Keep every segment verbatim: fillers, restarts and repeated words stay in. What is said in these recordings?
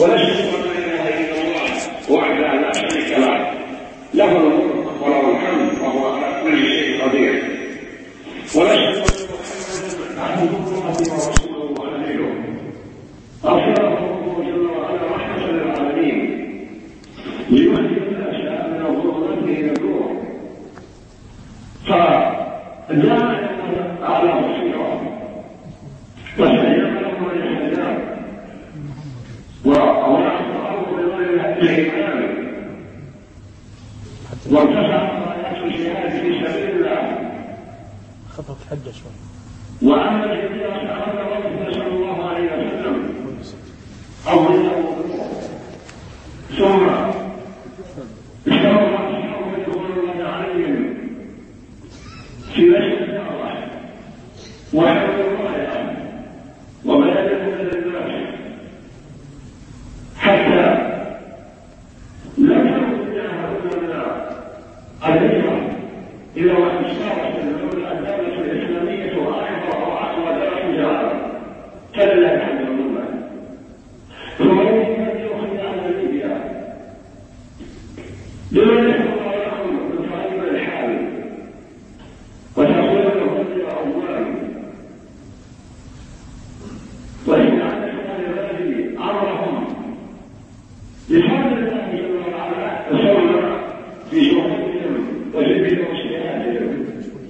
ونشهد ان لا اله الا الله وحده لا شريك له له الملك وله الحمد وهو على كل شيء قدير. ونشهد ان محمدا عبده ورسوله ونبيه ارسله الله جل وعلا رحمه للعالمين ليهدي الناس من الظلمات الى النور، فجاء على بصيره واستجاب له من استجاب وأوراق الأرض بغير الإيمان وارتفع رايات الجهاد في سبيل الله خطوة حجة شوي. وأما الذين استعمل الرسول صلى الله عليه وسلم أولا ثم استوى أصحابه رضوان الله عليهم في مسجد الدعوة وحفظ الراية وبيان الهدى للناس حتى لم يكن هؤلاء الهجرة إلى وأن صارت الدولة الإسلامية أكبر وأقوى دولة جارة كلا الحمد لله. ثم يمكن أن يؤخذ على ليبيا لمن يحفظ لكم من صعيد الحال وتقول لهم إلى أوان وإن عندكم أمرهم لفضل الله جل وعلا تصور في شؤونهم وجبل وسيئاتهم.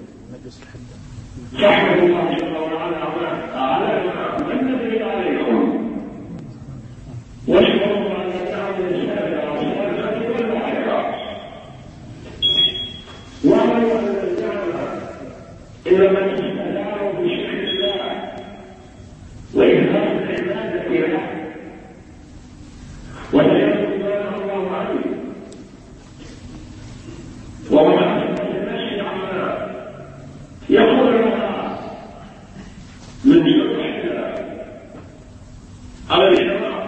فاحمد الله جل وعلا على ما من به عليكم واشكروا على نعم السابقه والسابقه واللاحقه واعلموا ان النعمه انما تستدار بشكر الله واظهار العباده له وسيكون الله عليه ومحاسبة النفس عما يقول لها من شرحها على الجماعة.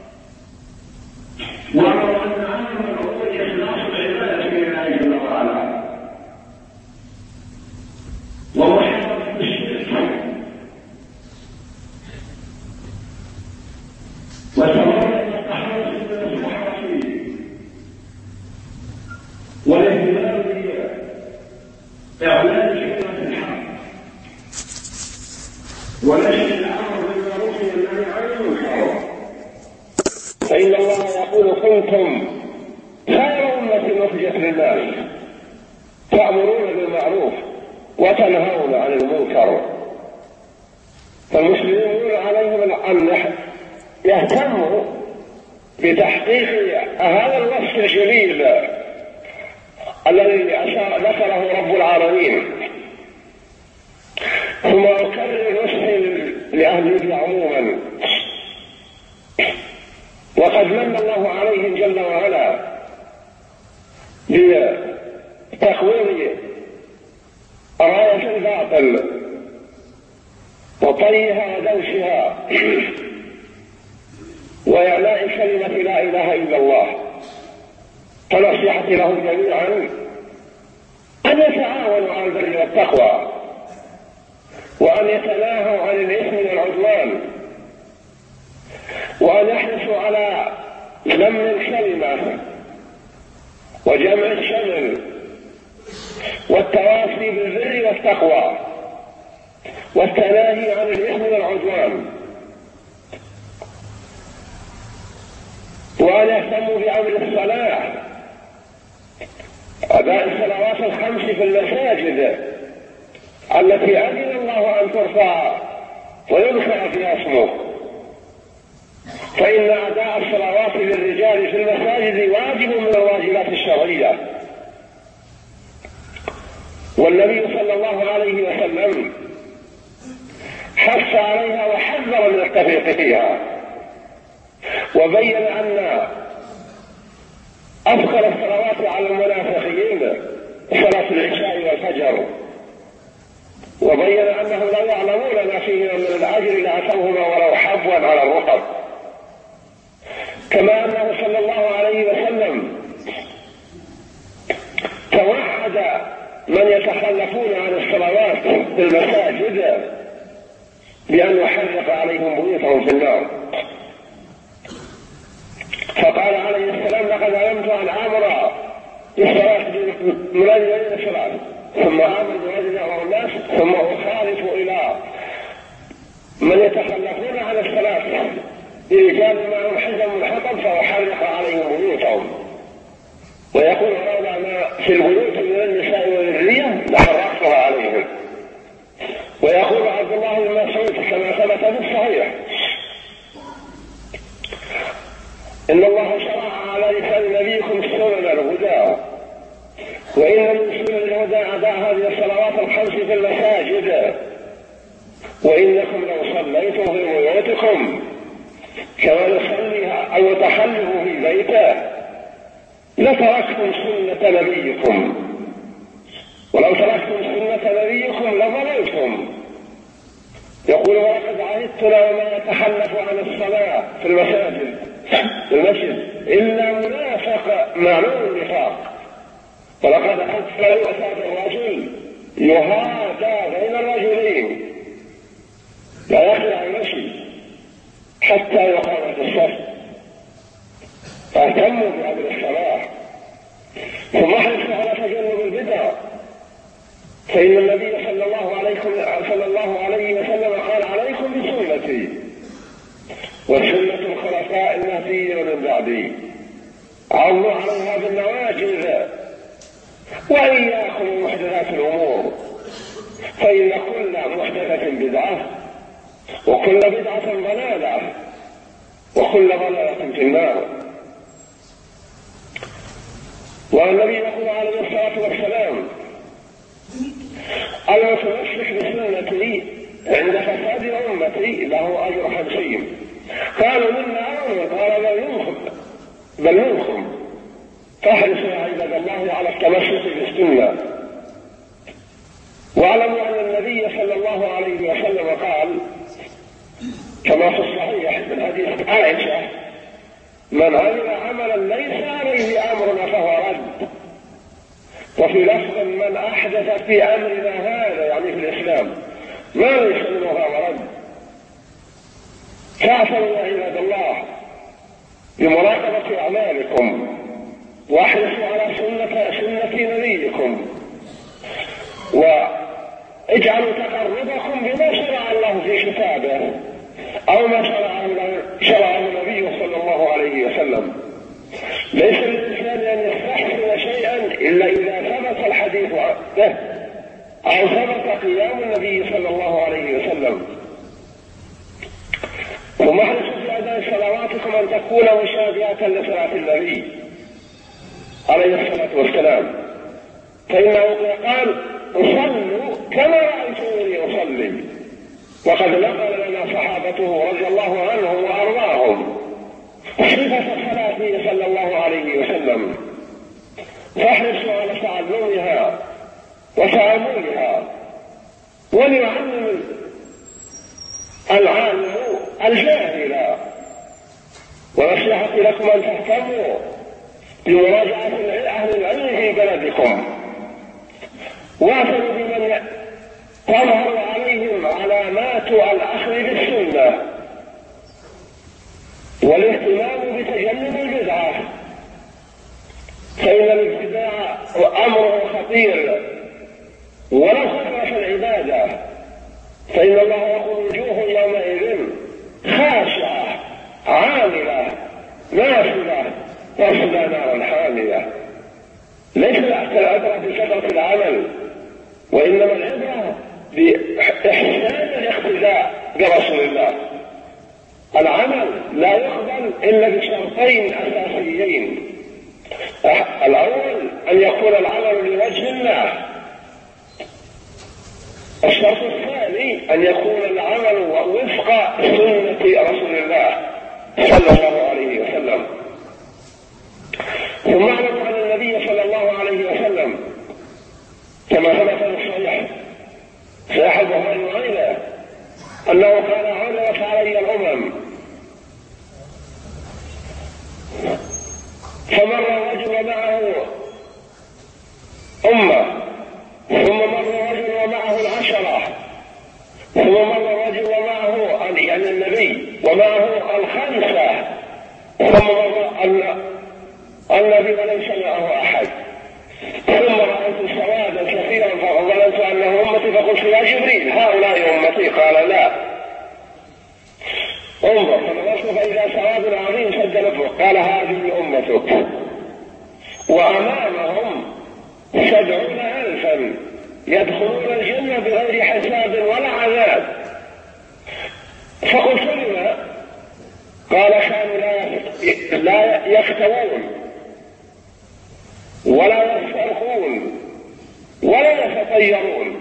واعلموا أن عالم العقول إخلاص العبادة لله جل وعلا ومحاربة الشرك والاهتمام بإعلان كلمة الحق ونشر الأمر بالمعروف والنهي عن المنكر، فإن الله يقول كنتم خير أمة أخرجت للناس تأمرون بالمعروف وتنهون عن المنكر. فالمسلمون عليهم أن يهتموا بتحقيق هذا الوصف الجليل الذي ذكره رب العالمين. ثم أكرر نصحي لأهله عموما، وقد من الله عليهم جل وعلا بتقويم راية الباطل وطيها ودوشها وإعلاء كلمة لا إله إلا الله. فنصيحتي لهم جميعا أن يتعاونوا على البر والتقوى وأن يتناهوا عن الإثم والعدوان وأن يحرصوا على لم الكلمة وجمع الشمل والتواصي بالبر والتقوى والتناهي عن الإثم والعدوان، وأن يهتموا بأمر الصلاة أداء الصلوات الخمس في المساجد التي أذن الله أن ترفع ويذكر فيها اسمه، فإن أداء الصلوات للرجال في المساجد واجب من الواجبات الشرعية، والنبي صلى الله عليه وسلم حث عليها وحذر من التفريط فيها، وبين أن أفضل الصلوات على المنافقين صلاة العشاء والفجر، وبين أنهم لا يعلمون ما فيهما من الأجر لأتوهما ولو حبوا على الرقب. كما أنه صلى الله عليه وسلم توعد من يتخلفون عن الصلوات في المساجد بأن يحرق عليهم بيوتهم في النار. أن آمر بالصلاة بملايين الصلاة ثم آمر برجل أو الناس ثم أخالف إلى من يتخلفون عن الصلاة برجال معهم حزم الحطب فأحرق عليهم بيوتهم ويقول لولا ما في البيوت من النساء والذرية لحرقتها عليهم. ويقول عبد الله بن مسعود كما ثبت بالصحيح إن الله شرع على لسان نبيكم سنن الهدى وإن من سنن الهدى أداء هذه الصلوات الخمس في المساجد وإنكم لو صليتم في بيوتكم كما يصليها أو تخلفوا في بيته لتركتم سنة نبيكم ولو تركتم سنة نبيكم لضللتم. يقول ولقد عهدت وما يتخلف عن الصلاة في المساجد في المسجد إلا منافق معلوم النفاق ولقد أخذت لا يؤتى بالرجل يهادى بين الرجلين لا يخلع المشي حتى يقام في الصف فاهتموا بأمر الصلاة ثم احرصوا على تجنب البدع فإن النبي صلى الله عليه صلى الله عليه وسلم قال عليكم بسنتي وسنة الخلفاء المهديين من بعدي عضوا عليها بالنواجذ وإياكم محدثات الأمور فإن كل محدثة بدعة وكل بدعة ضلالة وكل ضلالة في النار. والنبي يقول عليه الصلاة والسلام المتمسك بسنتي عند فساد أمتي له أجر خمسين. قالوا منا أمر قال بل منكم بل منكم فاحرصوا يا عباد الله على التمسك بالسنة. واعلموا أن النبي صلى الله عليه وسلم قال كما في الصحيح من حديث عائشة من عمل عملا ليس عليه أمرنا فهو رد وفي لفظ من أحدث في أمرنا هذا يعني في الإسلام ما ليس منه فهو رد. فاعتنوا يا عباد الله بمراقبة أعمالكم واحرصوا على سنة سنة نبيكم واجعلوا تقربكم بما شرع الله في كتابه أو ما شرعه شرعه النبي صلى الله عليه وسلم. ليس للإنسان أن يستحسن شيئا إلا إذا ثبت الحديث عنه أو ثبت قيام النبي صلى الله عليه وسلم. ثم احرصوا في أداء صلواتكم أن تكون مشابهة لصلاة النبي عليه الصلاة والسلام فإنه قال صلوا كما رأيتموني أصلي وقد نقل لنا صحابته رضي الله عنهم وأرضاهم صفة صلاته صلى الله عليه وسلم فاحرصوا على تعلمها وتعاملها وليعلم العالم الجاهل. ونصيحتي لكم أن تهتموا بمراجعة أهل العلم في بلدكم واعتنوا بمن تظهر عليهم علامات الأخذ بالسنة والاهتمام بتجنب البدعة فإن الابتداع أمر خطير ولو خطر في العبادة فإن الله يقول وجوه يومئذ خاشعة عاملة ناصبة تصلى نارا حامية. ليس العبرة بكثرة العمل وإنما العبرة بإحسان الاقتداء برسول الله. العمل لا يقبل إلا بشرطين أساسيين الأول أن يكون العمل لوجه الله الشرط الثاني أن يكون العمل وفق سنة رسول الله صلى الله عليه وسلم. ثم اعلموا أن النبي صلى الله عليه وسلم كما ثبت في الصحيح صحيح البخاري وغيره أنه قال عرضت علي الأمم فمر رجل ومعه أمة ثم مر رجل ومعه العشرة ثم مر رجل ومعه يعني النبي ومعه الخمسة ثم مر النبي النبي ولم سمعه أحد. ثم رأيت سوادا كثيرا فظننت أنه أمتي فقلت يا جبريل هؤلاء أمتي؟ قال لا. انظر فنظرت فإذا سواد عظيم سد نفسه قال هذه أمتك. وأمامهم سبعون ألفا يدخلون الجنة بغير حساب ولا عذاب. فقلت لما؟ قال كانوا لا يختوون ولا يسترخون ولا يتطيرون.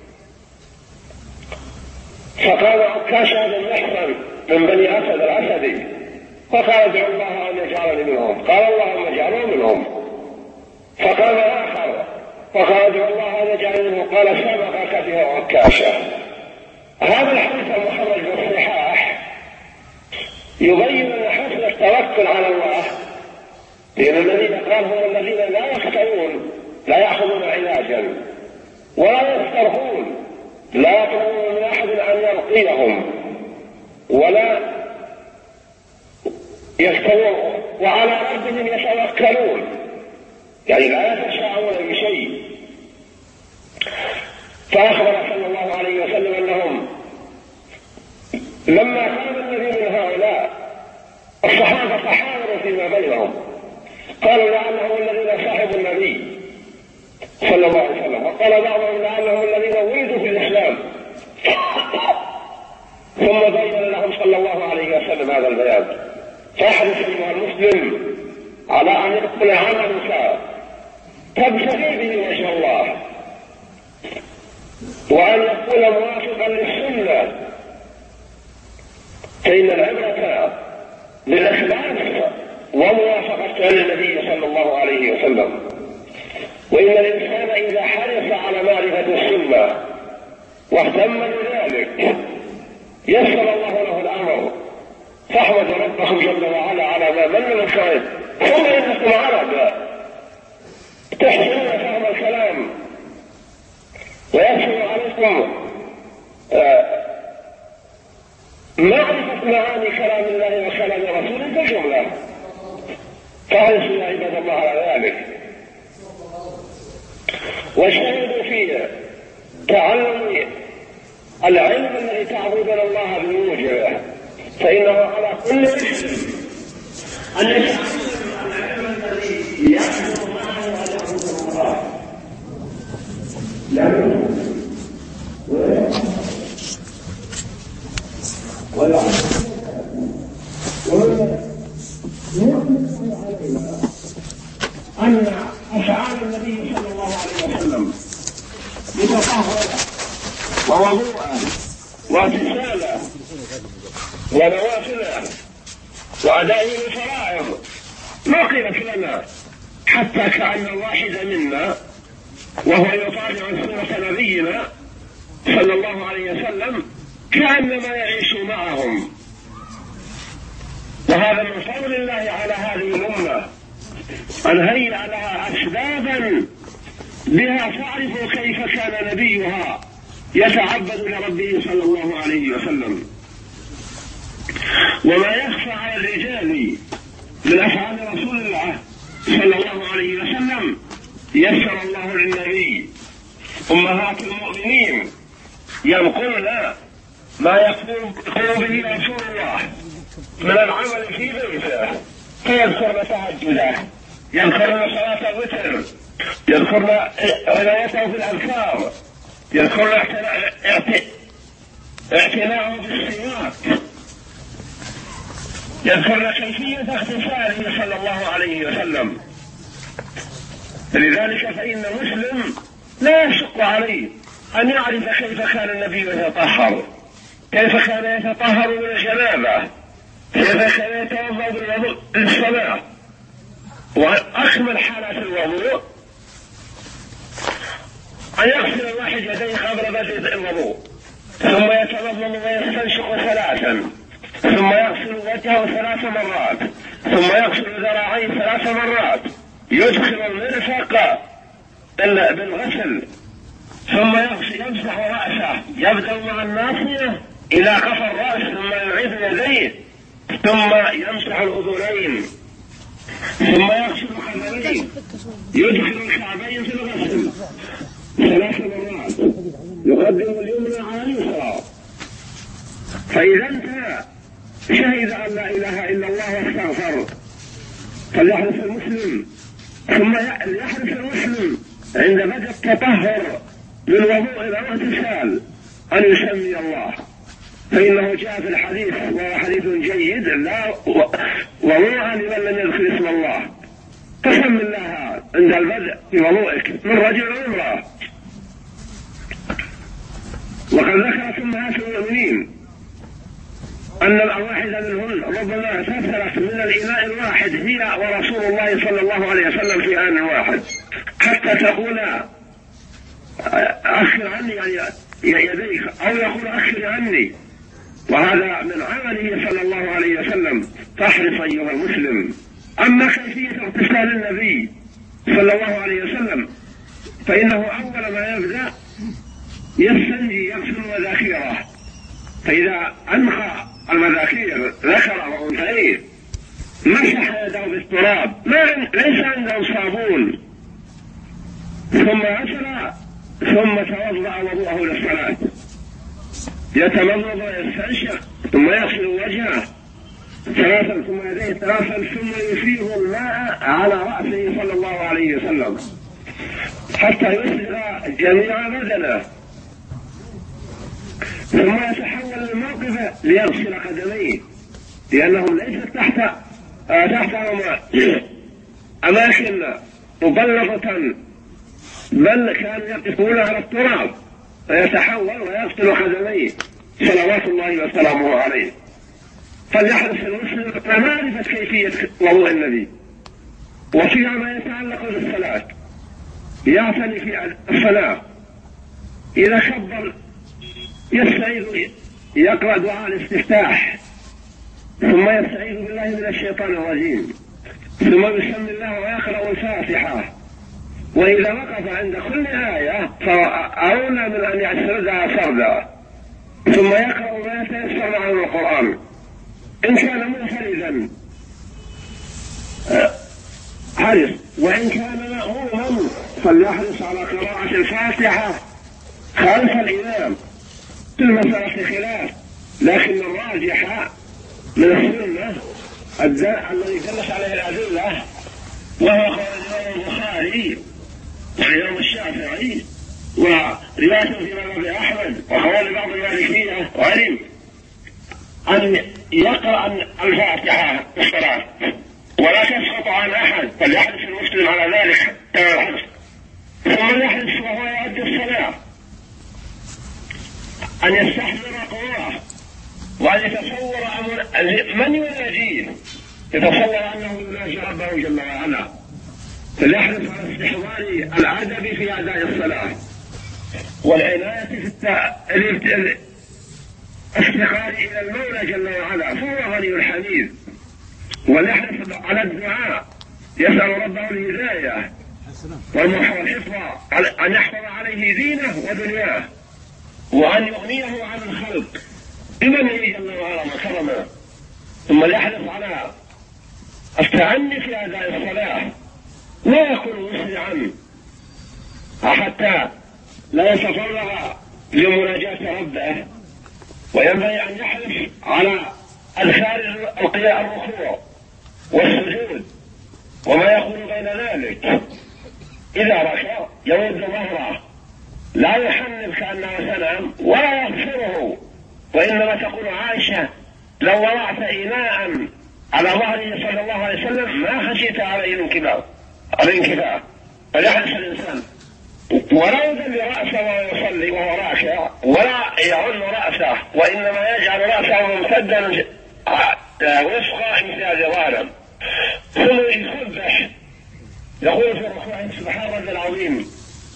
فقال عكاش هذا المحسن من بني أسد الأسدي فقال ادعو الله أن يجعلني منهم. قال اللهم اجعله منهم. فقال آخر فقال ادعو الله أن يجعلني منهم. قال سبقك فيها عكاشة. هذا الحديث المخرج بالصحاح يبين أن حسن التوكل على الله، لأن الذين قال هم الذين لا يختوون لا يأخذون علاجا ولا يسترخون لا يطلبون من أحد أن يرقيهم ولا يستوون وعلى ربهم يتوكلون، يعني لا يتشاءون بشيء. فأخبر صلى الله عليه وسلم أنهم لما كان النبي من هؤلاء الصحابة تحاوروا فيما بينهم قالوا لعلهم الذين صاحبوا النبي صلى الله عليه وسلم، وقال بعضهم لعلهم الذين ولدوا في الإسلام. ثم بين لهم صلى الله عليه وسلم هذا البيان. فاحرص أيها المسلم على أن يكون عملك تبتغي به وجه الله وأن يكون موافقا للسنة، فإن العبرة للإخلاص وموافقة للنبي صلى الله عليه وسلم. وإن الإنسان إذا حرص على معرفة السنة واهتم بذلك يسر الله له الأمر. فاحمد ربكم جل وعلا على ما من من خير. ثم إنكم عرب تحسنون فهم الكلام ويسر عليكم آه معرفة معاني كلام الله وكلام رسوله بالجملة. فاحرصوا يا عباد الله على ذلك واجتهدوا في تعلم العلم الذي تعبدون الله بوجهه، فإنه على كل أن يتعلم العلم الذي يحفظ معه ويحفظ الله لأنه ويعلم ومن يحفظ علينا أن أفعال النبي صلى الله عليه وسلم بتطهر ووضوءا واغتسالا ونوافلا وأداء الفرائض ما قيلت لنا حتى كأن الواحد منا وهو يطالع سورة نبينا صلى الله عليه وسلم كأنما يعيش معهم. وهذا من فضل الله على هذه الأمة أن هيأ لها أسبابا بها تعرف كيف كان نبيها يتعبد لربه صلى الله عليه وسلم. وما يخفى على الرجال من أفعال رسول الله صلى الله عليه وسلم يسر الله للنبي. أمهات المؤمنين ينقلن ما يقوم به رسول الله من العمل في بيته، فيذكرن تهجده، يذكرن صلاة الوتر، يذكرن عنايته في الأذكار، يذكرن اعتناءه بالسواك، يذكرن كيفية اغتساله صلى الله عليه وسلم. لذلك فإن مسلم لا يشق عليه أن يعرف كيف كان النبي يتطهر، كيف كان يتطهر من الجنابة، كيف كان يتوضأ للصلاة. وأكمل حالات الوضوء أن يغسل الواحد يديه قبل بدء الوضوء، ثم يتمضمض ويستنشق ثلاثا، ثم يغسل وجهه ثلاث مرات، ثم يغسل ذراعيه ثلاث مرات، يدخل المرفق بالغسل، ثم يغسل يمسح رأسه، يبدأ مع الناصية إلى قفا الرأس، ثم يعيد يديه، ثم يمسح الأذنين ثم يغسل قدميه، يدخل الكعبين في الغسل ثلاث مرات، يقدم اليمنى على اليسرى. فإذا انتهى شهد أن لا إله إلا الله واستغفر، فليحرص المسلم ثم يحرص المسلم عند بدء التطهر بالوضوء إلى الاغتسال أن يسمي الله، فإنه جاء في الحديث وهو حديث جيد: لا وضوء لمن لم يذكر اسم الله. فسم الله عند البدء بوضوئك من رجل وامرأة. وقد ذكرت أمهات المؤمنين أن الواحدة منهن ربما اغتسلت من الإناء الواحد هي ورسول الله صلى الله عليه وسلم في آن واحد، حتى تقول أخر عني يعني يديك، أو يقول أخر عني. وهذا من عمله صلى الله عليه وسلم. فاحرص أيها المسلم. أما كيفية اغتسال النبي صلى الله عليه وسلم فإنه أول ما يبدأ يستنجي، يغسل مذاكيره، فإذا أنخى المذاكير ذكر وأنثيه مسح يده بالتراب، ليس عنده صابون، ثم غسل ثم توضأ وضوءه للصلاة، يتمضمض ويستنشق ثم يغسل وجهه ثلاثا ثم يديه ثلاثا ثم يفيض الماء على رأسه صلى الله عليه وسلم حتى يسرع جميع بدنه، ثم يتحول الموقف ليغسل قدميه، لأنهم ليست تحت آه تحت أماكن مبلغة، بل كانوا يقفون على التراب، فيتحول ويغسل قدميه صلوات الله وسلامه عليه. فليحرص المسلم على معرفة كيفية وضوء النبي، وفيها ما يتعلق بالصلاة، يعتني في الصلاة. إذا كبر يستعيذ، يقرأ دعاء الاستفتاح، ثم يستعيذ بالله من الشيطان الرجيم، ثم يسمي الله ويقرأ الفاتحة. وإذا وقف عند كل آية فأولى من أن يسردها سردا، ثم يقرأ ما يتيسر معه من القرآن. إن كان منفردا حرص، وإن كان مأموما فليحرص على قراءة الفاتحة خلف الإمام. في المسألة خلاف، لكن الراجح من السنة الذي دلت عليه الأدلة وهو قول الإمام البخاري والإمام الشافعي ورواية في مذهب أحمد وقول بعض المالكية وغيرهم أن يقرأ الفاتحة في الصلاة ولا تسقط عن أحد، فليحرص المسلم على ذلك حتى الحرص. ثم يحرص وهو يؤدي الصلاة أن يستحضر قواه، وأن يتصور أمر من يناجيه، يتصور أنه يناجي ربه جل وعلا. فليحرص على استحضار الأدب في أداء الصلاة والعناية في الافتقار إلى المولى جل وعلا، فهو غني الحميد. وليحرص على الدعاء، يسأل ربه الهداية والحفظ، أن يحفظ عليه دينه ودنياه، وأن يغنيه عن الخلق بمنه جل وعلا وكرمه. ثم يحرص على التعني في أداء الصلاة، لا يكون مسرعا حتى لا يتفرغ لمناجاة ربه، وينبغي أن يحرص على أدخال الركوع والسجود وما يكون بين ذلك. إذا ركع يمد ظهره، لا يحنب كأنه سنام ولا يغفره، وإنما تقول عائشة: لو وضعت إناء على ظهره صلى الله عليه وسلم ما خشيت عليه الانكباب الانكباب. فليحرص الإنسان ولا يدل رأسه وهو يصلي وهو راكع، ولا يعل رأسه، وإنما يجعل رأسه ممتدا وفق امتداد ظالم، ثم يسبح يقول في ركوعه: سبحان ربي العظيم.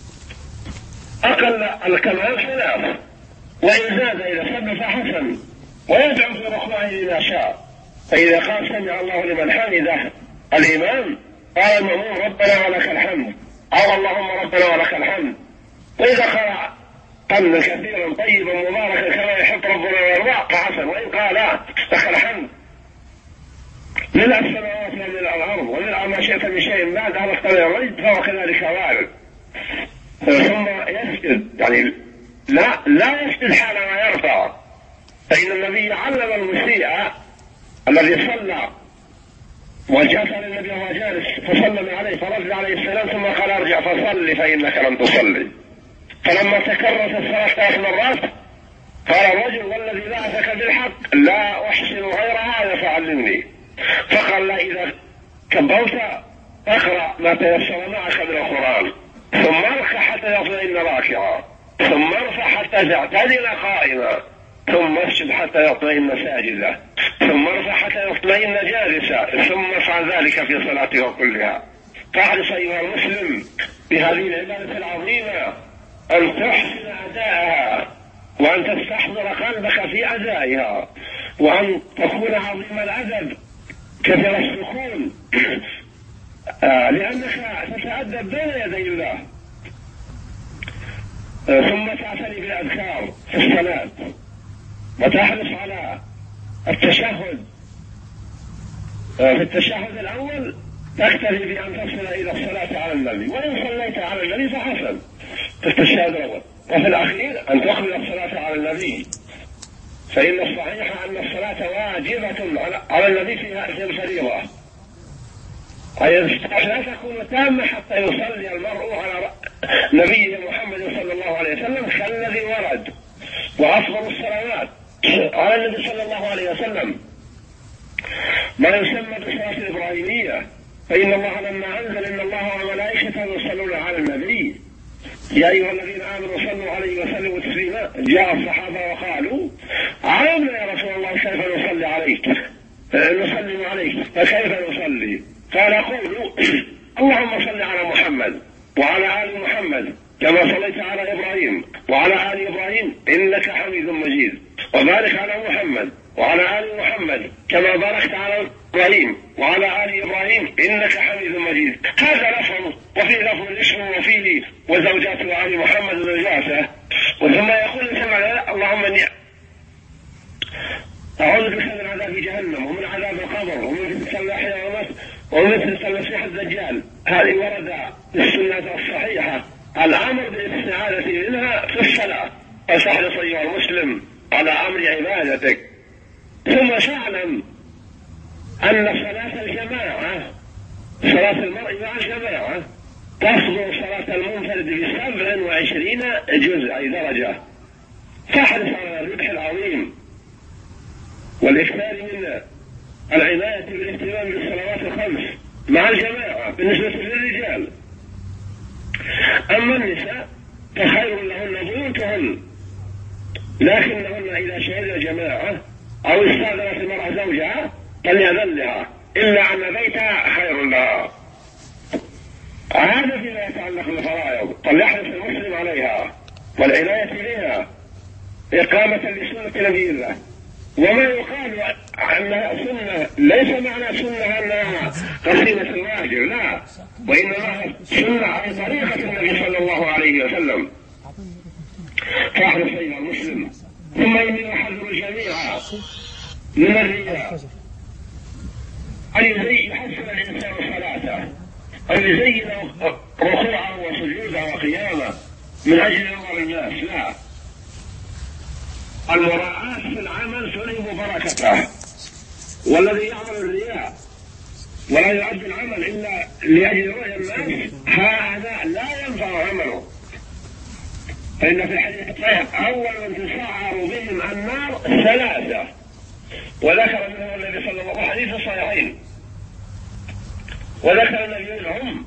أقل الكلام خلاف، وإن زاد إذا سبح فحسن، ويدعو في ركوعه إذا شاء. فإذا قال سمع الله لمن حمده الإمام قال المأموم: ربنا ولك الحمد، أو اللهم ربنا ولك الحمد. وإذا قال قمنا كثيرا طيبا مباركا كما يحب ربنا ويرضى فحسن، وإن قال لك الحمد ملء السماوات وملء الأرض وملء ما شئت من شيء بعد أردت أن يرد فهو كذلك وارد. ثم يسجد، يعني لا لا يسجد حال ما يرفع، فإن النبي علم المسيء الذي صلى وجلس للنبي وهو جالس فسلم عليه فرد عليه السلام ثم قال ارجع فصلي فإنك لم تصلي. فلما تكررت الصلاة ثلاث مرات قال الرجل والذي بعثك بالحق لا أحسن غير هذا فعلمني. فقال لا إذا كبرت اقرأ ما تيسر معك من القرآن، ثم اركع حتى يطمئن راكعا، ثم ارفع حتى تعتدل قائما، ثم اسجد حتى يطمئن ساجدا، ثم ارفع حتى يطمئن جالسا، ثم افعل ذلك في صلاتك كلها. فاحرص أيها المسلم بهذه العبادة العظيمة أن تحسن أداءها، وأن تستحضر قلبك في أدائها، وأن تكون عظيم الأدب كثير السكون آه لأنك تتأدب بين يدي الله. آه ثم تعتني بالأذكار في الصلاة، وتحرص على التشهد. آه في التشهد الأول تكتفي بأن تصل إلى الصلاة على النبي، وإن صليت على النبي فحسن في التشهد الأول. وفي الأخير أن تقبل الصلاة على النبي، فإن الصحيح أن الصلاة واجبة على النبي في هذه الفريضة، أي الصلاة لا تكون تامة حتى يصلي المرء على نبيه محمد صلى الله عليه وسلم كالذي ورد. وأفضل الصلوات على النبي صلى الله عليه وسلم ما يسمى بالصلاة الإبراهيمية، فإن الله لما أنزل إن الله وملائكته يصلون على النبي يا أيها الذين آمنوا صلوا عليه وسلموا تسليما، جاء الصحابة وقالوا علمنا يا رسول الله كيف نصلي عليك نسلم عليك فكيف نصلي؟ قال قولوا اللهم صل على محمد وعلى آل محمد كما صليت على إبراهيم وعلى آل إبراهيم إنك حميد مجيد، وبارك على محمد وعلى آل محمد كما باركت على إبراهيم وعلى آل إبراهيم إنك حميد مجيد. هذا لفظ، وفيه لفظ الاسم وفيه وزوجات آل محمد وزوجاته. وثم يقول سمع اللهم إني أعوذ بك من عذاب جهنم ومن عذاب القبر ومن فتنة المحيا والممات ومن فتنة المسيح الدجال. هذه ورد في السنة الصحيحة الأمر بالاستعاذة منها في الصلاة، فاحرص أيها المسلم على أمر عبادتك. ثم تعلم أن صلاة الجماعة صلاة المرء مع الجماعة تصدر صلاة المنفرد بسبع وعشرين جزء أي درجة. فاحرص على الربح العظيم والإكثار من العناية بالاهتمام بالصلوات الخمس مع الجماعة بالنسبة للرجال. أما النساء فخير لهن بيوتهن، لكنهن إذا شهدن جماعة أو استأذنت المرأة زوجها فليأذن لها، إلا أن بيتها خير لها. هذا فيما يتعلق بالفرائض، فليحرص المسلم عليها والعناية بها إقامة لسنة نبي الله. وما يقال أنها سنة ليس معنى سنة أنها قسيمة الواجب، لا، وإنما سنة على طريقة النبي صلى الله عليه وسلم. فاحرص أيها المسلم. ثم إني أحذر الجميع من الرياء، أن يحسن الإنسان صلاته، أن يزين ركوعه وسجوده وقيامه من أجل نظر الناس، لا. المراعاة في العمل تلهم بركته، والذي يعمل الرياء ولا يؤدي العمل إلا لأجل رؤيا الناس هذا لا ينفع عمله. فإن في الحديث الصحيح أول من تسعر بهم النار ثلاثة، وذكر منهم النبي صلى الله عليه وسلم حديث الصحيحين، وذكر النبي منهم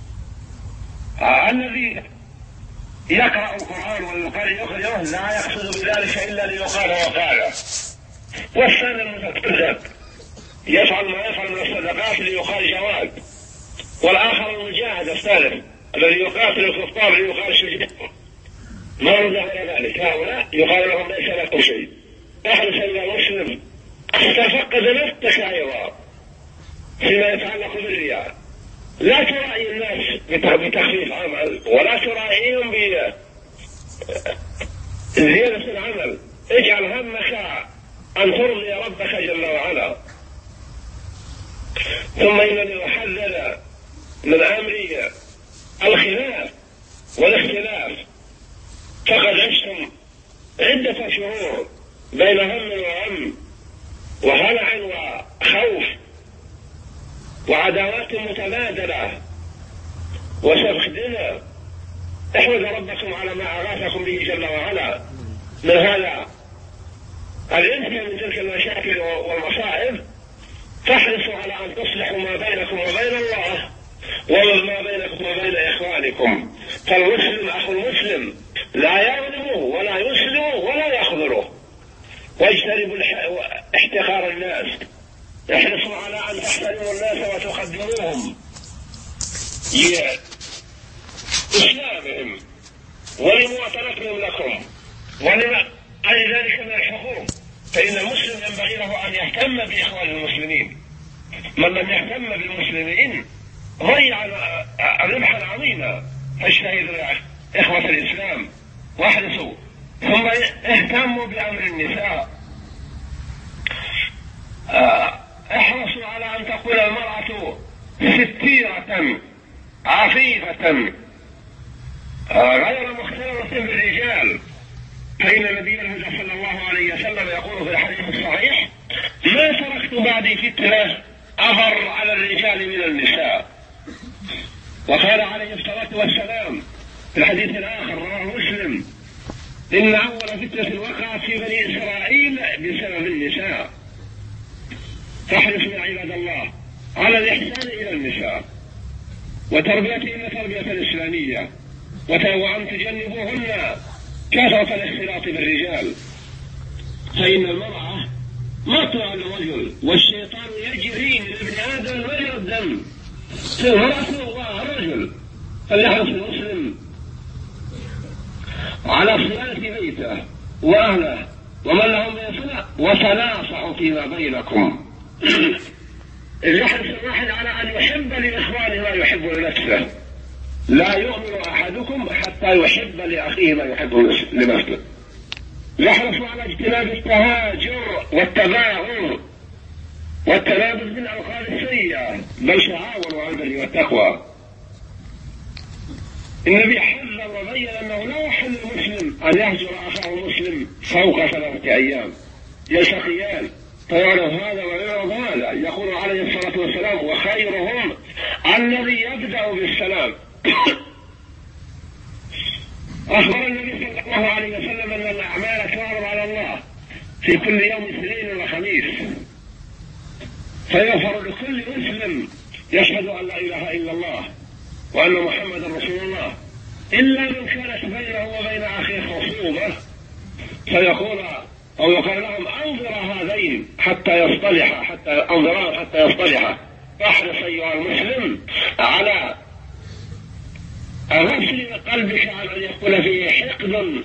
الذي يقرأ القرآن ويقال يخرجه لا يقصد بذلك إلا ليقال وقال، والثاني المتكذب يفعل ما يفعل من الصدقات ليقال جواد، والآخر المجاهد الثالث الذي يقاتل الكفار ليقال شجاع، ما رجع إلى ذلك. هؤلاء يقال لهم ليس لكم شيء. احرص أيها المسلم تفقد نفسك أيضا فيما يتعلق بالرياء، لا ترائي الناس بتخفيف عمل ولا ترائيهم بزيادة العمل. اجعل همك أن ترضي ربك جل وعلا. ثم إنني أحذر من أمر الخلاف والاختلاف، فقد عشتم عدة شهور بين هم وغم وهلع وخوف وعداوات متبادلة وسفك دماء. احمد ربكم على ما أغاثكم به جل وعلا من هذا الانتهاء من تلك المشاكل والمصائب، فاحرصوا على أن تصلحوا ما بينكم وبين الله وما بينكم وبين إخوانكم. فالمسلم أخو المسلم لا يظلمه ولا يسلمه ولا يخذله. واجتنبوا احتقار الناس، احرصوا على أن تحترموا الناس وتقدموهم لإسلامهم ولمواطنتهم لكم ولما أي ذلك من الحقوق. فإن المسلم ينبغي له أن يهتم بإخوان المسلمين. من لم يهتم بالمسلمين ضيع ربحا عظيما. فاجتهدوا إخوة الإسلام واحرصوا. ثم اهتموا بأمر النساء، احرصوا على أن تكون المرأة ستيرة عفيفة غير مختلطة بالرجال. فإن النبي الهدى صلى الله عليه وسلم يقول في الحديث الصحيح: ما تركت بعدي فتنة أضر على الرجال من النساء. وقال عليه الصلاة والسلام في الحديث الآخر رواه مسلم: إن أول فتنة وقعت في بني إسرائيل بسبب النساء. فاحرصوا يا عباد الله على الإحسان إلى النساء وتربيتهن تربية إسلامية، وأن تجنبوهن كثرة الاختلاط بالرجال. فإن المرأة مطلع الرجل، والشيطان يجري من ابن آدم مجرى الدم. في المرأة والرجل. فليحرص المسلم على صيانة بيته وأهله ومن لهم بصلة، وتناصحوا فيما بينكم. يحرص الواحد على أن يحب لإخوانه ما يحب لنفسه. لا يؤمن أحدكم حتى يحب لأخيه ما يحب لنفسه. يحرص على اجتناب التهاجر والتباغض والتنابذ من الألقاب السيئة، بل تعاونوا على البر والتقوى. النبي حذر وبين أنه لا يحل المسلم أن يهجر أخاه المسلم فوق ثلاثة أيام يلتقيان فيعرض هذا ويعرض هذا. يقول عليه الصلاة والسلام: وخيرهم الذي يبدأ بالسلام. أخبر النبي صلى الله عليه وسلم أن الأعمال تعرض على الله في كل يوم اثنين وخميس، فيغفر لكل مسلم يشهد أن لا إله إلا الله وأن محمدا رسول الله، إلا من كانت بينه وبين أخيه خصومة، فيقول أو يقال لهم: أنظر هذين حتى يصطلحا حتى أنظران حتى يصطلحا. فاحرص أيها المسلم على غسل قلبك عن أن يكون فيه حقد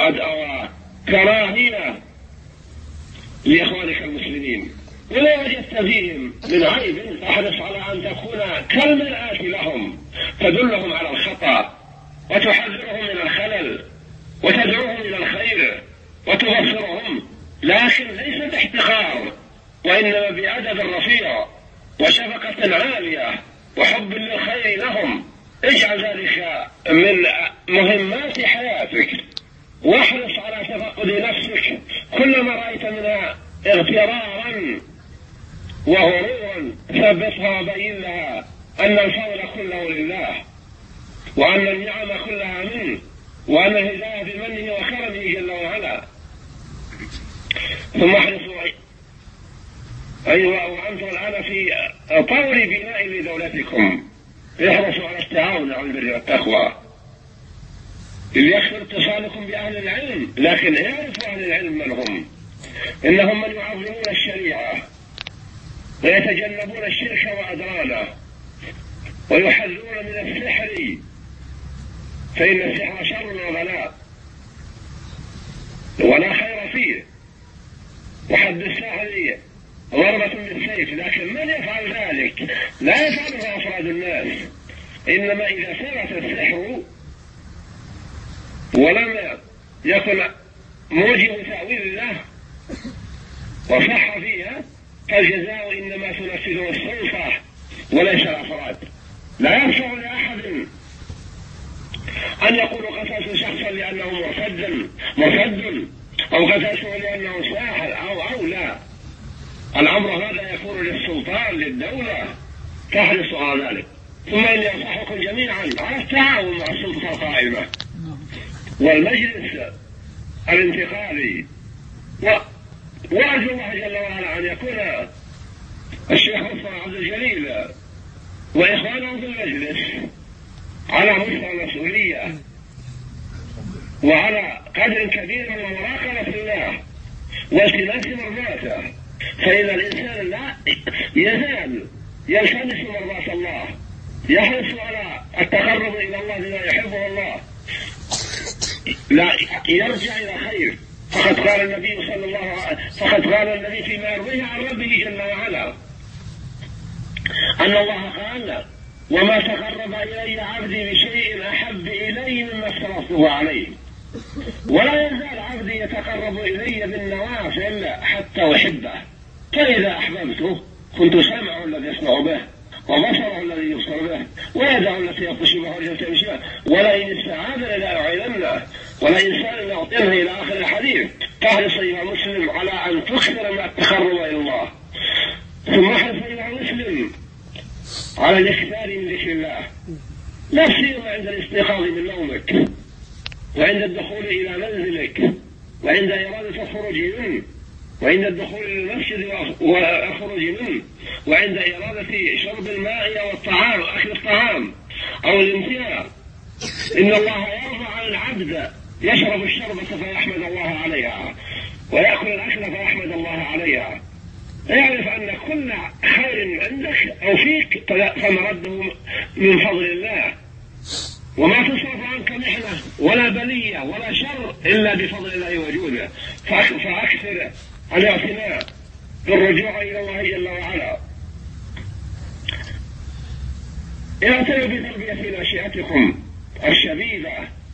وكراهية لإخوانك المسلمين، ولا وجدت فيهم من عيب فاحرص على أن تكون كالمرآة لهم، تدلهم على الخطأ وتحذرهم من الخلل وتدعوهم إلى الخير وتبصرهم، لكن ليس باحتقار، وإنما بأدب رفيع وشفقة عالية وحب للخير لهم. اجعل ذلك من مهمات حياتك، واحرص على تفقد نفسك كلما رأيت منها اغترارا وغرورا ثبتها وبين لها أن الفضل كله لله، وأن النعم كلها منه، وأن الهداية بمنه وكرمه جل وعلا. ثم احرصوا أيها وأنتم الآن في طور بناء لدولتكم، احرصوا على التعاون على البر والتقوى، ليكثر اتصالكم بأهل العلم، لكن اعرفوا أهل العلم من هم. إنهم من يعظمون الشريعة ويتجنبون الشرك وأدرانه ويحذرون من السحر، فإن السحر شر وبلاء ولا خير فيه، وحد السحر ضربة بالسيف، لكن من يفعل ذلك لا يفعله أفراد الناس، إنما إذا ثبت السحر ولم يكن موجب تأويل له وصح فيها فالجزاء إنما تنفذه السلطة وليس الأفراد. لا ينفع لأحد أن يقول قتلت شخصا لأنه مرتد مرتد أو قتلته لأنه ساحر أو أو لا. الأمر هذا يكون للسلطان للدولة تحرص على ذلك. ثم إني أنصحكم جميعا على التعاون مع السلطة القائمة والمجلس الانتقالي، وأرجو الله جل وعلا أن يكون الشيخ مصطفى عبد الجليل وإخوانه في المجلس على مستوى المسؤولية وعلى قدر كبير من مراقبة الله والتماس مرضاته، فإن الإنسان لا يزال يلتمس مرضاة الله، يحرص على التقرب إلى الله بما يحبه الله، لا يرجع إلى خير. فقد قال النبي صلى الله عليه فقد قال النبي فيما يرويه عن ربه جل وعلا أن الله قال: وما تقرب إلي عبدي بشيء أحب إلي مما افترضته عليه، ولا يزال عبدي يتقرب إلي بالنوافل حتى أحبه، فإذا أحببته كنت سمعه الذي يسمع به وبصره الذي يبصر به ويده التي يبطش بها ورجله تمشي بها، ولئن استعاذني لأعيذنه ولئن سألني لأعطينه إلى آخر الحديث. تحرص أيها مسلم على أن تكثر من التقرب إلى الله، ثم احرص أيها مسلم على الاكثار من ذكر الله، لا سيما عند الاستيقاظ من نومك وعند الدخول إلى منزلك وعند إرادة الخروج منه وعند الدخول إلى المسجد والخروج منه وعند إرادة شرب الماء والطعام أكل الطعام أو الامتناع. إن الله يرضى عن العبد يشرب الشربة فيحمد الله عليها ويأكل الأكل فيحمد الله عليها، يعرف أن كل خير عندك أو فيك فمرده من فضل الله، وما تصرف عنك محنة ولا بلية ولا شر إلا بفضل الله وجوده. فأكثر الاعتناء بالرجوع إلى الله جل وعلا. اعتنوا بتربية ناشئتكم الشبيبة،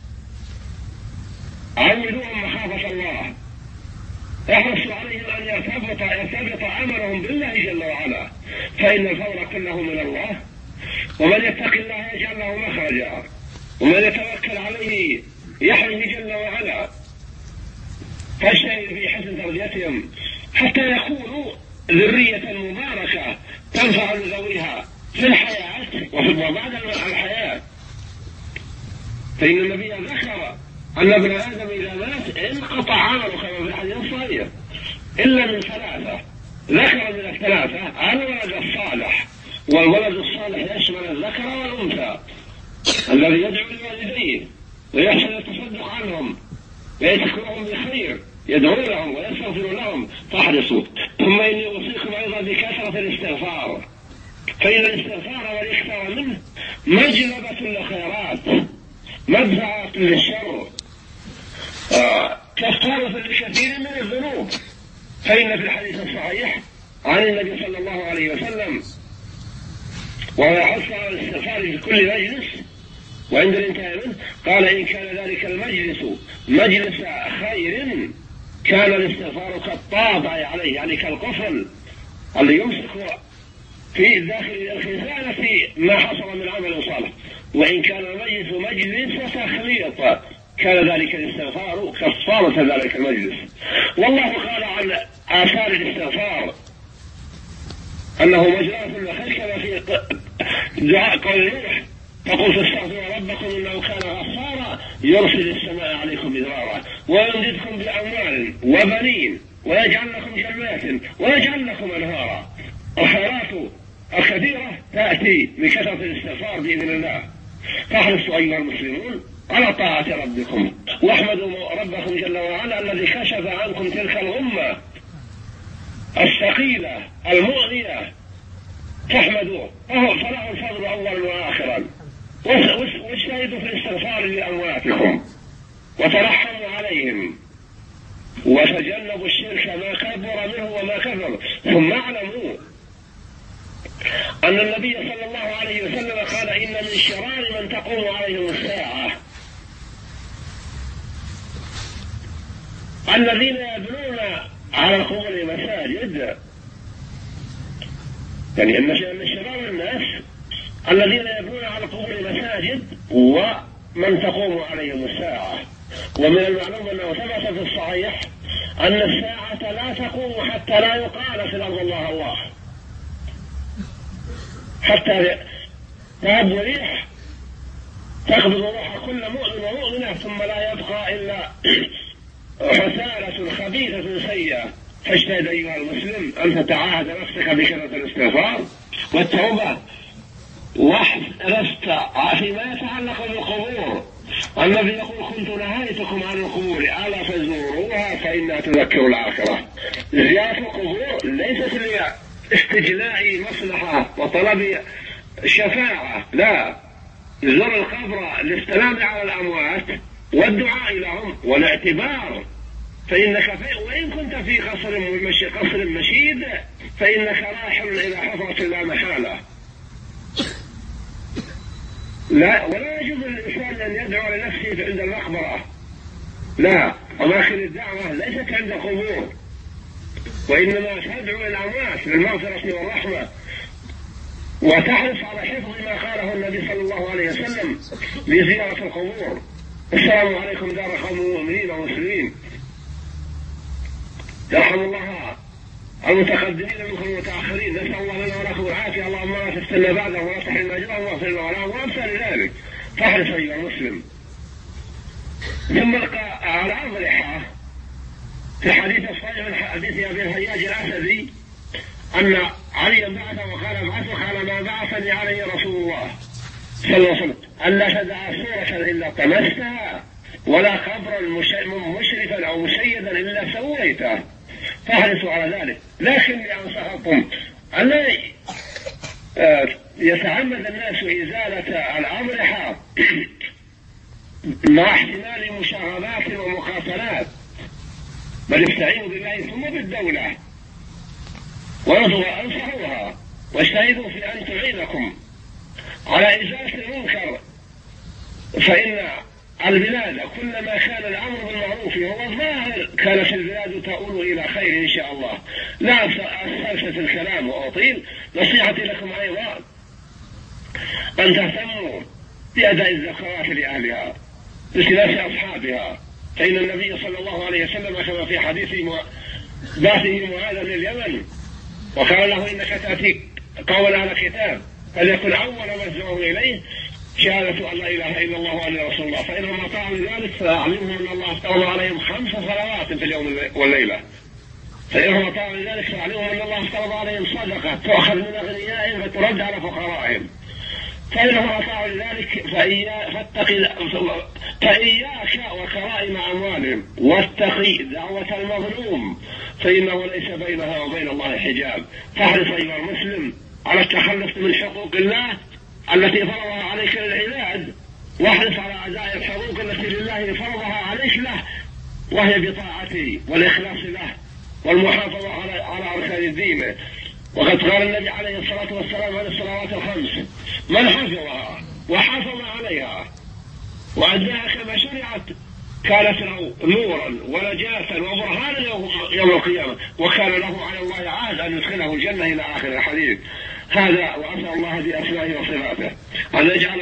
عودوهم مخافة الله، احرصوا عليهم أن يرتبط يرتبط عملهم بالله جل وعلا، فإن الفضل كله من الله، ومن يتق الله يجعل له مخرجا ومن يتوكل عليه يحميه جل وعلا. فاجتهد في حسن تربيتهم حتى يكونوا ذرية مباركة تنفع لذويها في الحياة وبعد الحياة. فإن النبي ذكر أن ابن آدم إذا مات انقطع عمله كما في الحديث الصحيح إلا من ثلاثة. ذكر من الثلاثة الولد الصالح، والولد الصالح يشمل الذكر والأنثى الذي يدعو لوالديه ويحسن التصدق عنهم ويذكرهم بخير، يدعو لهم ويستغفر لهم، فاحرصوا. ثم إني أوصيكم أيضا بكثرة الاستغفار، فإن الاستغفار والإكثار منه مجلبة للخيرات مدفعة للشر، آه. كفارة لكثير من الذنوب. فإن في الحديث الصحيح عن النبي صلى الله عليه وسلم وهو يحث على الاستغفار في كل مجلس وعند الانتهاء منه قال: إن كان ذلك المجلس مجلس خير كان الاستغفار كالطابع عليه، يعني كالقفل اللي يمسك في داخل الخزانة في ما حصل من عمل صالح. وإن كان المجلس مجلس تخليط كان ذلك الاستغفار كفارة ذلك المجلس. والله قال عن آثار الاستغفار أنه مجراه الخير كما في دعاء قول نوح: فقلت استغفروا ربكم إنه كان غفارا يرسل السماء عليكم مدرارا ويمددكم بأموال وبنين ويجعل لكم جنات ويجعل لكم أنهارا. الخيرات الكثيرة تأتي بكثرة الاستغفار بإذن الله. فاحرصوا أيها المسلمون على طاعة ربكم، واحمدوا ربكم جل وعلا الذي كشف عنكم تلك الغمة الثقيلة المؤذية، فاحمدوه فله الفضل أولا وآخرا. واجتهدوا في الاستغفار لأمواتكم وترحموا عليهم وتجنبوا الشرك ما كبر منه وما كثر. ثم اعلموا أن النبي صلى الله عليه وسلم قال: إن من شرار من تقوم عليهم الساعة الذين يبنون على القبور مساجد يعني أن شرار الناس الذين يبنون على قبور المساجد ومن تقوم عليهم الساعة. ومن المعلوم أنه ثبت في الصحيح أن الساعة لا تقوم حتى لا يقال في الأرض الله الله، حتى تهب ريح تقبض روح كل مؤمن ومؤمنة ثم لا يبقى إلا حسالة خبيثة سيئة. فاجتهد أيها المسلم أن تتعاهد نفسك بكثرة الاستغفار والتوبة واحرصت فيما يتعلق بالقبور. النبي يقول كنت نهيتكم عن القبور ألا فزوروها فإنها تذكر الآخرة. زيارة القبور ليست لاستجلاء مصلحة وطلب شفاعة، لا، زر القبر للسلام على الأموات والدعاء لهم والاعتبار، فإنك في وإن كنت في قصر مشي قصر مشيد فإنك راحل إلى حفرة لا محالة. لا، ولا يجوز للإنسان أن يدعو لنفسه عند المقبرة، لا، أماكن الدعوة ليست عند القبور، وإنما تدعو الأموات للمغفرة والرحمة وتحرص على حفظ ما قاله النبي صلى الله عليه وسلم لزيارة القبور. السلام عليكم دار قوم مؤمنين ومسلمين، يرحم الله المتقدمين منكم المتأخرين، نسأل الله لنا ولكم العافية، اللهم لا تفتنا بعدهم ولا تحرمنا أجرهم واغفر لنا ولهم وأمثال ذلك. فاحرص أيها المسلم. ثم على الأضرحة في حديث الصحيح من حديث أبي الهياج الأسدي أن عليا بعث وقال ابعثك على ما بعثني عليه رسول الله صلى الله عليه وسلم ألا تدع صورة إلا طمستها ولا قبرا مشرفا أو مشيدا إلا سويته. فاحرصوا على ذلك. لكني أنصحكم أن يتعمد الناس إزالة الأضرحة مع احتمال مشاغبات ومقاتلات، بل استعينوا بالله ثم بالدولة وانصحوها واجتهدوا في أن تعينكم على إزالة المنكر، فإن البلاد كلما كان الأمر بالمعروف هو الظاهر كانت البلاد تؤول إلى خير إن شاء الله. لا أسترسل الكلام وأطيل. نصيحتي لكم أيضا أن تهتموا بأداء الزكوات لأهلها بخلاف أصحابها، فإن النبي صلى الله عليه وسلم كما في حديث بعثه معاذ لليمن وقال له إنك تأتي قولا على كتاب فليكن أول ما ادعوه إليه شهادة أن لا إله إلا الله وأن رسول الله، فإنهم أطاعوا ذلك فأعلمهم أن الله افترض عليهم خمس صلوات في اليوم والليلة، فإنهم أطاعوا ذلك فأعلمهم أن الله افترض عليهم صدقة تؤخذ من أغنيائهم فترد على فقرائهم، فإنهم أطاعوا ذلك فإياك وكرائم أموالهم واتقي دعوة المظلوم فإنه ليس بينها وبين الله حجاب. فاحرص أيها المسلم على التخلص من حقوق الله التي فرضها عليك للعباد، واحرص على أداء الحقوق التي لله فرضها عليك له، وهي بطاعته والإخلاص له والمحافظة على على أركان الدين. وقد قال النبي عليه الصلاة والسلام عن الصلوات الخمس من حفظها وحافظ عليها وأداها كما شرعت كانت له نورا ونجاة وبرهانا يوم القيامة، وكان له على الله عهد أن يدخله الجنة إلى آخر الحديث. هذا وأسأل الله بأسمائه وصفاته أن يجعل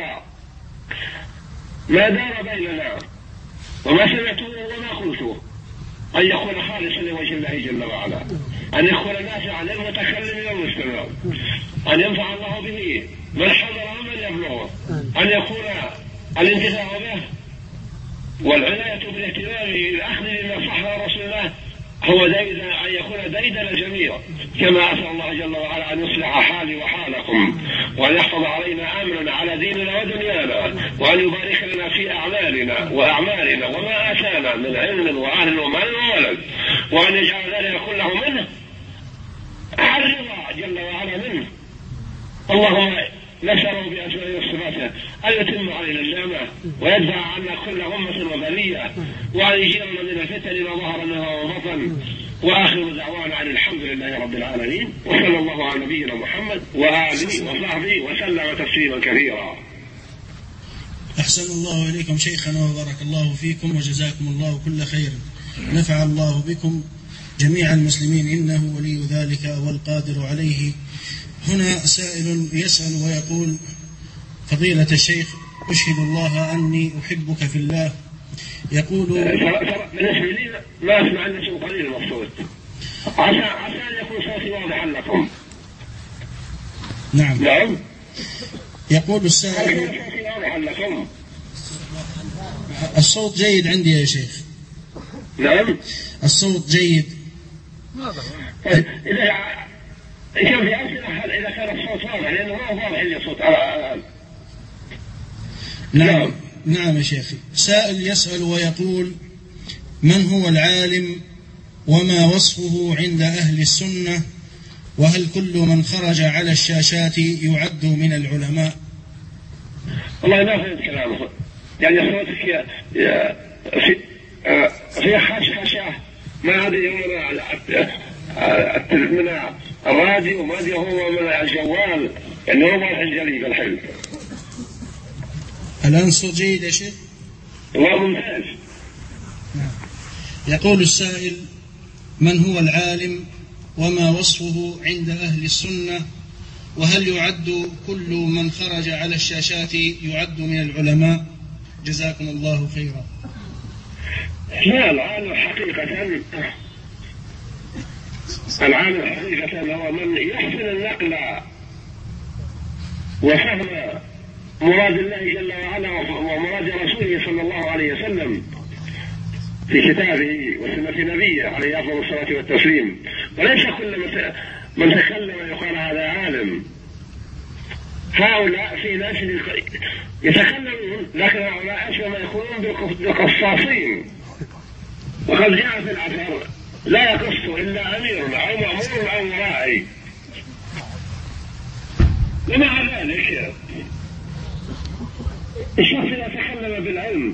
ما دار بيننا وما سمعته وما قلته أن يكون خالصا لوجه الله جل وعلا، أن يكون نافعا للمتكلم والمستمع، أن ينفع الله به من حضر ومن يبلغه، أن يكون الانتفاع به والعناية بالاهتمام بالأخذ بما صح رسول الله هو ديدا، أن يكون ديدا الجميع، كما أسأل الله جل وعلا أن يصلح حالي وحالكم وأن يحفظ علينا أمرنا على ديننا ودنيانا، وأن يبارك لنا في أعمالنا وأعمالنا وما آتانا من علم وأهل ومال وولد، وأن يجعل ذلك كله منه الرضا جل وعلا منه. اللهم نسأله بأسمائه وصفاته أن يتم علينا النعمة ويدفع عنا كل غمة وبلية وأن يجيرنا من الفتن ما ظهر منها وبطن. وآخر دعوانا عن الحمد لله رب العالمين، وصلى الله على نبينا محمد وآله وصحبه وسلم تسليما كثيرا. أحسن الله إليكم شيخنا وبارك الله فيكم وجزاكم الله كل خير، نفع الله بكم جميع المسلمين إنه ولي ذلك والقادر عليه. هنا سائل يسأل ويقول: فضيلة الشيخ، أشهد الله أني أحبك في الله. يقول: بالنسبة لي ما أسمع إلا شيء قليل المقصود، عشان عشان يكون صوتي واضحا لكم. نعم. نعم. يقول السائل: صوتي واضحا لكم. الصوت جيد عندي يا شيخ. نعم. الصوت جيد. إذا كان في أسئلة إذا كان الصوت واضح، لأنه ما هو واضح إلا صوت الآن. نعم. نعم يا شيخي. سائل يسأل ويقول: من هو العالم وما وصفه عند أهل السنة؟ وهل كل من خرج على الشاشات يعد من العلماء؟ والله ما فهمت كلامه. يعني صوتك يا يا في في خشخشة ما أدري من من الراديو وما أدري هو من الجوال، يعني هو واضح جلي بالحلم. الآن الصوت جيد يا شيخ؟ والله ممتاز. نعم. يقول السائل: من هو العالم وما وصفه عند أهل السنة؟ وهل يعد كل من خرج على الشاشات يعد من العلماء؟ جزاكم الله خيرا. لا، العالم حقيقة العالم حقيقة هو من يحسن النقل وفهم مراد الله جل وعلا ومراد رسوله صلى الله عليه وسلم في كتابه وسنة نبيه عليه أفضل الصلاة والتسليم، وليس كل من تكلم يقال هذا عالم. هؤلاء في ناس يتكلمون، لكن هؤلاء أشبه ما يكونون بقصاصين. وقد جاء في الأثر: لا يقص إلا أمير أو مأمور أو راعي. ومع ذلك الشخص إذا تكلم بالعلم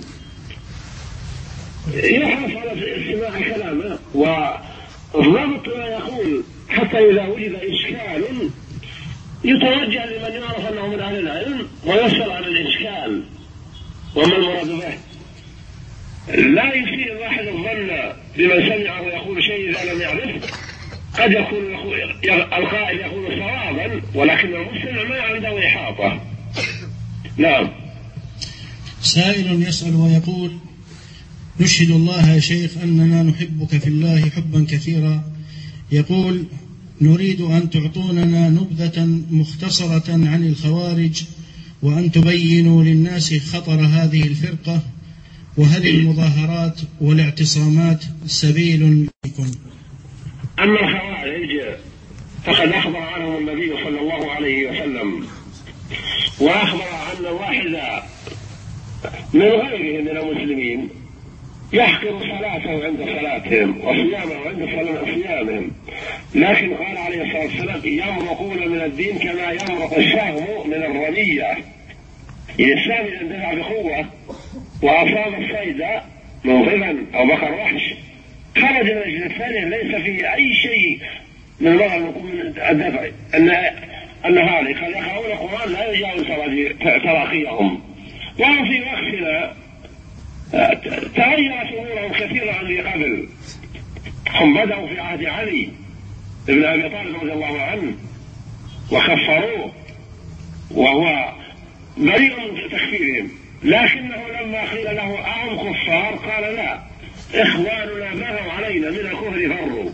يحرص على استماع كلامه وضبط ما يقول، حتى إذا وجد إشكال يتوجه لمن يعرف أنه من أهل العلم ويسأل عن الإشكال وما المراد به. لا يسيء الواحد الظن بمن سمعه يقول شيء إذا لم يعرف. قد يكون القائل يقول صوابا، ولكن المستمع ما عنده إحاطة. نعم. سائل يسأل ويقول: نشهد الله يا شيخ أننا نحبك في الله حبا كثيرا. يقول: نريد أن تعطوننا نبذة مختصرة عن الخوارج، وأن تبينوا للناس خطر هذه الفرقة، وهل المظاهرات والاعتصامات سبيل لكم؟ أما الخوارج فقد أخبر عنهم النبي صلى الله عليه وسلم، وأخبر أن واحدا من غيرهم من المسلمين يحقر صلاته عند صلاتهم وصيامه عند صيامهم، لكن قال عليه الصلاة والسلام: يمرقون من الدين كما يمرق السهم من الرمية. إذا السهم اندفع بقوة وأصاب الصيد موهبا أو بقر وحش خرج من الجنة الثانية ليس فيه أي شيء من الدفع، أن أن هذا قد يقرؤون القرآن لا يجاوز تراقيهم. وهم في وقتنا تغيرت أمورهم كثيرا عن اللي قبل. هم بدأوا في عهد علي بن أبي طالب رضي الله عنه وكفروه وهو بريء من تكفيرهم، لكنه لما قيل له أهم كفار قال: لا، إخواننا بغوا علينا من الكفر فروا.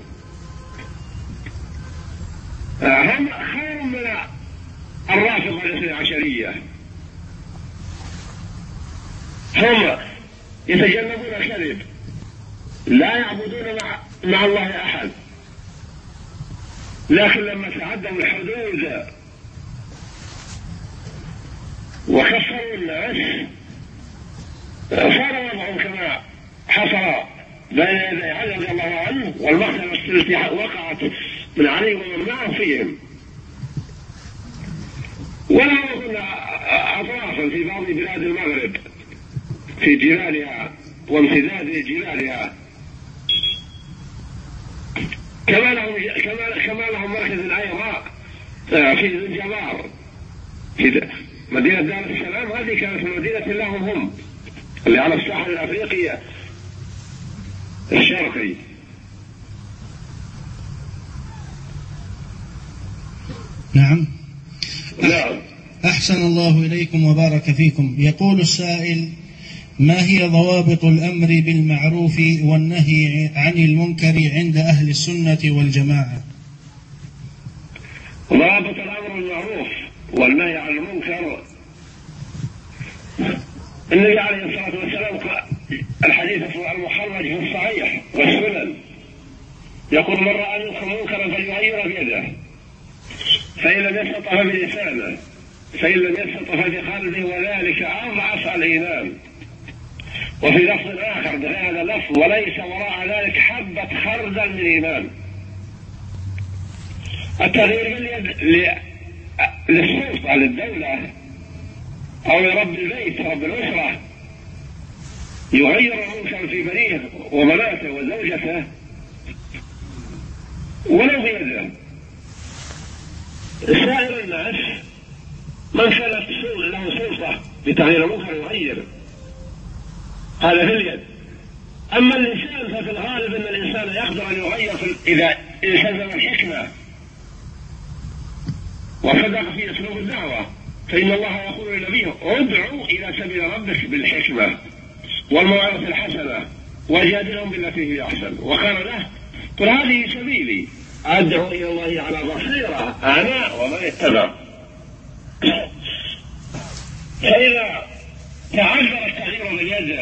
هم خير من الرافضة الاثني عشرية، هم يتجنبون الكذب، لا يعبدون مع, مع الله أحد، لكن لما تعدوا الحدود وكفروا الناس صار وضعهم كما حصل بين يدي علي رضي الله عنه والمقتلة التي وقعت من علي ومن معه فيهم. ولا يكون أطرافا في بعض بلاد المغرب في جبالها وامتداد جبالها، كما لهم كما كما لهم مركز أيضا في زنجبار في مدينة دار السلام. هذه كانت مدينة لهم هم اللي على الساحل الأفريقي الشرقي. نعم. نعم. أحسن الله إليكم وبارك فيكم. يقول السائل: ما هي ضوابط الأمر بالمعروف والنهي عن المنكر عند أهل السنة والجماعة؟ ضابط الأمر بالمعروف والنهي عن المنكر، النبي عليه الصلاة والسلام الحديث المخرج في الصحيح والسنن يقول: من رأى منكم منكرا فليغيره بيده، فإن لم يستطع بلسانه، فإن لم يستطع بقلبه، وذلك أضعف الإيمان. وفي لفظ آخر بهذا اللفظ: وليس وراء ذلك حبة خردل من الإيمان. التغيير باليد للسلطة للدولة أو لرب البيت رب الأسرة يغير المنكر في بنيه وبناته وزوجته ولو بيده. سائر الناس من كانت له سلطة بتغيير المنكر يغير، هذا في اليد. أما اللسان ففي الغالب أن الإنسان يقدر أن يغير إذا التزم الحكمة وصدق في أسلوب الدعوة، فإن الله يقول لنبيه: ادعوا إلى سبيل ربك بالحكمة والموعظة الحسنة وجادلهم بالتي هي أحسن. وقال له: قل هذه سبيلي أدعو إلى الله على بصيرة أنا ومن اتبع. فإذا تعذر التغيير باليد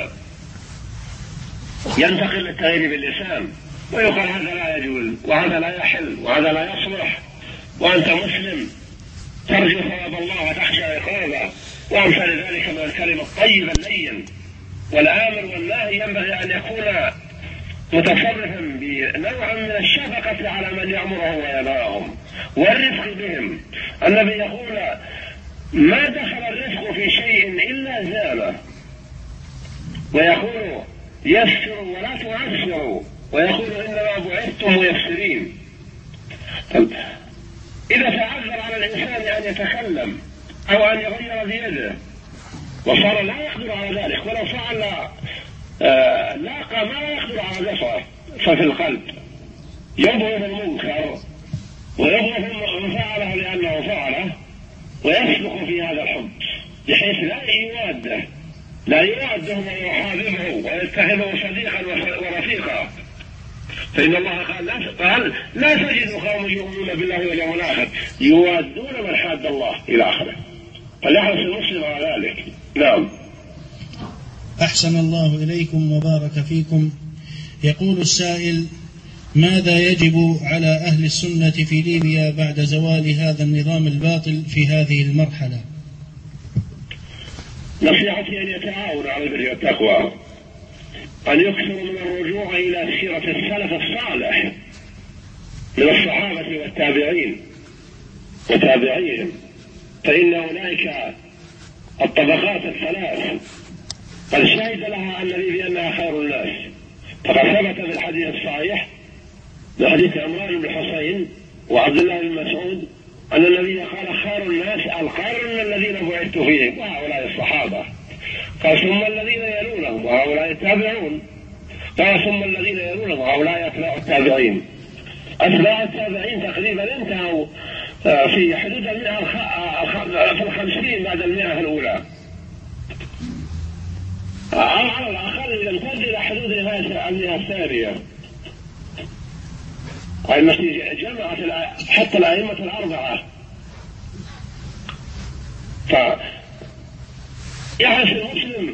ينتقل التغيير باللسان ويقال: هذا لا يجوز وهذا لا يحل وهذا لا يصلح، وأنت مسلم ترجو ثواب الله وتخشى عقابه، وأمثال ذلك من الكلمة الطيبة اللين. والآمر والناهي ينبغي أن يكون متصرفا بنوع من الشفقة على من يأمرهم وينهاهم والرفق بهم. النبي يقول: ما دخل الرفق في شيء إلا زاله، ويقول: يسروا ولا تعسروا، ويقول: إنما بعثتم ميسرين. إذا تعذر على الإنسان أن يتكلم أو أن يغير بيده وصار لا يقدر على ذلك، ولو فعل آه لاقى ما لا يقدر على دفعه، ففي القلب يبغض المنكر ويبغض من فعله لأنه فعله، ويسلك في هذا الحب بحيث لا يواده لا يواده ويحاببه ويتخذه صديقا ورفيقا. فإن الله قال لا, قال لا تجد قوم يؤمنون بالله واليوم الآخر يوادون من حاد الله إلى آخره، فليحرص المسلم على ذلك. نعم. أحسن الله إليكم وبارك فيكم. يقول السائل: ماذا يجب على أهل السنة في ليبيا بعد زوال هذا النظام الباطل في هذه المرحلة؟ نصيحتي أن يتعاونوا على البر والتقوى، أن يكثروا من الرجوع إلى سيرة السلف الصالح من الصحابة والتابعين وتابعيهم، فإن أولئك الطبقات الثلاث قد شهد لها النبي بأنها خير الناس. فقد ثبت في الحديث الصحيح بحديث عمران بن حسين وعبد الله بن مسعود أن النبي قال: خير الناس القرن الذين بعثت فيهم، وهؤلاء الصحابة. قال: ثم الذين يلونهم وهؤلاء التابعون. قال: ثم الذين يلونهم وهؤلاء أتباع التابعين. أتباع التابعين تقريبا انتهوا في حدود المئة في الخمسين بعد المئة الأولى، على الأقل يمتد إلى حدود المئة الثانية، التي جمعت حتى الأئمة الأربعة. فيحرص المسلم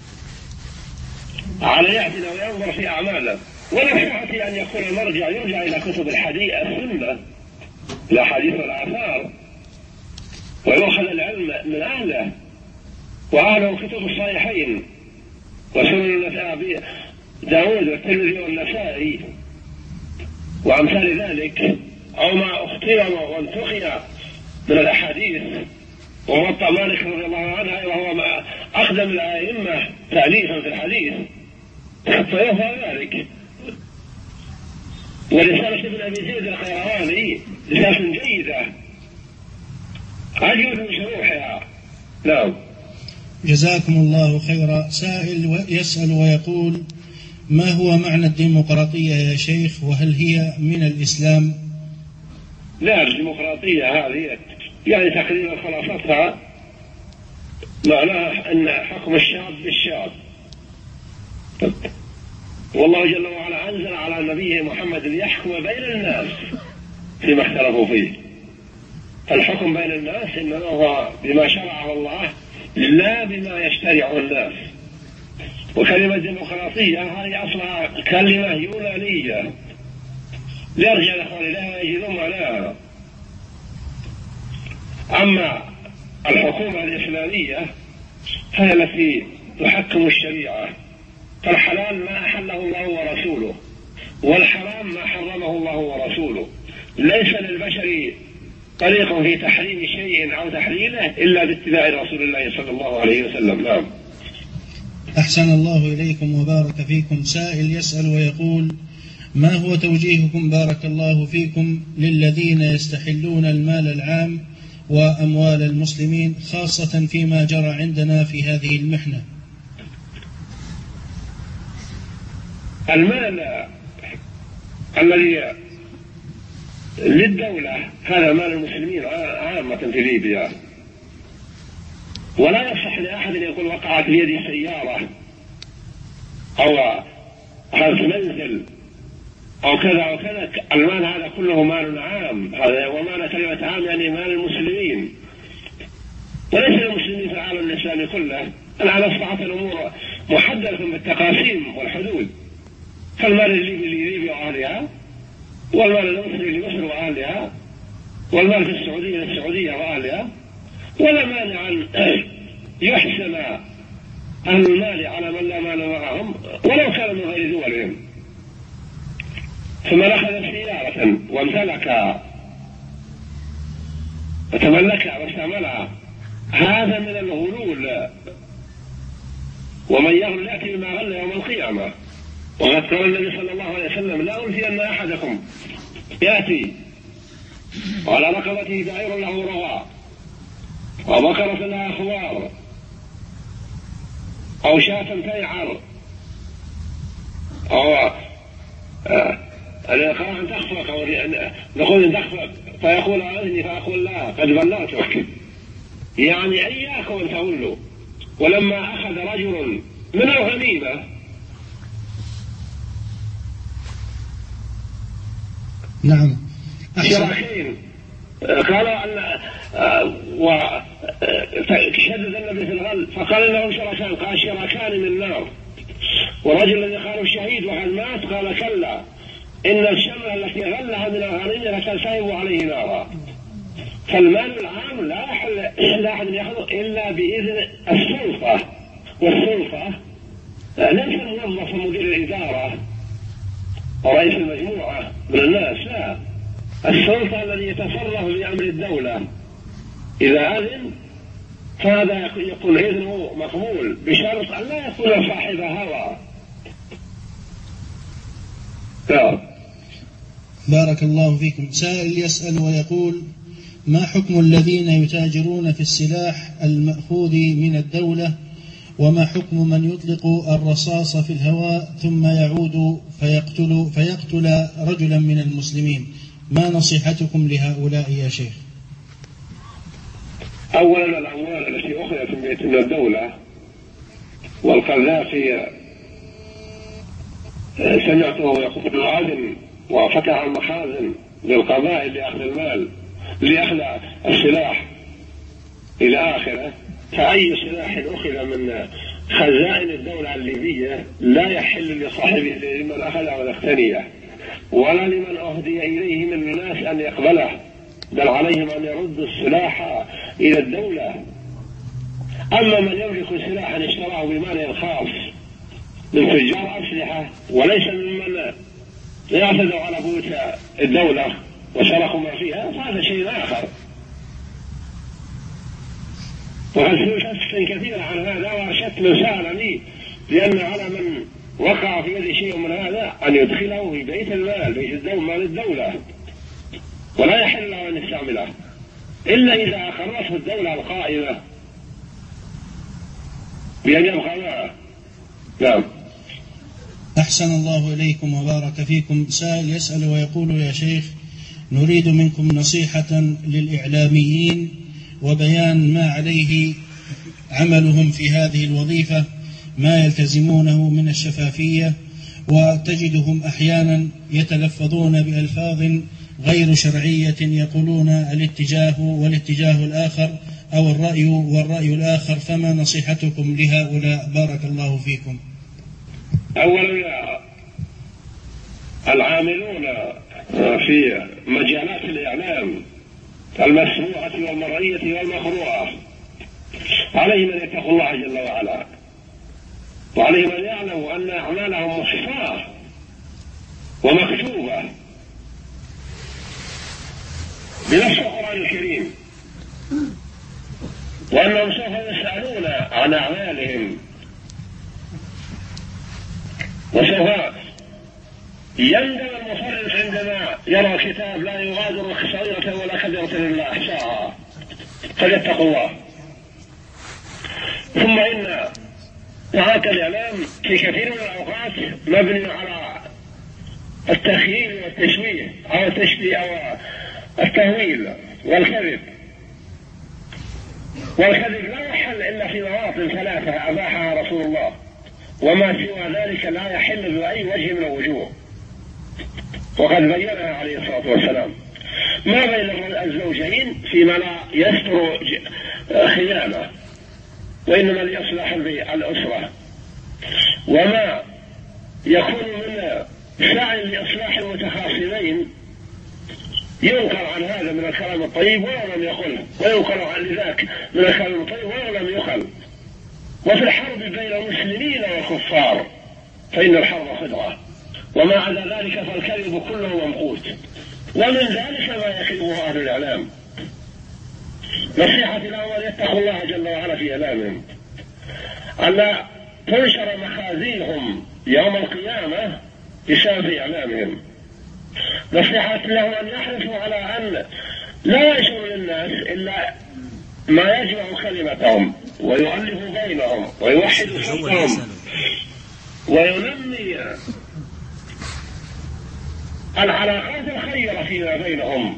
على يعدل وينظر في أعماله. ونصيحتي أن يكون المرجع يرجع إلى كتب الحديث السنة، إلى حديث الآثار، ويؤخذ العلم من أهله، وأهله كتب الصحيحين وسنن أبي داود والترمذي والنسائي وأمثال ذلك، أو ما أخطي وانتقي من الأحاديث، وموطأ مالك رضي الله عنه وهو ما أقدم الأئمة تأليفا في الحديث، فيفعل ذلك. ورسالة ابن أبي زيد القيرواني رسالة جيدة أجود من شروحها. نعم. جزاكم الله خيرا. سائل يسأل ويقول: ما هو معنى الديمقراطية يا شيخ، وهل هي من الإسلام؟ لا، الديمقراطية هذه يعني تقريبا خلاصتها معناها أن حكم الشعب بالشعب. والله جل وعلا أنزل على نبيه محمد ليحكم بين الناس فيما اختلفوا فيه. الحكم بين الناس إنما هو بما شرعه الله لا بما يشترعه الناس. وكلمة ديمقراطية هذه أصلها كلمة يونانية، ليرجع الأخوان لا يجدون معناها. أما الحكومة الإسلامية هي التي تحكم الشريعة، فالحلال ما أحله الله ورسوله، والحرام ما حرمه الله ورسوله. ليس للبشر طريق في تحريم شيء أو تحليله إلا باتباع رسول الله صلى الله عليه وسلم. نعم. أحسن الله إليكم وبارك فيكم. سائل يسأل ويقول: ما هو توجيهكم بارك الله فيكم للذين يستحلون المال العام وأموال المسلمين، خاصة فيما جرى عندنا في هذه المحنة؟ المال الذي للدولة هذا مال المسلمين عامة في ليبيا، ولا يصح لأحد أن يقول وقعت بيدي سيارة أو هذا منزل أو كذا أو كذا. المال هذا كله مال عام، هذا ومعنى كلمة عام يعني مال المسلمين، وليس المسلمين في العالم الإسلامي كله. الآن أصبحت الأمور محددة بالتقاسيم والحدود، فالمال الليبي لليبيا وأهلها، والمال المصري لمصر وأهلها، والمال في السعودية للسعودية وأهلها. ولا مانع أن يحسن أهل المال على من لا مال معهم ولو كان من غير دولهم. فمن أخذ سيارة وامتلكها وتملكها واستعملها هذا من الغلول، ومن يغل يأتي بما غل يوم القيامة. وقد قال النبي صلى الله عليه وسلم: لا ألفي أن أحدكم يأتي وعلى رقبته دائر له رغاء أو بقرة لها خوار أو شاة تيعر أو الإقراء أن تخفق أو نقول أن تخفق فيقول أذني فأقول لا قد بلغتك، يعني إياكم أن تولوا. ولما أخذ رجل من الغنيمة نعم شراكين قالوا أن وشدد النبي في الغل فقال إنهم شراكان، قال شراكان من نار. ورجل الذي قالوا الشهيد وقد مات قال كلا إن الشملة التي غلها من الغنيمة لتنسحب عليه نارا. فالمال العام لا يحل لا أحد يأخذه إلا بإذن السلطة، والسلطة ليس الموظف مدير الإدارة ورئيس المجموعة من الناس، لا، السلطة الذي يتصرف بأمر الدولة. إذا أذن فهذا يكون إذنه مقبول بشرط أن لا يكون صاحب هوى. بارك الله فيكم. سائل يسأل ويقول: ما حكم الذين يتاجرون في السلاح المأخوذ من الدولة، وما حكم من يطلق الرصاص في الهواء ثم يعود فيقتل, فيقتل رجلا من المسلمين؟ ما نصيحتكم لهؤلاء يا شيخ؟ أولا الأموال التي أخذت من الدولة والقذافي سمعته يقول عادل وفتح المخازن للقبائل لأخذ المال لأخذ السلاح إلى آخره. فأي سلاح أخذ من خزائن الدولة الليبية لا يحل لصاحبه لمن أخذه ويقتنيه، ولا لمن أهدي إليه من الناس أن يقبله، بل عليهم أن يردوا السلاح إلى الدولة. أما من يملك سلاحا اشتراه بمال خاص من تجار أسلحة وليس ممن يعتدوا على بيوت الدولة وسرقوا ما فيها فهذا شيء آخر. وقد سئلت كثيرا عن هذا وأرشدت من سألني، لأن على من وقع في يد شيء من هذا أن يدخله في بيت المال، بيت الدولة، مال الدولة، ولا يحل له أن يستعمله إلا إذا أقرته الدولة القائمة بأن يبقى معه. نعم. أحسن الله إليكم وبارك فيكم. سائل يسأل ويقول: يا شيخ، نريد منكم نصيحة للإعلاميين وبيان ما عليه عملهم في هذه الوظيفة، ما يلتزمونه من الشفافية، وتجدهم أحيانا يتلفظون بألفاظ غير شرعية يقولون الاتجاه والاتجاه الآخر أو الرأي والرأي الآخر، فما نصيحتكم لهؤلاء؟ بارك الله فيكم. أولا العاملون في مجالات الإعلام المسموعة والمرئية والمقروءة عليهم أن يتقوا الله جل وعلا، وعليهم أن يعلموا أن أعمالهم مخفاة ومكتوبة بنص القرآن الكريم، وأنهم سوف يسألون عن أعمالهم، وسوف يندم المفرط عندما يرى كتاب لا يغادر صغيرة ولا كبيرة إلا أحصاها، فليتقوا الله. ثم إن هذا الإعلام في كثير من الأوقات مبني على التخييل والتشويه أو التشبيه أو التهويل والكذب، والكذب لا يحل إلا في مواطن ثلاثة أباحها رسول الله، وما سوى ذلك لا يحل بأي وجه من الوجوه، وقد بينها عليه الصلاة والسلام. ما بين الزوجين فيما لا يستر خيانة، وإنما لإصلاح الأسرة، وما يكون من سعي لإصلاح المتخاصمين ينكر عن هذا من الكلام الطيب ولو لم يقله، وينكر عن ذاك من الكلام الطيب ولو لم يقل. وفي الحرب بين المسلمين والكفار فإن الحرب خدعة، وما عدا ذلك فالكذب كله ممقوت، ومن ذلك ما يكذبه أهل الإعلام. نصيحتي لهم أن يتقوا الله جل وعلا في إعلامهم، ألا تنشر مخازيهم يوم القيامة بسبب إعلامهم. نصيحتي لهم أن يحرصوا على أن لا ينشروا للناس إلا ما يجمع كلمتهم ويؤلف بينهم ويوحد صفهم وينمي العلاقات الخيرة فيما بينهم.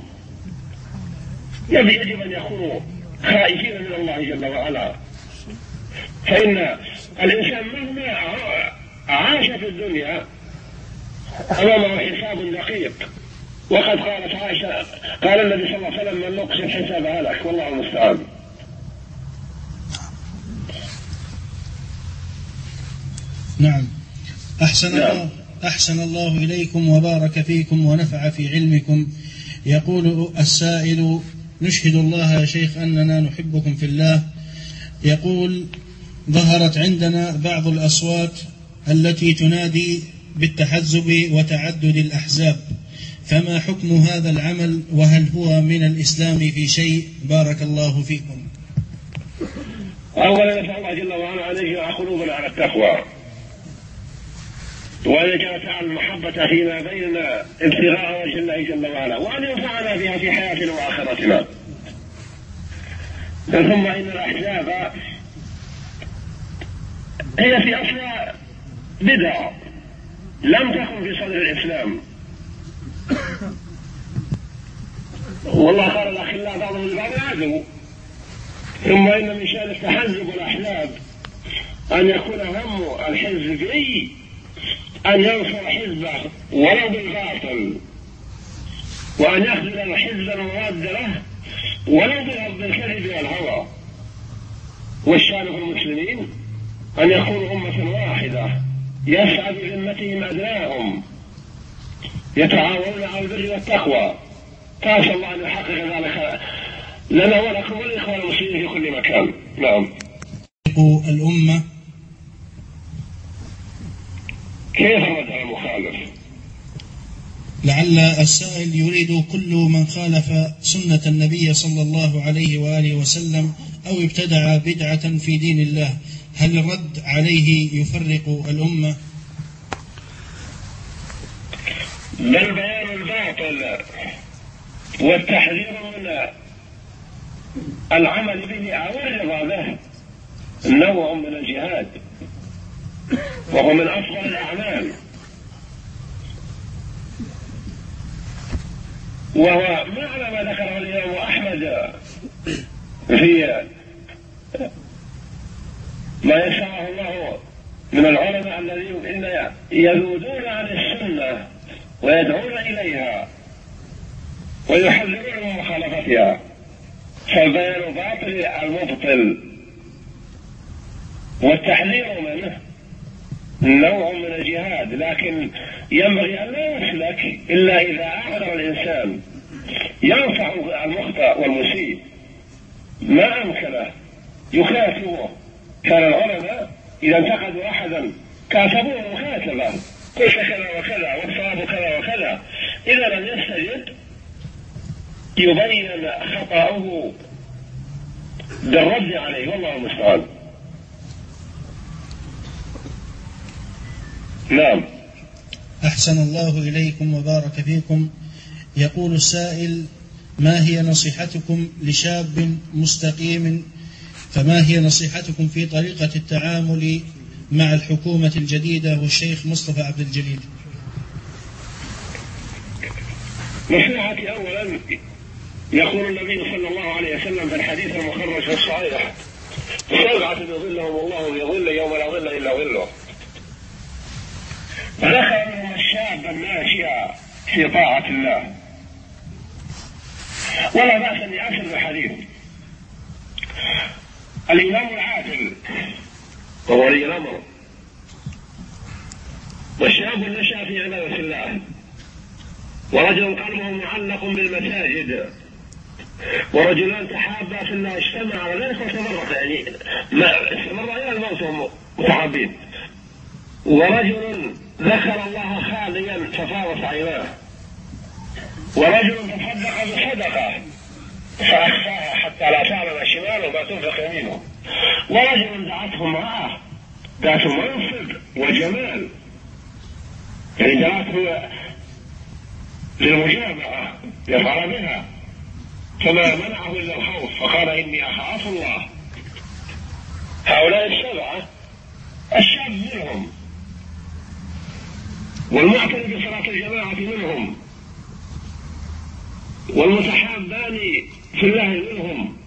يجب أن يكونوا خائفين من الله جل وعلا، فإن الإنسان مهما عاش في الدنيا أمامه حساب دقيق، وقد قالت عائشة قال النبي صلى الله عليه وسلم من نقص الحساب هلك، والله المستعان. نعم. أحسن الله أحسن الله إليكم وبارك فيكم ونفع في علمكم. يقول السائل: نشهد الله يا شيخ أننا نحبكم في الله. يقول: ظهرت عندنا بعض الأصوات التي تنادي بالتحزب وتعدد الأحزاب، فما حكم هذا العمل، وهل هو من الإسلام في شيء؟ بارك الله فيكم. أولا نسأل الله جل وعلا أن يجمع قلوبنا على التقوى، وأن يجعل المحبة فيما بيننا ابتغاء وجه الله جل وعلا، وأن ينفعنا بها في حياتنا وآخرتنا. ثم إن الأحزاب هي في أصلها بدعة لم تكن في صدر الإسلام، والله قال الأخلاء بعضهم لبعض عدو. ثم إن من شأن التحزب والأحزاب أن يكون هم الحزبي أن ينصر حزبه ولو بالباطل، وأن يخذل الحزب المواد له ولو بالكذب والهوى. والشأن في المسلمين أن يكونوا أمة واحدة يسعد ذمتهم أدناهم، يتعاونون على البر والتقوى. فأسأل الله أن يحقق ذلك لنا ولكم والإخوان المسلمين في كل مكان. نعم. الأمة كيف الرد على المخالف؟ لعل السائل يريد كل من خالف سنة النبي صلى الله عليه وآله وسلم أو ابتدع بدعة في دين الله، هل الرد عليه يفرق الأمة؟ بل بيان الباطل والتحذير من العمل به أو الرضا به نوع من الجهاد، وهو من أفضل الأعمال. وهو معنى ما ذكره الإمام أحمد في ما يشرعه الله من العلماء الذين يذودون عن السنة ويدعون إليها ويحذرون من مخالفتها، فبيان باطل المبطل والتحذير منه نوع من الجهاد، لكن ينبغي أن لا يسلك إلا إذا أعذر الإنسان ينصح المخطئ والمسيء ما أمكنه يكاتبه. كان العلماء إذا انتقدوا أحدا كاتبوه مكاتبة، قلت كذا وكذا والصواب كذا وكذا، إذا لم يستجد يبين خطأه بالرد عليه، والله المستعان. نعم. أحسن الله إليكم وبارك فيكم. يقول السائل: ما هي نصيحتكم لشاب مستقيم، فما هي نصيحتكم في طريقة التعامل مع الحكومة الجديدة والشيخ مصطفى عبد الجليل؟ نصيحتي أولا، يقول النبي صلى الله عليه وسلم في الحديث المخرج في الصحيح: سبعة يظلهم الله بظله يوم لا ظل إلا ظله. فذكر منهم الشاب الناشئ في طاعة الله، ولا بأس أن يعاشر بالحديث. الإمام العادل وهو ولي الأمر، والشاب نشأ في عبادة الله، ورجل قلبه معلق بالمساجد، ورجلان تحابا في الله اجتمع على ذلك واستمرت، يعني ما استمر إلى الموت وهم متحابين، ورجل ذكر الله خاليا ففاضت عيناه، ورجل تصدق بصدقه فأخفاها حتى لا تعلم شماله ما تنفق يمينه، ورجل دعته امرأة ذات منصب وجمال، يعني دعته للمجامعة يفعل بها، فما منعه إلا الخوف، فقال: إني أخاف الله. هؤلاء السبعة الشاب منهم، والمعترف بصلاة الجماعة منهم، والمتحابان في الله منهم.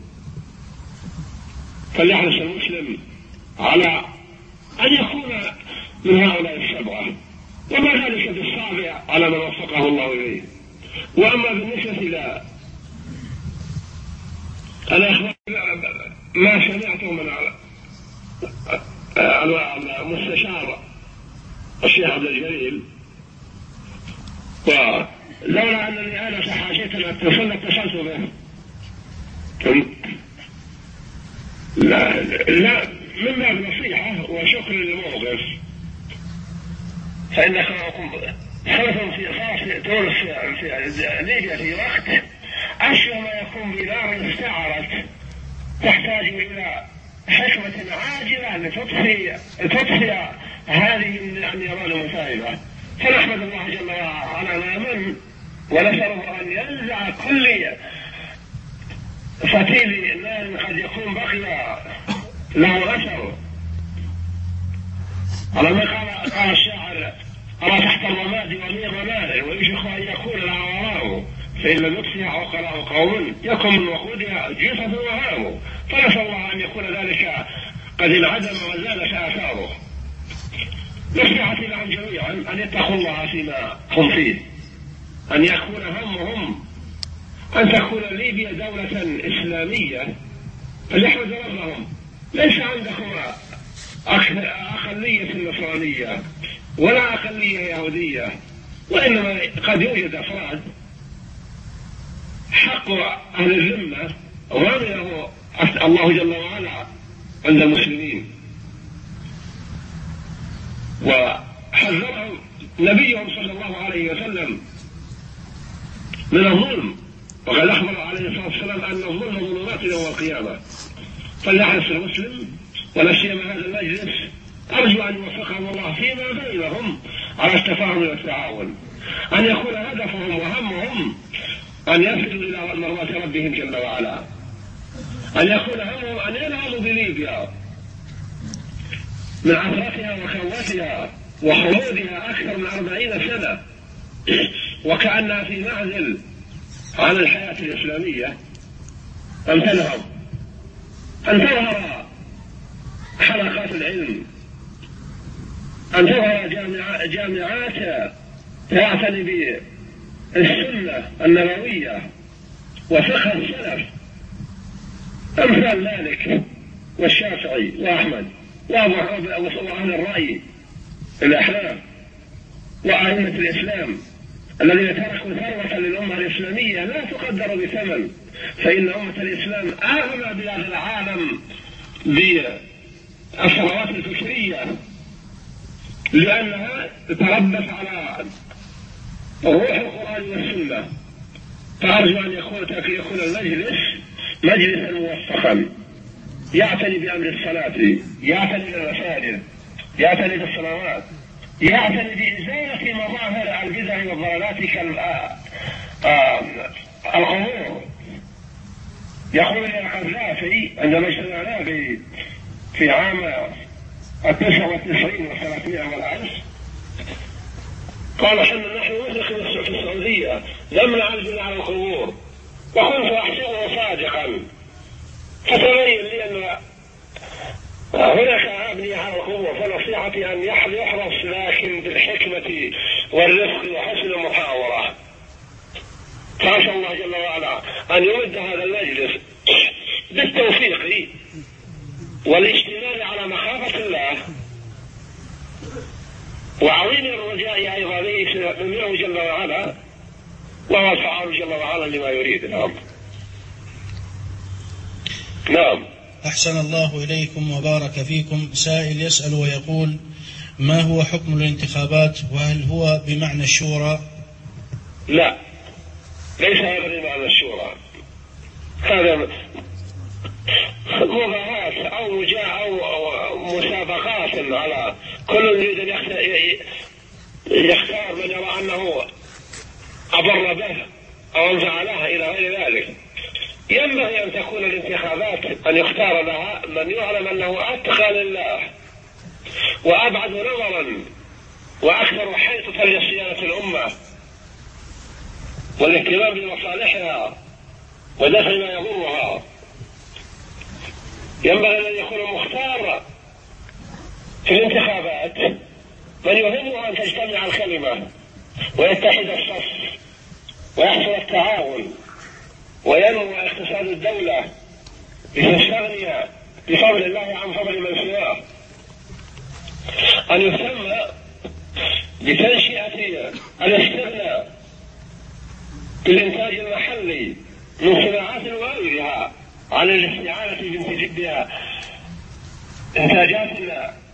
فليحرص المسلم على أن يكون من هؤلاء السبعة، وما ذلك بالصابع على من وفقه الله إليه. وأما بالنسبة إلى الأخبار ما سمعته من المستشار الشيخ عبد الجليل، ولولا أنني أنا حاجة أن أتصل اتصلت به. لا لا من باب نصيحة وشكر للموقف، فإن خلفهم في خاص تونس في ليبيا في وقت أشبه ما يكون بنار استعرت تحتاج إلى حكمة عاجلة لتطفي تطفي هذه النيران المسائلة. فنحمد الله جل وعلا على ما من، ونسأله أن ينزع كل فتيل نار قد يكون بقي له أثر، على ما قال قال الشاعر: أرى تحت الرماد ومير رمال ويشخ أن يكون لها وراءه، فإن لم يطفئ عقلاء قوم يكن من وقودها جثث وهام. فنسأل الله أن يكون ذلك قد انعدم وزالت آثاره. نصيحتي لهم جميعا أن يتقوا الله فيما هم فيه، أن يكون همهم أن تكون ليبيا دولة إسلامية، فليحمدوا ربهم. ليس عندكم أقلية نصرانية ولا أقلية يهودية، وإنما قد يوجد أفراد حق أهل الذمة ضامنه الله جل وعلا عند المسلمين، وحذرهم نبيهم صلى الله عليه وسلم من الظلم، وقد أخبر عليه الصلاة والسلام أن الظلم ظلمات يوم القيامة. فليحرص المسلم ولا سيما هذا المجلس، أرجو أن يوفقهم الله فيما بينهم على التفاهم والتعاون، أن يكون هدفهم وهمهم أن يصلوا إلى مرضاة ربهم جل وعلا، أن يكون همهم أن ينهضوا بليبيا من عثرتها وخوتها وخلودها أكثر من أربعين سنة، وكأنها في معزل عن الحياة الإسلامية أن تنهض، أن تظهر حلقات العلم، أن تظهر جامعات تعتني بالسنة النبوية وفقه السلف أمثال مالك والشافعي وأحمد وأهل الرأي الأحناف وأئمة الإسلام الذين تركوا ثروة للأمة الإسلامية لا تقدر بثمن، فإن أمة الإسلام أغنى بلاد العالم بالثروات الفكرية لأنها تربت على روح القرآن والسنة. فأرجو أن يكون يكون المجلس مجلسا موفقا يعتني بأمر الصلاة، يعتني بالمساجد، يعتني بالصلوات، يعتني بإزالة مظاهر البدع والضلالات كالقبور. يقول القذافي عندما اجتمعنا في عام التسعة والتسعين وثلاثمائة والألف قال حنا نحن نطلق في السعودية نمنع البناء على القبور، وكنت أحسبه صادقا، فتبين لي أن هناك أبنية على القبور، فنصيحتي أن يحرص لكن بالحكمة والرفق وحسن المحاورة. فأسأل الله جل وعلا أن يمد هذا المجلس بالتوفيق والاشتمال على مخافة الله وعظيم الرجاء أيضا منه جل وعلا، وهو الفعال جل وعلا لما يريد. نعم. نعم. أحسن الله إليكم وبارك فيكم. سائل يسأل ويقول: ما هو حكم الانتخابات، وهل هو بمعنى الشورى؟ لا، ليس هذا بمعنى الشورى، هذا مباراة أو مجاعة أو مسابقات على كل يريد أن يختار من يرى أنه أضر به أو أنفع له إلى غير ذلك. ينبغي أن تكون الانتخابات أن يختار لها من يعلم أنه أتقى لله وأبعد نظرا وأكثر حيطة لصيانة الأمة والاهتمام بمصالحها ودفع ما يضرها. ينبغي أن يكون مختار في الانتخابات من يهمه أن تجتمع الكلمة ويتحد الصف ويحصل التعاون وينمو اقتصاد الدولة لتستغني بفضل الله عن فضل من سواه. أن يهتم بتنشئة الاستغناء بالإنتاج المحلي من صناعات وغيرها عن الاستعانة بها إنتاجات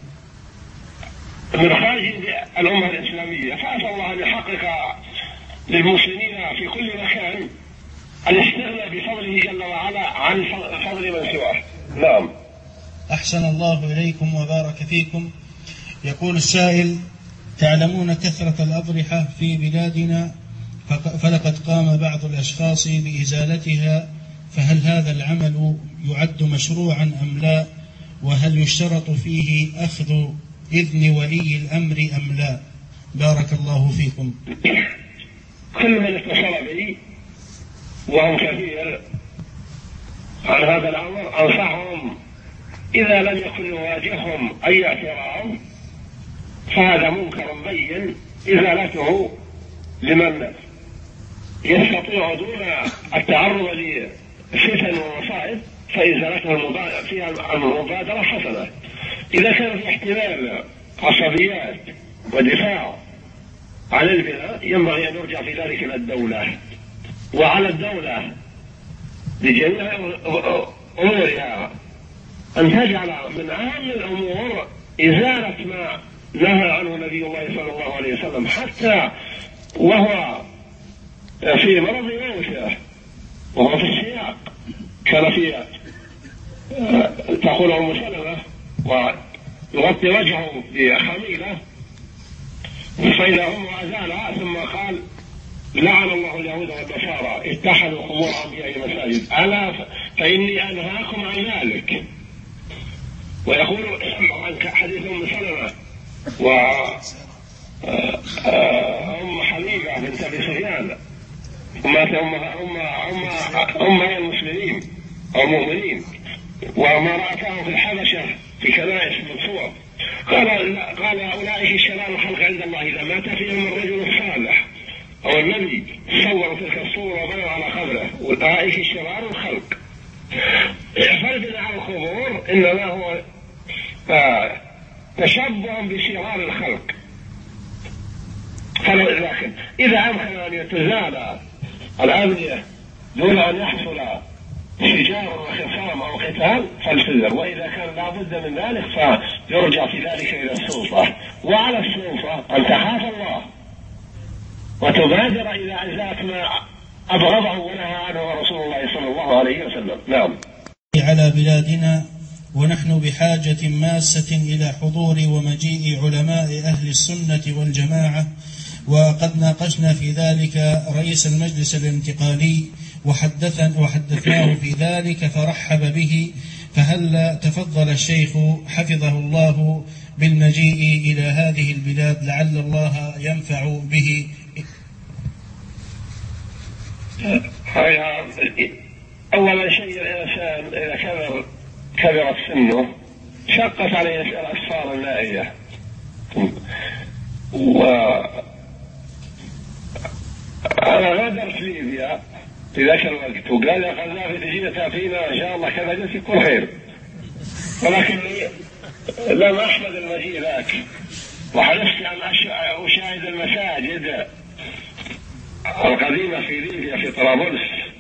من خارج الأمة الإسلامية. فأسأل الله أن يحقق للمسلمين في كل مكان الاستغناء بفضله جل وعلا عن فضل من سواه. نعم. أحسن الله إليكم وبارك فيكم. يقول السائل: تعلمون كثرة الأضرحة في بلادنا، فلقد قام بعض الأشخاص بإزالتها، فهل هذا العمل يعد مشروعا أم لا؟ وهل يشترط فيه أخذ إذن ولي الأمر أم لا؟ بارك الله فيكم. كل من اتصل بي وهم كثير عن هذا الأمر أنصحهم إذا لم يكن يواجههم أي اعتراض فهذا منكر بين إزالته لمن يستطيع دون التعرض لفتن ومصائب، فإزالته فيها المبادرة حسنة. إذا كان في احتمال عصبيات ودفاع عن البناء ينبغي أن يرجع في ذلك إلى الدولة، وعلى الدولة بجميع أمورها أن تجعل من أهم الأمور إزالة ما نهى عنه نبي الله صلى الله عليه وسلم، حتى وهو في مرض موته وهو في السياق كان في تقول أم سلمة ويغطي وجهه بخميلة فإذا هم أزالها ثم قال: لعن الله اليهود والنصارى اتخذوا قبور أنبياء مساجد، ألا فإني أنهاكم عن ذلك. ويقول عن حديث أم سلمة وأم حبيبة بنت أبي سفيان مات أمها أمها أمها أمها المسلمين أو المؤمنين، وما رأتهم في الحبشة في كنائس منصور. قال قال أولئك الشرار الخلق عند الله، إذا مات فيهم الرجل الصالح أو النبي صوروا تلك الصورة وبنوا على قبره، أولئك الشرار الخلق. فرد على القبور إنما هو آه تشبه بشرار الخلق. لكن إذا أمكن أن يتزال الأبنية دون أن يحصل شجار وخصام أو قتال فالسلم، وإذا كان لا بد من ذلك فيرجع في ذلك إلى السلطة، وعلى السلطة أن تخاف الله وتبادر إلى إزالة ما أبغضه ونهى عنه رسول الله صلى الله عليه وسلم. نعم. على بلادنا ونحن بحاجة ماسة إلى حضور ومجيء علماء أهل السنة والجماعة، وقد ناقشنا في ذلك رئيس المجلس الانتقالي وحدثناه في ذلك فرحب به، فهل تفضل الشيخ حفظه الله بالمجيء إلى هذه البلاد لعل الله ينفع به. أولا شيء الإنسان إذا كبر كبرت سنه شقت عليه الأسفار النائية، وأنا غادرت ليبيا في ذاك الوقت وقال يا قذافي تجينا تأتينا إن شاء الله كذا، قلت يكون خير، ولكن لم أحمد المجيء ذاك، وحرصت أن أشاهد المساجد القديمة في ليبيا في طرابلس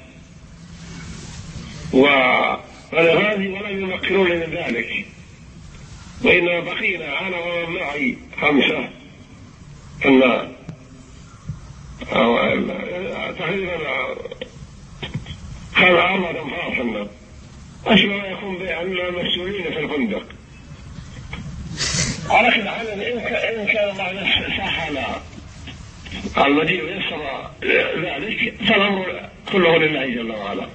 ولغازي ولم يمكنوني من ذلك، وإنما بقينا أنا ومن معي خمسة كنا تقريبا كان أربعة أنفار كنا أشبه ما يكون بأننا مسؤولين في الفندق. على كل حال إن كان الله سهل المجيء ويسر ذلك فالأمر كله لله جل وعلا.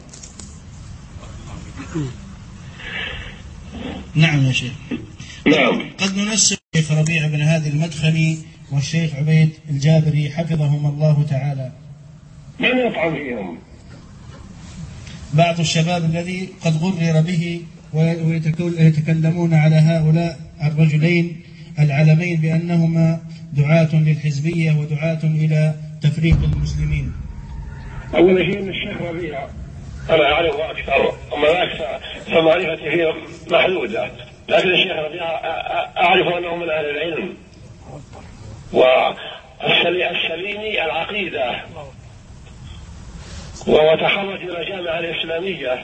نعم يا شيخ. نعم. قد ننسب الشيخ ربيع بن هادي المدخلي والشيخ عبيد الجابري حفظهم الله تعالى، من يطعن فيهم؟ بعض الشباب الذي قد غرر به ويتكلمون على هؤلاء الرجلين العلمين بأنهما دعاة للحزبية ودعاة إلى تفريق المسلمين. أول شيء أن الشيخ ربيع أنا أعرفه أكثر، أما ذاك فمعرفتي فيه محدودة، لكن الشيخ ربيع أعرف أنه من أهل العلم والسليمي العقيدة، وتخرج إلى الجامعة الإسلامية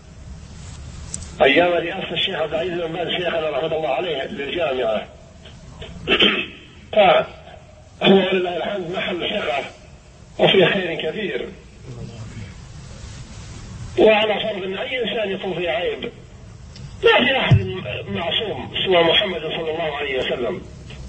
أيام رئاسة الشيخ عبد العزيز بن باز شيخنا رحمة الله عليه للجامعة، فهو ولله الحمد محل ثقة وفيه خير كثير، وعلى فرض أن أي إنسان يكون فيه عيب ما في أحد معصوم سوى محمد صلى الله عليه وسلم،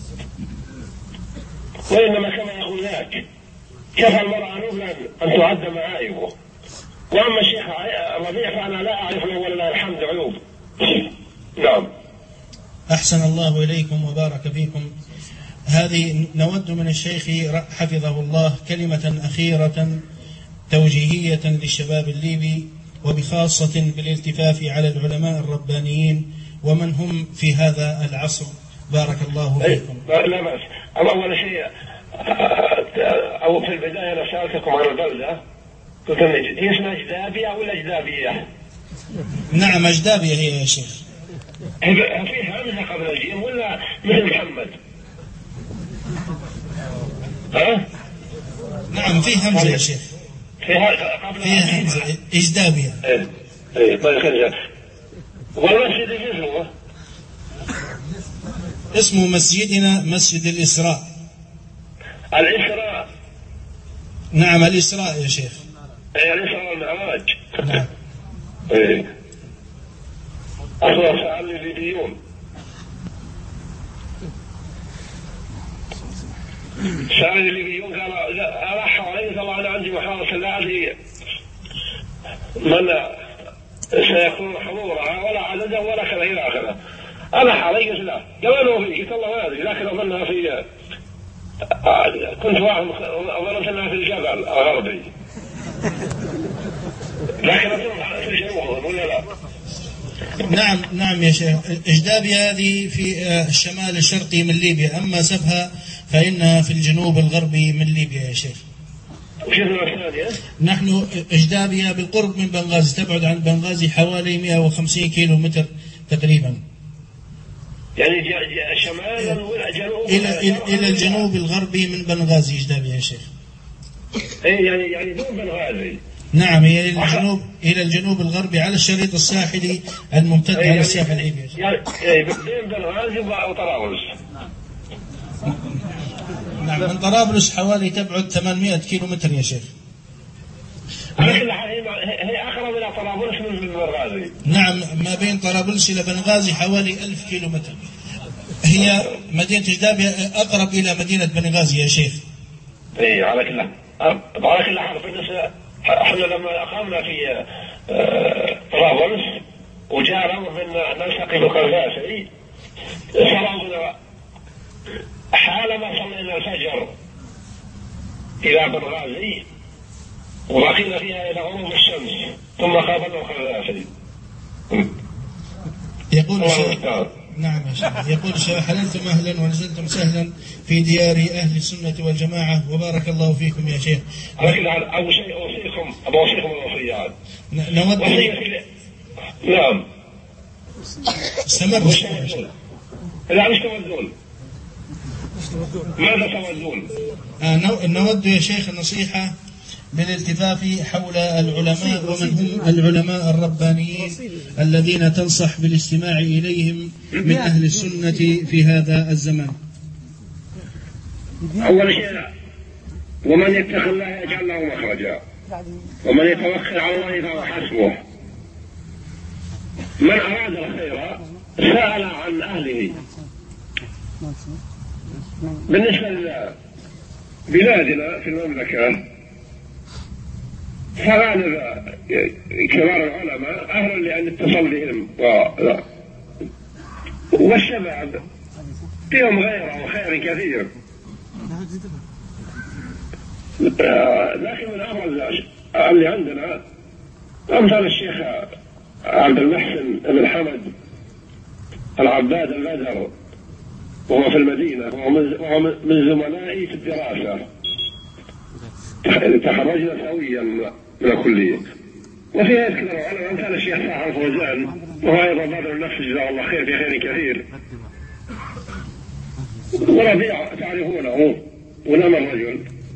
وإنما كما يقول ذاك كفى المرأة نبلا أن تعد معايبه، وأما الشيخ ربيع فأنا لا أعرف له ولله الحمد عيوب. نعم. أحسن الله إليكم وبارك فيكم. هذه نود من الشيخ حفظه الله كلمة أخيرة توجيهية للشباب الليبي، وبخاصة بالالتفاف على العلماء الربانيين ومن هم في هذا العصر. بارك الله فيكم. لا بأس. أول شيء أو في البداية أنا سألتكم عن البلدة، قلت هي اسمها أجدابية ولا أجدابية؟ نعم أجدابية هي يا شيخ. فيها همزة قبل الجيم ولا مثل محمد؟ ها؟ نعم في همزة يا شيخ. فيها قبل فيها همزة أجدابية. إيه إيه طيب خير. والمسجد اسمه اسمه مسجدنا مسجد الإسراء. الإسراء. نعم الإسراء يا شيخ. إيه الإسراء والمعراج. نعم. إيه. أصلا سألني الليبيون سألني الليبيون قال ألح عليك الله أنا عندي محاضرة لا أدري من سيكون حضورها ولا عددا ولا كذا إلى آخره. ألح علي قلت لا، قال أنا فيه قلت الله ما أدري، لكن أظنها في كنت واحد أظنت أنها في الجبل الغربي لكن أظن في الجنوب ولا لا؟ نعم نعم يا شيخ. إجدابيا هذه في الشمال الشرقي من ليبيا، أما سبها فإنها في الجنوب الغربي من ليبيا يا شيخ. نحن إجدابيا بالقرب من بنغازي، تبعد عن بنغازي حوالي مئة وخمسين كيلو متر تقريبا. يعني شمالا ولا جنوب؟ إلى إلى الجنوب الغربي من بنغازي إجدابيا يا شيخ. إيه يعني يعني دون بنغازي. نعم، هي إلى الجنوب إلى الجنوب الغربي على الشريط الساحلي الممتد على الساحل الليبي. يعني بين بنغازي وطرابلس. نعم، من طرابلس حوالي تبعد ثمانمئة كيلو متر يا شيخ. على كل حال هي أقرب إلى طرابلس من بنغازي. نعم، ما بين طرابلس إلى بنغازي حوالي ألف كيلو متر. هي مدينة إجدابيا أقرب إلى مدينة بنغازي يا شيخ. إيه على كل على كل حال بالنسبة احنا لما أقامنا في طرابلس وجاء الأمر بأن نلتقي بالقذافي، صرنا حالما صلينا الفجر إلى بنغازي وبقينا فيها إلى غروب الشمس ثم قابلنا القذافي. يقول الشيخ نعم يا شيخ، يقول الشيخ حللتم أهلا ونزلتم سهلا في ديار أهل السنة والجماعة وبارك الله فيكم يا شيخ. لكن أول شيء أوصيكم أوصيكم الوصيات. نود نعم استمر. لا مش تودون. ماذا تودون؟ آه نود يا شيخ النصيحة بالالتفاف حول العلماء ومن هم العلماء الربانيين الذين تنصح بالاستماع إليهم من أهل السنة في هذا الزمان. أول شيء ومن يتق الله يجعل له مخرجا ومن يتوكل على الله فهو حسبه. من أراد الخير سأل عن أهله. بالنسبة لبلادنا في المملكة فغالب كبار العلماء أهل لأن اتصل بهم و... والشباب فيهم غيره وخير كثير. لكن من أبرز اللي عندنا أمثال الشيخ عبد المحسن بن حمد العباد البدر وهو في المدينة وهو من زملائي في الدراسة، تخرجنا سويا من الكلية. وفي هذه العلماء أمثال الشيخ صاحب الفوزان وهو أيضا بادر النفس جزاه الله خير في خير كثير. وربيع تعرفونه ونعم الرجل.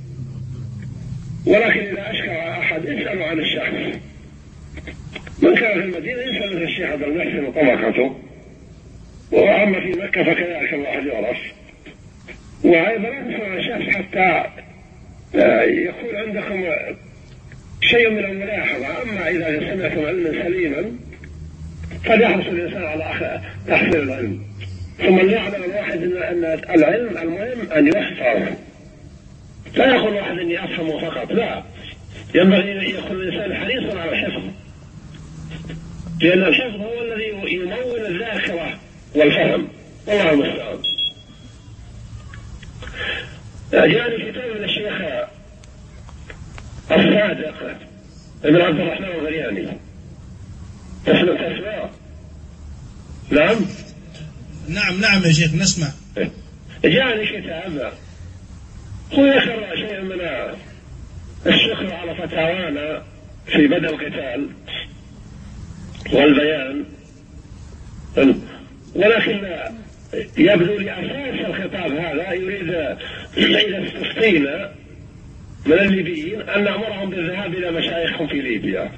ولكن إذا أشكر أحد اسألوا عن الشخص. من كان في المدينة يسأل عن الشيخ عبد المحسن وطبقته، وأما في مكة فكذلك الواحد يعرف. وأيضا لا تسمع عن الشخص حتى يكون عندكم شيء من الملاحظة. أما إذا سمعتم علما سليما فليحرص الإنسان على تحصيل العلم. ثم ليعلم الواحد أن العلم المهم أن يحفظ. لا يقول واحد أني أفهم فقط، لا، ينبغي أن يكون الإنسان حريصا على الحفظ، لأن الحفظ هو الذي يمول الذاكرة والفهم. والله المستعان. جاءني كتاب من الشيخ الصادق ابن عبد الرحمن الغرياني. تسمع تسمع؟ نعم نعم نعم يا شيخ نسمع. جاءني كتاب هو ذكر شيئا من الشكر على فتاوانا في بدء القتال والبيان، ولكن يبدو لي أساس الخطاب هذا يريد إذا استفتينا من الليبيين أن نأمرهم بالذهاب إلى مشايخهم في ليبيا،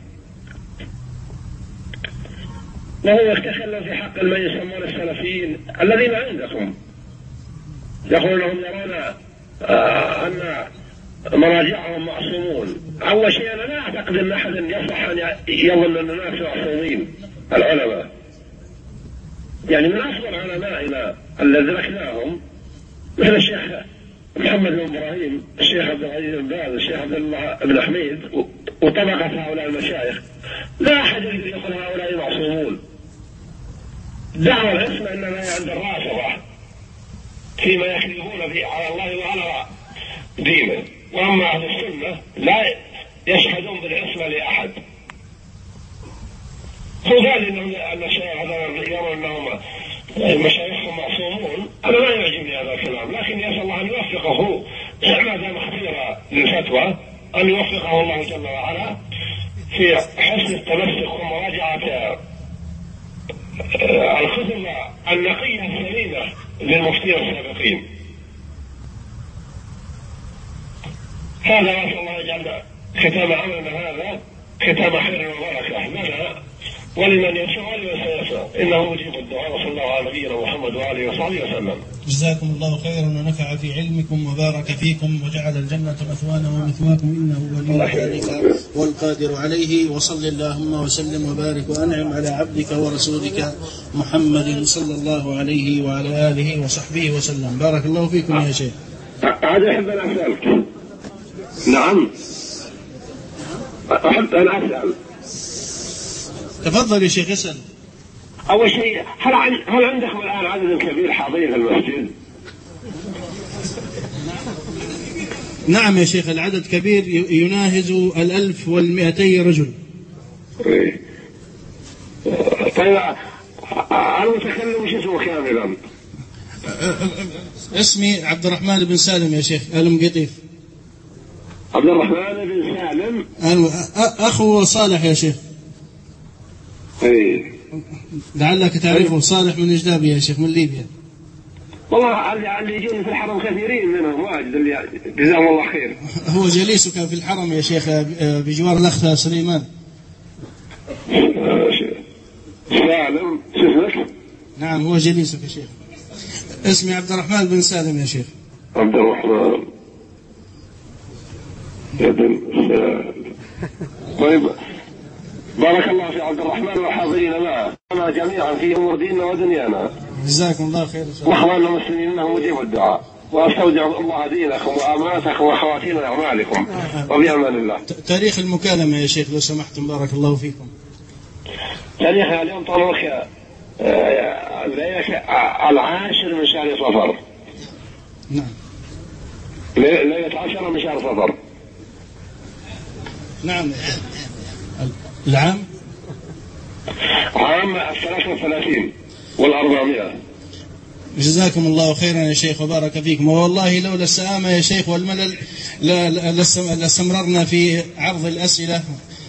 وهو يتكلم في حق من يسمون السلفيين الذين عندكم، يقولون هم يرون آه أن مراجعهم معصومون. أول شيء أنا لا أعتقد أن أحد يصح أن يظن أن الناس معصومين العلماء. يعني من أفضل علمائنا الذين ذكرناهم مثل الشيخ محمد بن إبراهيم، الشيخ عبد العزيز بن باز، الشيخ عبد الله بن حميد، وطبقة هؤلاء المشايخ لا أحد يقول هؤلاء معصومون. دعوة الاسم إنما عند الرافضة فيما يكذبون في على الله وعلى دينه، وأما أهل السنة لا يشهدون بالعصمة لأحد. هو قال إنهم المشايخ هذول يرون أنهم مشايخهم معصومون، أنا ما يعجبني هذا الكلام، لكن يسأل الله أن يوفقه هو ما دام اختير للفتوى، أن يوفقه الله جل وعلا في حسن التمسك ومراجعة الكتب النقية السليمة للمفتين السابقين. هذا وأسأل الله يجعل ختام عملنا هذا ختام خير وبركة لنا ولمن يشاء ولمن سيشاء، إنه مجيب الدعاء. وصلى الله على نبينا محمد وآله وصحبه وسلم. جزاكم الله خيرا ونفع في علمكم وبارك فيكم وجعل الجنة مثوانا ومثواكم، إنه ولي ذلك والقادر عليه. وصل اللهم وسلم وبارك وأنعم على عبدك ورسولك محمد صلى الله عليه وعلى آله وصحبه وسلم. بارك الله فيكم يا شيخ. هذا أحب أن أسألك. نعم أحب أن أسأل. تفضل يا شيخ اسأل. أول شيء هل هل عندكم الآن عدد كبير حاضرين في المسجد؟ نعم يا شيخ العدد كبير يناهز الألف والمئتي رجل. طيب المتكلم وش اسمه كاملا؟ اسمي عبد الرحمن بن سالم يا شيخ آل قطيف. عبد الرحمن بن سالم أخو صالح يا شيخ. ايه لعلك تعرفه صالح من إجدابي يا شيخ من ليبيا. والله اللي يجون في الحرم كثيرين منهم واجد اللي جزاهم الله خير. هو جليسك في الحرم يا شيخ بجوار الأخ سليمان. سالم اسمك؟ نعم هو جليسك يا شيخ. اسمي عبد الرحمن بن سالم يا شيخ. عبد الرحمن بن سالم. طيب بارك الله في عبد الرحمن والحاضرين معه أنا جميعا في أمور ديننا ودنيانا. جزاكم الله خير. وأخواننا المسلمين أنه مجيب الدعاء، وأستودع الله دينكم وأماناتكم وخواتيم أعمالكم وبأمان الله. تاريخ المكالمة يا شيخ لو سمحتم بارك الله فيكم. تاريخها اليوم طالما العاشر من شهر صفر. نعم ليلة عشرة من شهر صفر. نعم العام عام الثلاثة وثلاثين والأربعمائة. جزاكم الله خيرا يا شيخ وبارك فيكم. والله لولا السآمة يا شيخ والملل لاستمررنا في عرض الأسئلة،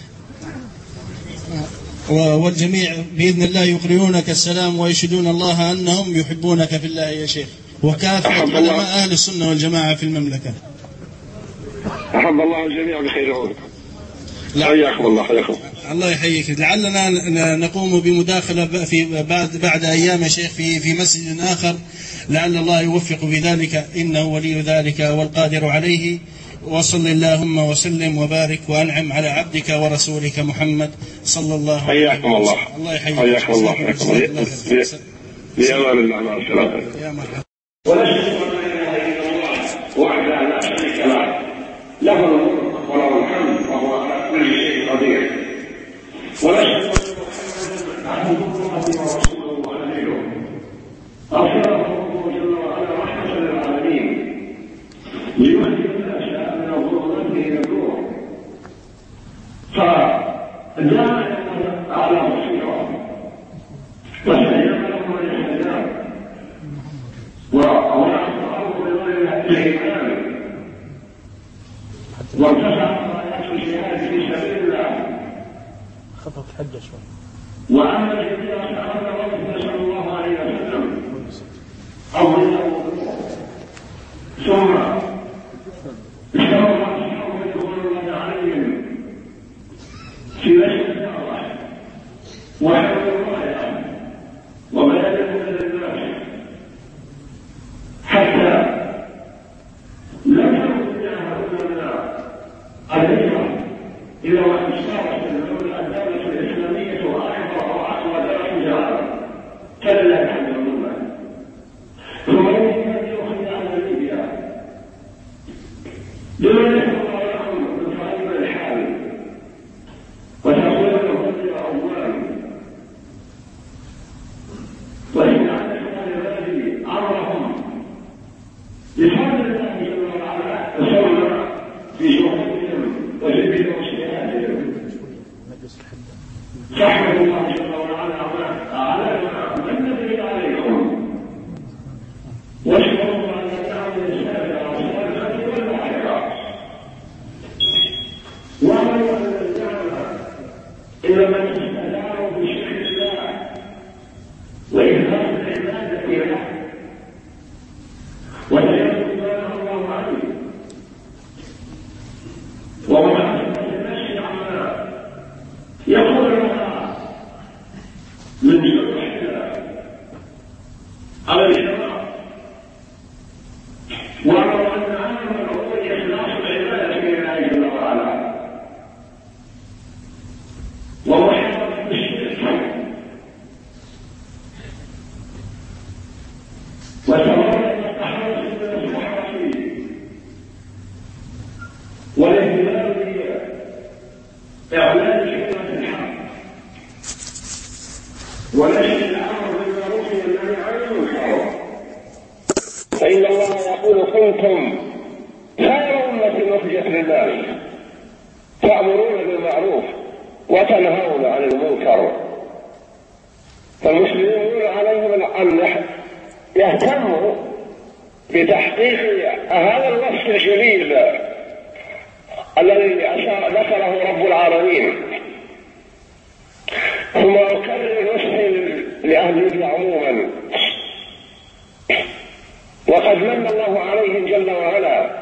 والجميع بإذن الله يقرئونك السلام ويشهدون الله أنهم يحبونك في الله يا شيخ، وكافة علماء أهل السنة والجماعة في المملكة. أحب الله الجميع بخيرهم. حياكم الله. حياكم الله يحييك. لعلنا نقوم بمداخلة في بعد بعد أيام يا شيخ في في مسجد آخر، لعل الله يوفق بذلك، إنه ولي ذلك والقادر عليه. وصل اللهم وسلم وبارك وأنعم على عبدك ورسولك محمد صلى الله عليه وسلم. حياكم الله. الله يحييك. حياكم الله. بأمان الله مع السلامة. يا مرحبا. ونشهد أن لا إله إلا الله وحده لا شريك له، له الملك وله الحمد وهو على كل شيء قدير. ونشهد أن محمدا عبده ورسوله وخليله أرسله الله جل وعلا رحمة للعالمين ليخرج الناس من الظلمات إلى النور، فجاء على بصيرة واستجاب له من استجاب ونحن الأرض بغير الإيمان وارتفع رايات الجهاد في سبيل الله. خطوة حجة شوي. وأما الذين أخذ الرسول صلى الله عليه وسلم أوله ثم استمر أصحابه رضوان الله عليهم في مسجد الدعوة وحمل الراية وبيان للناس حتى لم يكن هؤلاء الهجرة إلى وأن صارت الدولة الإسلامية أكبر وأقوى دولة جارة فلله الحمد لله. ثم يمكن أن يخرج على ليبيا لمن يحفظ لكم من فهيم الحال وتقول لهم يا عوام وإن عندكم لذلك أمرهم بفضل الله جل وعلا ثم في شؤونهم وجبههم على الإسلام، ولو أن عالم العروض إخلاص العبادة لله جل وعلا ومحبة الشرك وتمرد التحرص من المحرصين والاهتمام بإعلان كلمة الحق ونشر الأمر بالمعروف والنهي عن المنكر، فإن الله يقول كنتم خير أمة أخرجت للناس تأمرون بالمعروف وتنهون عن المنكر. فالمسلمون عليهم أن يهتموا بتحقيق هذا الوصف الجليل الذي ذكره رب العالمين. ثم أكرر نصحي لأهله عموما، وقد من الله عليهم جل وعلا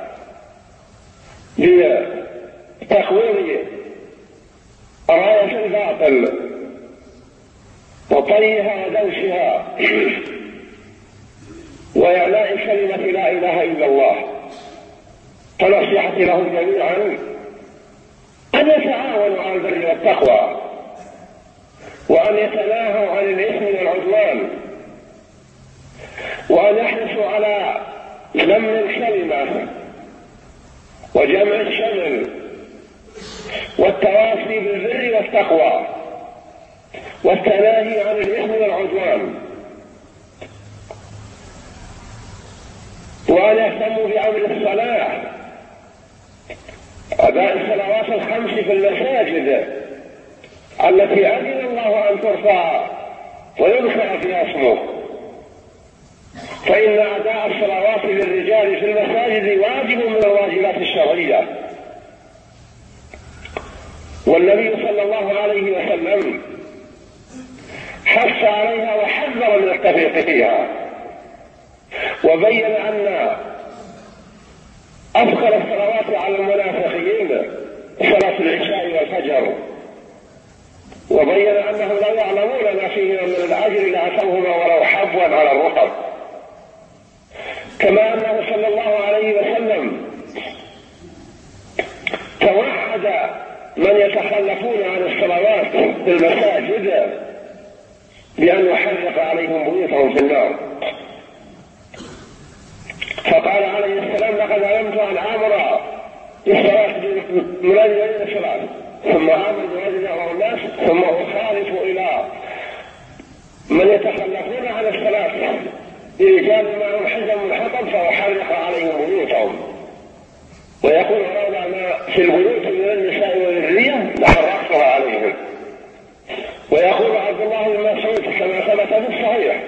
بتقويم راية الباطل وطيها ودوشها وإعلاء كلمة لا إله إلا الله. فنصيحتي لهم جميعا أن يتعاونوا على البر والتقوى، وأن يتناهوا عن الإثم والعدوان، وأن يحرصوا على لم الكلمة وجمع الشمل والتواصي بالبر والتقوى والتناهي عن الإثم والعدوان، وأن يهتموا بأمر الصلاة، أداء الصلوات الخمس في المساجد التي أذن الله أن ترفع ويذكر فيها اسمه، فإن أداء الصلوات للرجال في المساجد واجب من الواجبات الشرعية، والنبي صلى الله عليه وسلم حث عليها وحذر من التفريط فيها، وبين أن أثقل الصلوات على المنافقين صلاة العشاء والفجر، وبين أنهم لا يعلمون ما فيهما من الأجر لأتوهما ولو حبوا على الرقب. كما أنه صلى الله عليه وسلم توعد من يتخلفون عن الصلوات في المساجد بأن يحرق عليهم بيوتهم في النار، فقال عليه السلام لقد علمت أن آمر بالصلاة بملاذ الصلاة ثم آمر برجل أو الناس ثم أخالف إلى من يتخلفون عن الصلاة برجال معهم حزم الحطب فأحرق عليهم بيوتهم، ويقول لولا ما في البيوت من النساء والذرية لحرقتها عليهم. ويقول عبد الله بن مسعود كما ثبت بالصحيح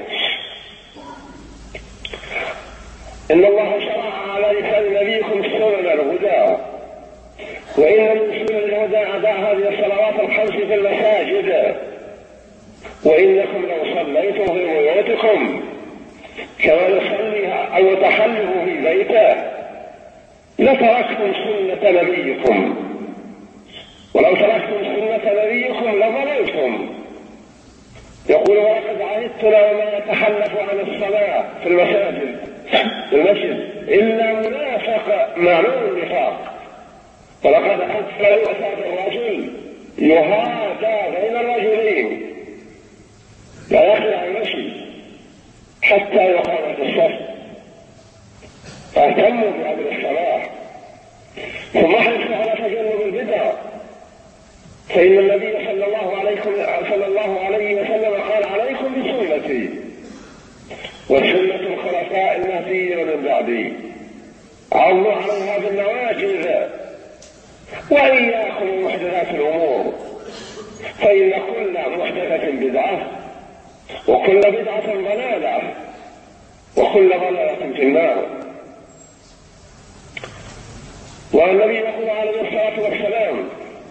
إن الله شرع على لسان نبيكم سنن الهدى، وإن من سنن الهدى أداء هذه الصلوات الخمس في المساجد، وإنكم لو صليتم في بيوتكم كما يصليها أو تخلفوا في بيته لتركتم سنة نبيكم، ولو تركتم سنة نبيكم لضللتم. يقول ولقد عهدتنا وما يتخلف عن الصلاة في المساجد في المسجد إلا منافق معلوم النفاق، ولقد أكثر يؤتى بالرجل يهادى بين الرجلين لا يخلع المشي حتى يقام في الصف. فاهتموا بأمر الصلاة، ثم احرصوا على تجنب البدع، فإن النبي صلى الله عليه صلى الله عليه وسلم قال عليكم بسنتي وسنة الخلفاء المهديين من بعدي عضوا عليها بالنواجذ وإياكم محدثات الأمور، فإن كل محدثة بدعة وكل بدعة ضلالة وكل ضلالة في النار. والنبي يقول عليه الصلاة والسلام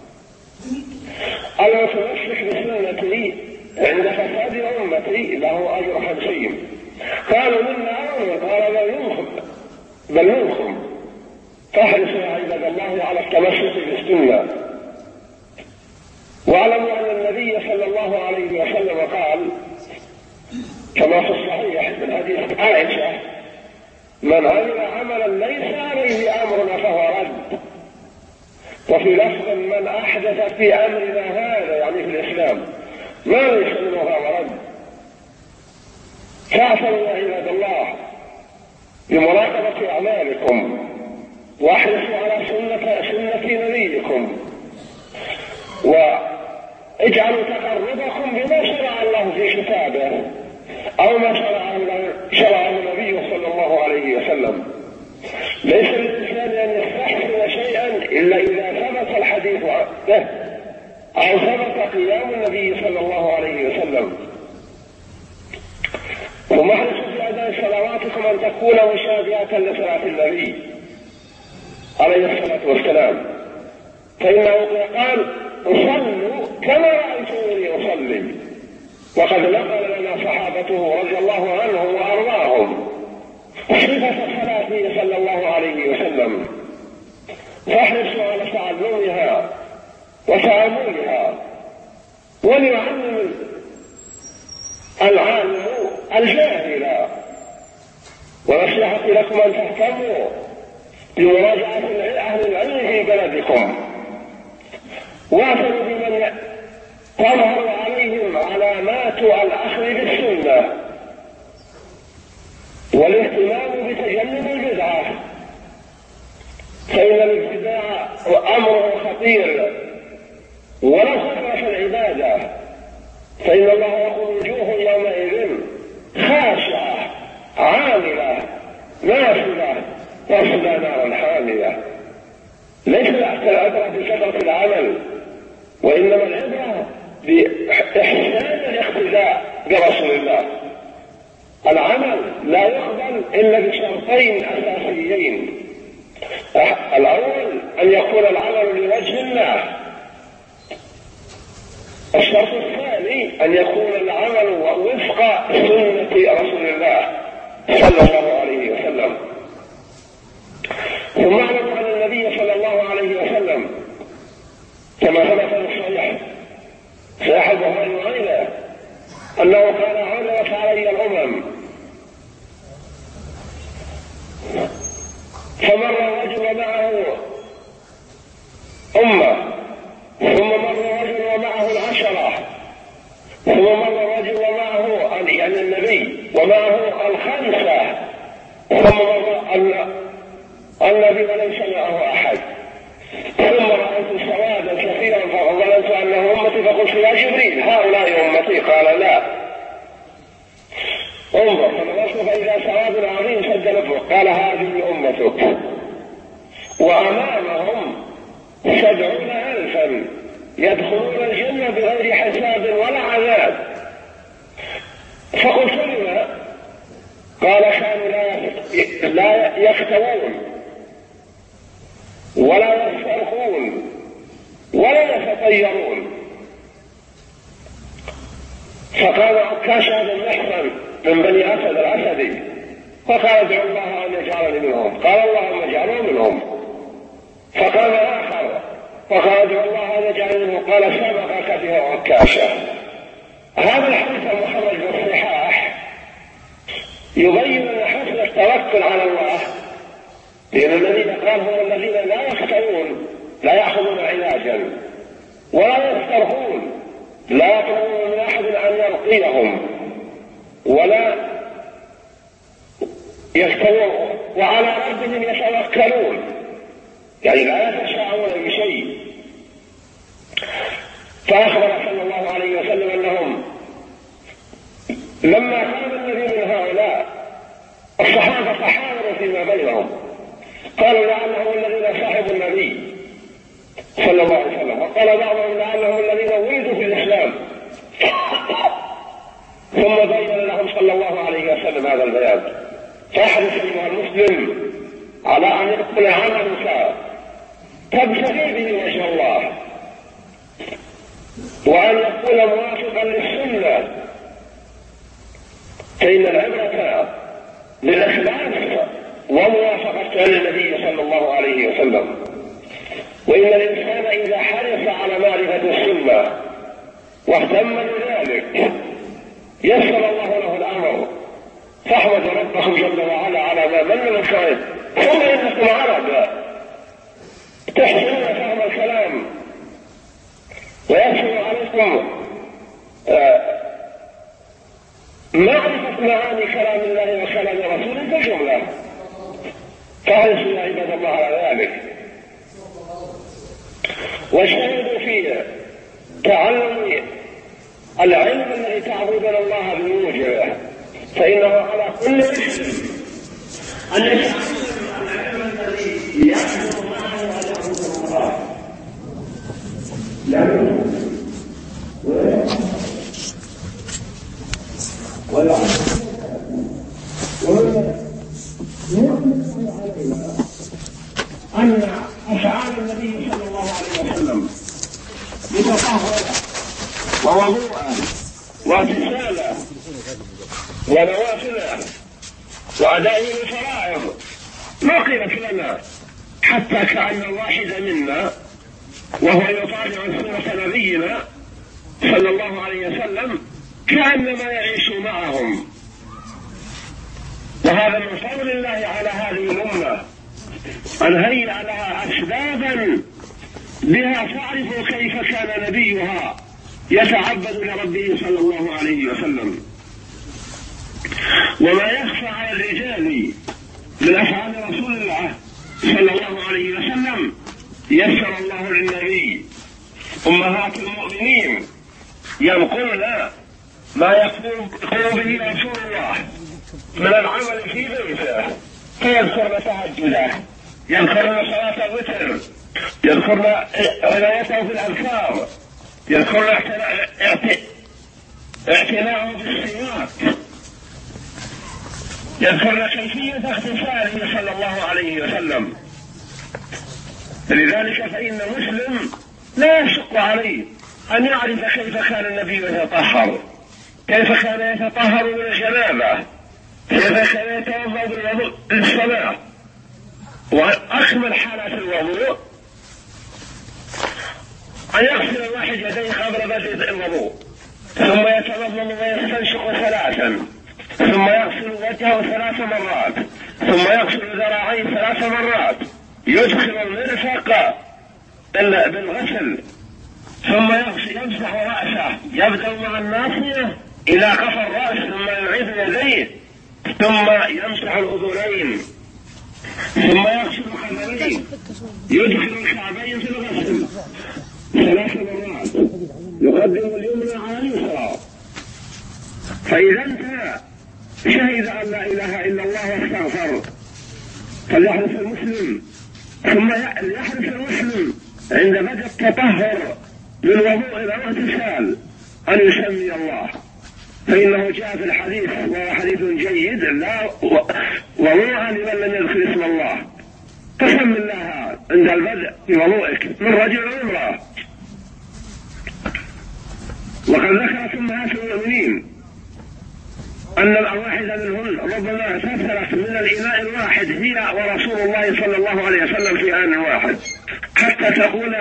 المتمسك بسنتي عند فساد أمتي له أجر خمسين. قالوا منا أمر؟ قال بل منكم بل منكم فاحرصوا يا عباد الله على التمسك بالسنة. واعلموا أن النبي صلى الله عليه وسلم قال كما في الصحيح من حديث عائشة: من عمل عملا ليس عليه أمرنا فهو رد. وفي لفظ: من أحدث في أمرنا هذا، يعني في الإسلام، ما ليس منه فهو رد. فاعتبروا يا عباد الله بمراقبة أعمالكم، واحرصوا على سنة سنة نبيكم، واجعلوا تقربكم بما شرع الله في كتابه أو ما شرعه شرعه النبي صلى الله عليه وسلم. ليس للإنسان أن يستحسن شيئا إلا إذا ثبت الحديث به أو ثبت قيام النبي صلى الله عليه وسلم. ثم احرصوا في أداء صلواتكم أن تكون مشابهة لصلاة النبي عليه الصلاة والسلام، فإنه قال: صلوا كما رأيتموني أصلي. وقد نقل لنا صحابته رضي الله عنهم وأرضاهم صفة صلاته صلى الله عليه وسلم، فاحرصوا على تعلمها وتعاملها، وليعلم العالم الجاهل. ونصيحتي لكم أن تهتموا بمراجعة أهل العلم في بلدكم، واعتنوا بمن تظهر عليهم علامات الأخذ بالسنة والاهتمام بتجنب البدعة، فإن الابتداع أمر خطير ولا خطر في العبادة. فإن الله يقول: وجوه يومئذ خاشعة عاملة ناصبة تصلى نارا حامية. ليس العبرة بكثرة العمل، وإنما العبرة بإحسان الاقتداء برسول الله. العمل لا يقبل إلا بشرطين أساسيين: الأول أن يكون العمل لوجه الله، الشرط الثاني أن يكون العمل وفق سنة رسول الله صلى الله عليه وسلم. ثم اعلموا أن النبي صلى الله عليه وسلم كما ثبت في الصحيح صحيح البخاري وغيره أنه كان عرضت علي الأمم، فمر رجل ومعه أمة، ثم مر رجل ومعه العشرة، ثم مر رجل ومعه يعني النبي ومعه الخمسة، ثم مر النبي وليس معه أحد. ثم رأيت سوادا كثيرا فظننت أنه أمتي، فقلت: يا جبريل هؤلاء أمتي؟ قال: لا. انظر، فنظرت فإذا سواد عظيم سد نفسه، قال: هذه أمتك. وأمامهم سبعون ألفا يدخلون الجنة بغير حساب ولا عذاب. فقلت: لما؟ قال: كانوا لا يختوون ولا يسترخون ولا يتطيرون. فقال عكاش هذا المحصن من بني أسد الأسدي، فقال: ادعو الله أن يجعلني منهم. قال: اللهم اجعله منهم. فقال آخر فقال: ادعو الله أن يجعلني منهم. قال: سبقك بها عكاشة. هذا الحديث المخرج بالصحاح يبين أن حسن التوكل على الله، لأن الذين قال هم الذين لا يختارون، لا يأخذون علاجا ولا يسترخون، لا يطلبون من أحد أن يرقيهم ولا يستوون، وعلى ربهم يتوكلون، يعني لا يتشاءون بشيء. فأخبر صلى الله عليه وسلم أنهم لما كان الذي من هؤلاء الصحابة تحاوروا فيما بينهم، قالوا: لعلهم الذين صاحبوا النبي صلى الله عليه وسلم، وقال بعضهم: لعلهم الذين ولدوا في الإسلام. ثم بين لهم صلى الله عليه وسلم هذا البيان. فاحرص أيها المسلم على أن يكون عملك تبتغي به وجه الله، وأن يكون موافقا للسنة، فإن العبرة للإخلاص وموافقة للنبي صلى الله عليه وسلم. وإن الإنسان إذا حرص على معرفة السنة واهتم بذلك يسر الله له الأمر فاحمد ربكم جل وعلا على ما من من خير، ثم انكم عرب تحسنون فهم الكلام ويسهل عليكم معرفة معاني كلام الله وكلام رسوله كجملة، فاحرصوا يا عباد الله على ذلك، واجتهدوا في تعلم العلم الذي تعبدون الله بوجهه، فإنه على كل مسلم أن يتعلم العلم الذي يحفظ معه ويحفظ الله له ويعلم ويعلم علينا أن أفعال النبي صلى الله عليه وسلم بتطهر ووضوءا واغتسالا ونوافلا وأداء الفرائض ما قيلت لنا، حتى كأن الواحد منا وهو يطالع سيرة نبينا صلى الله عليه وسلم كأنما يعيش معهم، وهذا من فضل الله على هذه الأمة أن هيأ لها أسبابا بها تعرف كيف كان نبيها يتعبد لربه صلى الله عليه وسلم. وما يخفى على الرجال من أفعال رسول الله صلى الله عليه وسلم يسر الله للنبي أمهات المؤمنين ينقلن ما يقوم به رسول الله من العمل في بيته، فيذكرن تهجده، يذكرن صلاة الوتر، يذكرن عنايته في الأذكار، يذكرن اعتناءه بالسواك، يذكرن كيفية اغتساله صلى الله عليه وسلم. لذلك فإن مسلم لا يشق عليه أن يعرف كيف كان النبي يتطهر، كيف كان يتطهر من الجنابة، كيف كان يتوضأ بالوضوء للصلاة. وأكمل حالات الوضوء أن يغسل الواحد يديه قبل بدء الوضوء، ثم يتمضمض ويستنشق ثلاثا، ثم يغسل وجهه ثلاث مرات، ثم يغسل ذراعيه ثلاث مرات، يدخل المرفق بالغسل، ثم يغسل يمسح رأسه، يبدأ مع الناصية إلى قفا الرأس، ثم يعيد يديه، ثم يمسح الأذنين، ثم يغسل القدمين، يدخل الكعبين في الغسل ثلاث مرات، يقدم اليمنى على اليسرى. فإذا انتهى شهد أن لا إله إلا الله واستغفر، فليحرص المسلم ثم يحرص المسلم عند بدء التطهر بالوضوء إلى الاغتسال أن يسمي الله، فإنه جاء في الحديث وهو حديث جيد: لا وضوءا لمن لم يذكر اسم الله، فسم الله عند البدء في وضوئك من رجل وامرأة. وقد ذكرت أمهات المؤمنين أن الواحدة منهن ربما اغتسلت من الإناء الواحد هي ورسول الله صلى الله عليه وسلم في آن واحد، حتى تقول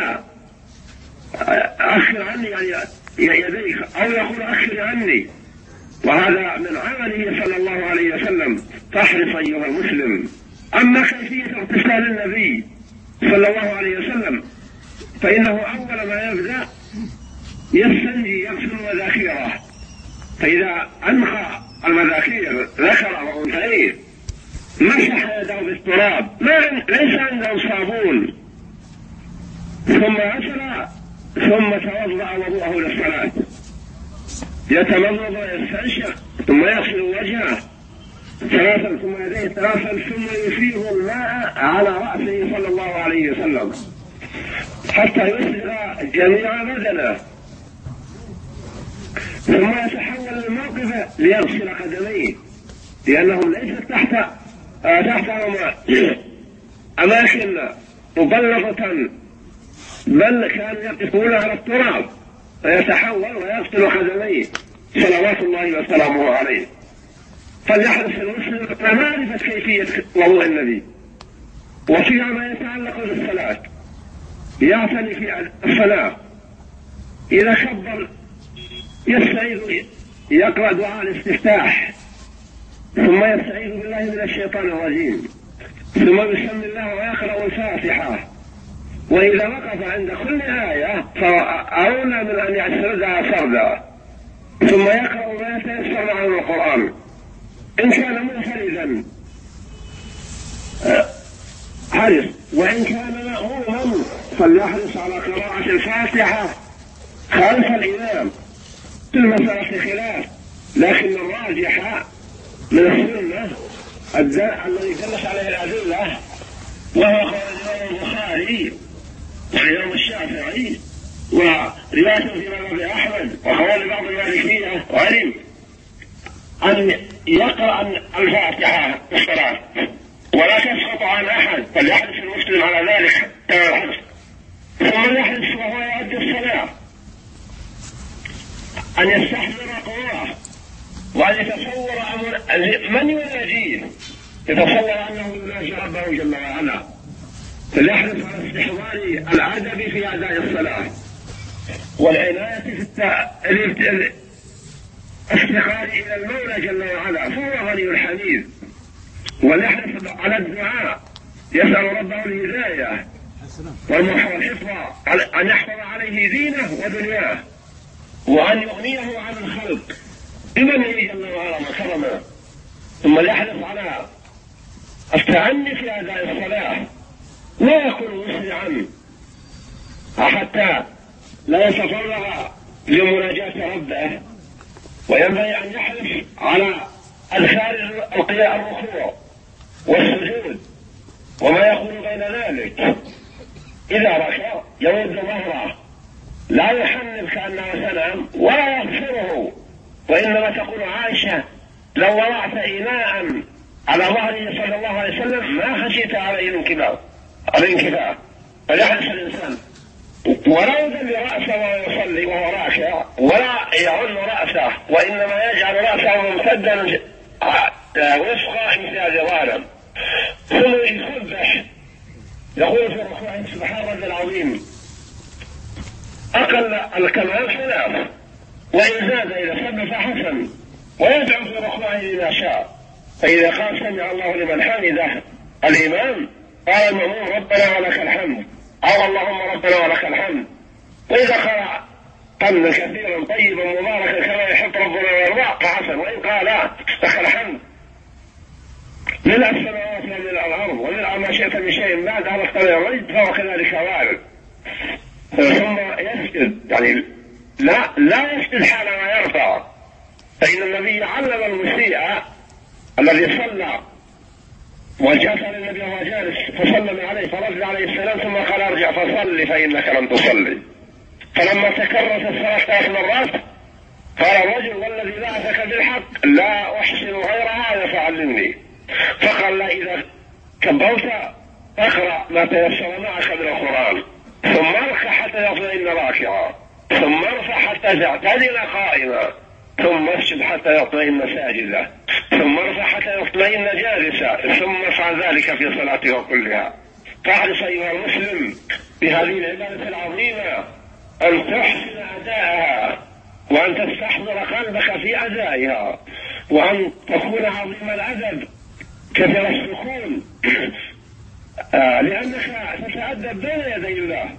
أخر عني يعني يديك، أو يقول أخر عني، وهذا من عمله صلى الله عليه وسلم. فاحرص أيها المسلم. أما كيفية اغتسال النبي صلى الله عليه وسلم فإنه أول ما يبدأ يستنجي، يغسل مذاكيره، فإذا أنخى المذاكير ذكر وأنثيين مسح يده بالتراب، ليس عنده صابون، ثم غسل ثم توضأ وضوءه للصلاة، يتمضمض ويستنشق، ثم يغسل وجهه ثلاثا ثم يديه ثلاثا، ثم يفيض الماء على رأسه صلى الله عليه وسلم حتى يسرع جميع بدنه، ثم يتحول الموقف ليغسل قدميه، لأنهم ليست تحت آه تحتهما أماكن مبلغة، بل كانوا يقفون على التراب، فيتحول ويغسل قدميه صلوات الله وسلامه عليه. فليحرص المسلم على معرفة كيفية وضوء النبي، وفيها ما يتعلق بالصلاة، يعتني في الصلاة، إذا كبر يستعيذ يقرأ دعاء الاستفتاح ثم يستعيذ بالله من الشيطان الرجيم، ثم بسم الله ويقرأ الفاتحة. وإذا وقف عند كل آية فأولى من أن يسردها سردا، ثم يقرأ ما يتيسر معه من القرآن. إن كان منفردا حرص، وإن كان مأموما فليحرص على قراءة الفاتحة خلف الإمام. في المسألة خلاف، لكن الراجح من السنة الذي دلت عليه الأدلة وهو قول الإمام البخاري والإمام الشافعي ورواية في مذهب أحمد وقول بعض المالكية وغيرهم، أن يقرأ الفاتحة في الصلاة ولا تسقط عن أحد، فليحرص المسلم على ذلك كما الحرص. ثم يحرص وهو يؤدي الصلاة أن يستحضر قواه وأن يتصور من يناجيه، يتصور أنه يناجي ربه جل وعلا، فليحرص على استحضار الأدب في أداء الصلاة والعناية في الافتقار إلى المولى جل وعلا، فهو غني الحميد. وليحرص على الدعاء، يسأل ربه الهداية والحفظ، أن يحفظ عليه دينه ودنياه، وأن يغنيه عن الخلق بمنه جل وعلا وكرمه. ثم يحرص على التعني في أداء الصلاة، لا يكون مسرعا حتى لا يتفرغ لمناجاة ربه، وينبغي أن يحرص على أذكار الركوع والسجود وما يكون بين ذلك. إذا ركع يمد ظهره، لا يحنب كأنه سنام ولا يغفره، وإنما تقول عائشة لو وضعت إناء على ظهره صلى الله عليه وسلم ما خشيت عليه الانكباب الانكباب. فليحرص الإنسان ولا يدل رأسه وهو يصلي وهو راكع، ولا يعن رأسه، وإنما يجعل رأسه ممتدا وفق امتداد ظالم. ثم يسبح، يقول في ركوعه سبحان ربي العظيم. أقل الكمال ثلاث، وإن زاد إذا سبح فحسن، ويدعو في ركوعه إذا شاء. فإذا قال سمع الله لمن حمده الإمام قال المأموم ربنا ولك الحمد، أو اللهم ربنا ولك الحمد. وإذا قال قمنا كثيرا طيبا مباركا كما يحب ربنا ويرضى فحسن، وإن قال لك الحمد ملء السماوات وملء الأرض وملء ما شئت من شيء بعد عرفت من الرجل فهو كذلك وارد. ثم يسجد، يعني لا لا يسجد حال ما يرفع، فإن النبي علم المسيء الذي صلى وجلس للنبي وهو جالس فسلم عليه فرد عليه السلام ثم قال ارجع فصلي فإنك لم تصلي. فلما تكررت الصلاة ثلاث مرات قال الرجل والذي بعثك بالحق لا أحسن غير هذا فعلمني. فقال لا إذا كبرت اقرأ ما تيسر معك من القرآن، ثم اركع حتى يطمئن راكعا، ثم ارفع حتى تعتدل قائما، ثم اسجد حتى يطمئن ساجدا، ثم ارفع حتى يطمئن جالسا، ثم افعل ذلك في صلاتك كلها. فاحرص أيها المسلم بهذه العبادة العظيمة أن تحسن أداءها، وأن تستحضر قلبك في أدائها، وأن تكون عظيم الأدب كثير السكون آه لأنك تتأدب بين يدي الله.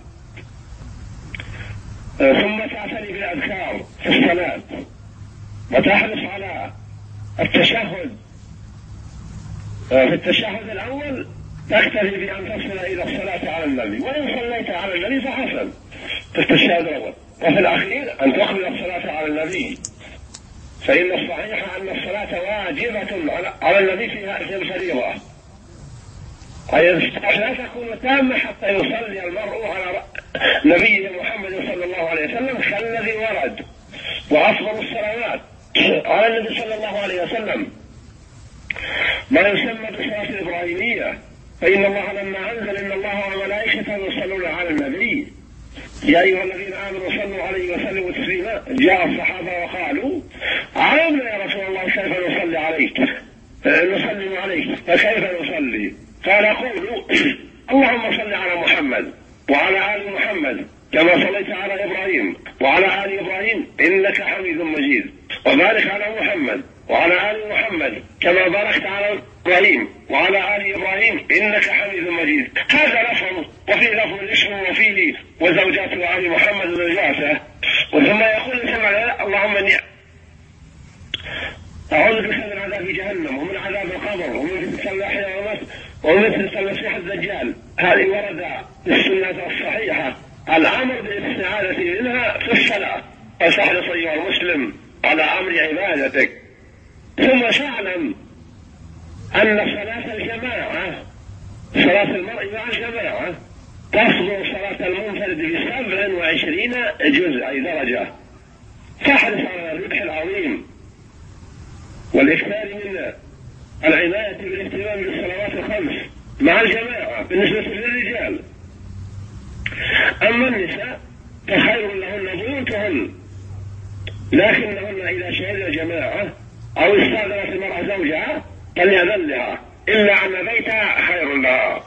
آه ثم تعتني بالأذكار في الصلاة، وتحرص على التشهد. آه في التشهد الأول تكتفي بأن تصل إلى الصلاة على النبي، وإن صليت على النبي فحسن في التشهد الأول. وفي الأخير أن تخرج الصلاة على النبي، فإن الصحيح أن الصلاة واجبة على النبي في هذه الفريضة، أي لا تكون تامة حتى يصلي المرء على نبيه محمد صلى الله عليه وسلم كالذي ورد. وأفضل الصلوات على النبي صلى الله عليه وسلم ما يسمى بالصلاة الإبراهيمية، فإن الله لما أنزل إن الله وملائكته يصلون على النبي يا أيها الذين آمنوا صلوا عليه وسلموا تسليما. جاء الصحابة وقالوا علمنا يا رسول الله كيف نصلي عليك نسلم عليك فكيف نصلي؟ قال قولوا اللهم صل على محمد وعلى آل محمد كما صليت على إبراهيم وعلى آل إبراهيم إنك حميد مجيد، وبارك على محمد وعلى آل محمد كما باركت على إبراهيم وعلى آل إبراهيم إنك حميد مجيد. هذا لفظ، وفيه لفظ الاسم وفيه وزوجات وآل محمد وزوجاته. وثم يقول الإنسان اللهم إني أعوذ بك من عذاب جهنم ومن عذاب القبر ومن فتنة الأحياء والموت ومن فتنة المسيح الدجال. هذه ورد في السنة الصحيحة الأمر بالاستعاذة منها في الصلاة، فاحرص أيها المسلم على أمر عبادتك. ثم تعلم أن صلاة الجماعة، صلاة المرء مع الجماعة، تفضل صلاة المنفرد بسبع وعشرين جزء أي درجة. فاحرص على الربح العظيم والإكثار من العناية بالاهتمام بالصلوات الخمس مع الجماعة بالنسبة للرجال. أما النساء فخير لهن بيوتهن، لكنهن إذا شهدن جماعة أو استأذنت المرأة زوجها فليأذن لها، إلا أن بيتها خير لها.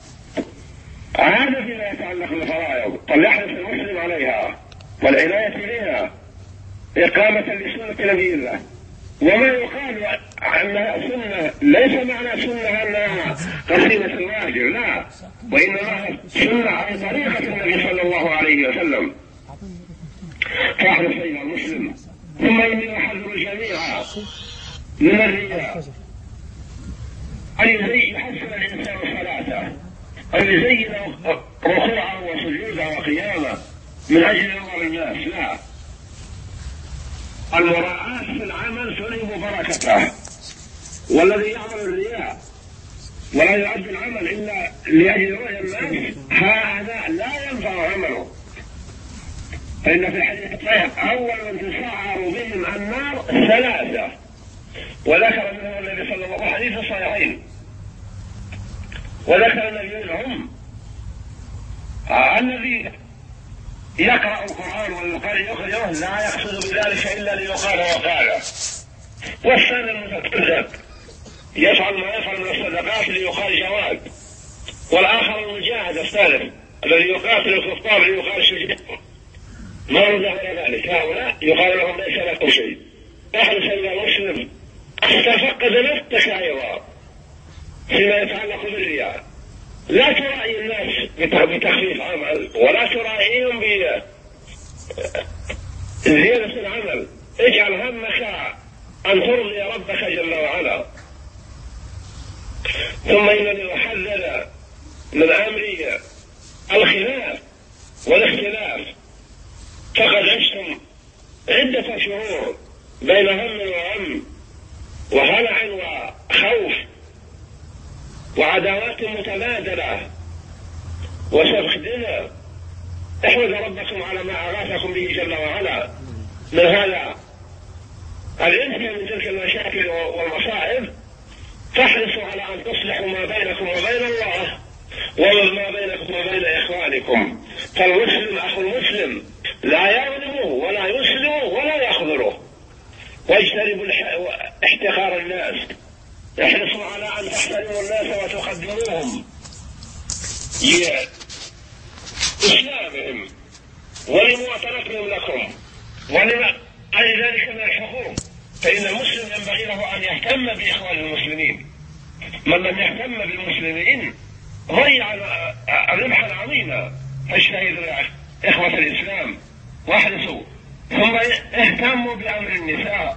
هذا فيما يتعلق بالفرائض، فليحرص المسلم عليها والعناية بها إقامة لسنة نبي الله. وما يقال أنها سنة ليس معنى سنة أنها قسيمة الواجب، لا، وإنما سنة على طريقة النبي صلى الله عليه وسلم. فاحرص أيها المسلم. ثم إني أحذر الجميع من الرياء، أن يحسن الإنسان صلاته، أن يزين ركوعه وسجوده وقيامه من أجل نظر الناس، لا. المراعاة في العمل تلهم بركته، والذي يعمل الرياء ولا يعد العمل إلا لأجل رؤيا الناس هذا لا ينفع عمله. فإن في الحديث الصحيح أول من تسعر بهم النار ثلاثة، وذكر منهم النبي صلى الله عليه وسلم حديث الصحيحين، وذكر النبي منهم الذي يقرأ القرآن ويقال يخرجه لا يقصد بذلك إلا ليقال وقال، والثاني المتكذب يفعل ما يفعل من الصدقات ليقال جواد، والآخر المجاهد الثالث الذي يقاتل الكفار ليقال شجاع. ما رجع إلى ذلك هؤلاء يقال لهم ليس لكم شيء. احرص أيها المسلم تفقد نفسك أيضا فيما يتعلق بالرياء، لا ترائي الناس بتخفيف عمل ولا ترائيهم بزيادة العمل. اجعل همك أن ترضي ربك جل وعلا. ثم إنني أحذر من أمر الخلاف والاختلاف، فقد عشتم عدة شهور بين هم وهم وهلع وخوف وعداوات متبادلة وسفك دماء. احمد ربكم على ما أغاثكم به جل وعلا من هذا الانتهاء من تلك المشاكل والمصائب. فاحرصوا على أن تصلحوا ما بينكم وبين الله وما بينكم وبين إخوانكم. فالمسلم أخو المسلم لا يظلمه ولا يسلمه ولا يخذله. واجتنبوا احتقار الناس، احرصوا على أن تحترموا الناس وتقدموهم لإسلامهم ولمواطنتهم لكم ولما أي ذلك من الحقوق. فإن المسلم ينبغي له أن يهتم بإخوان المسلمين. من لم يهتم بالمسلمين ضيع ربحا عظيما. فاجتهدوا يا إخوة الإسلام واحرصوا. ثم اهتموا بأمر النساء.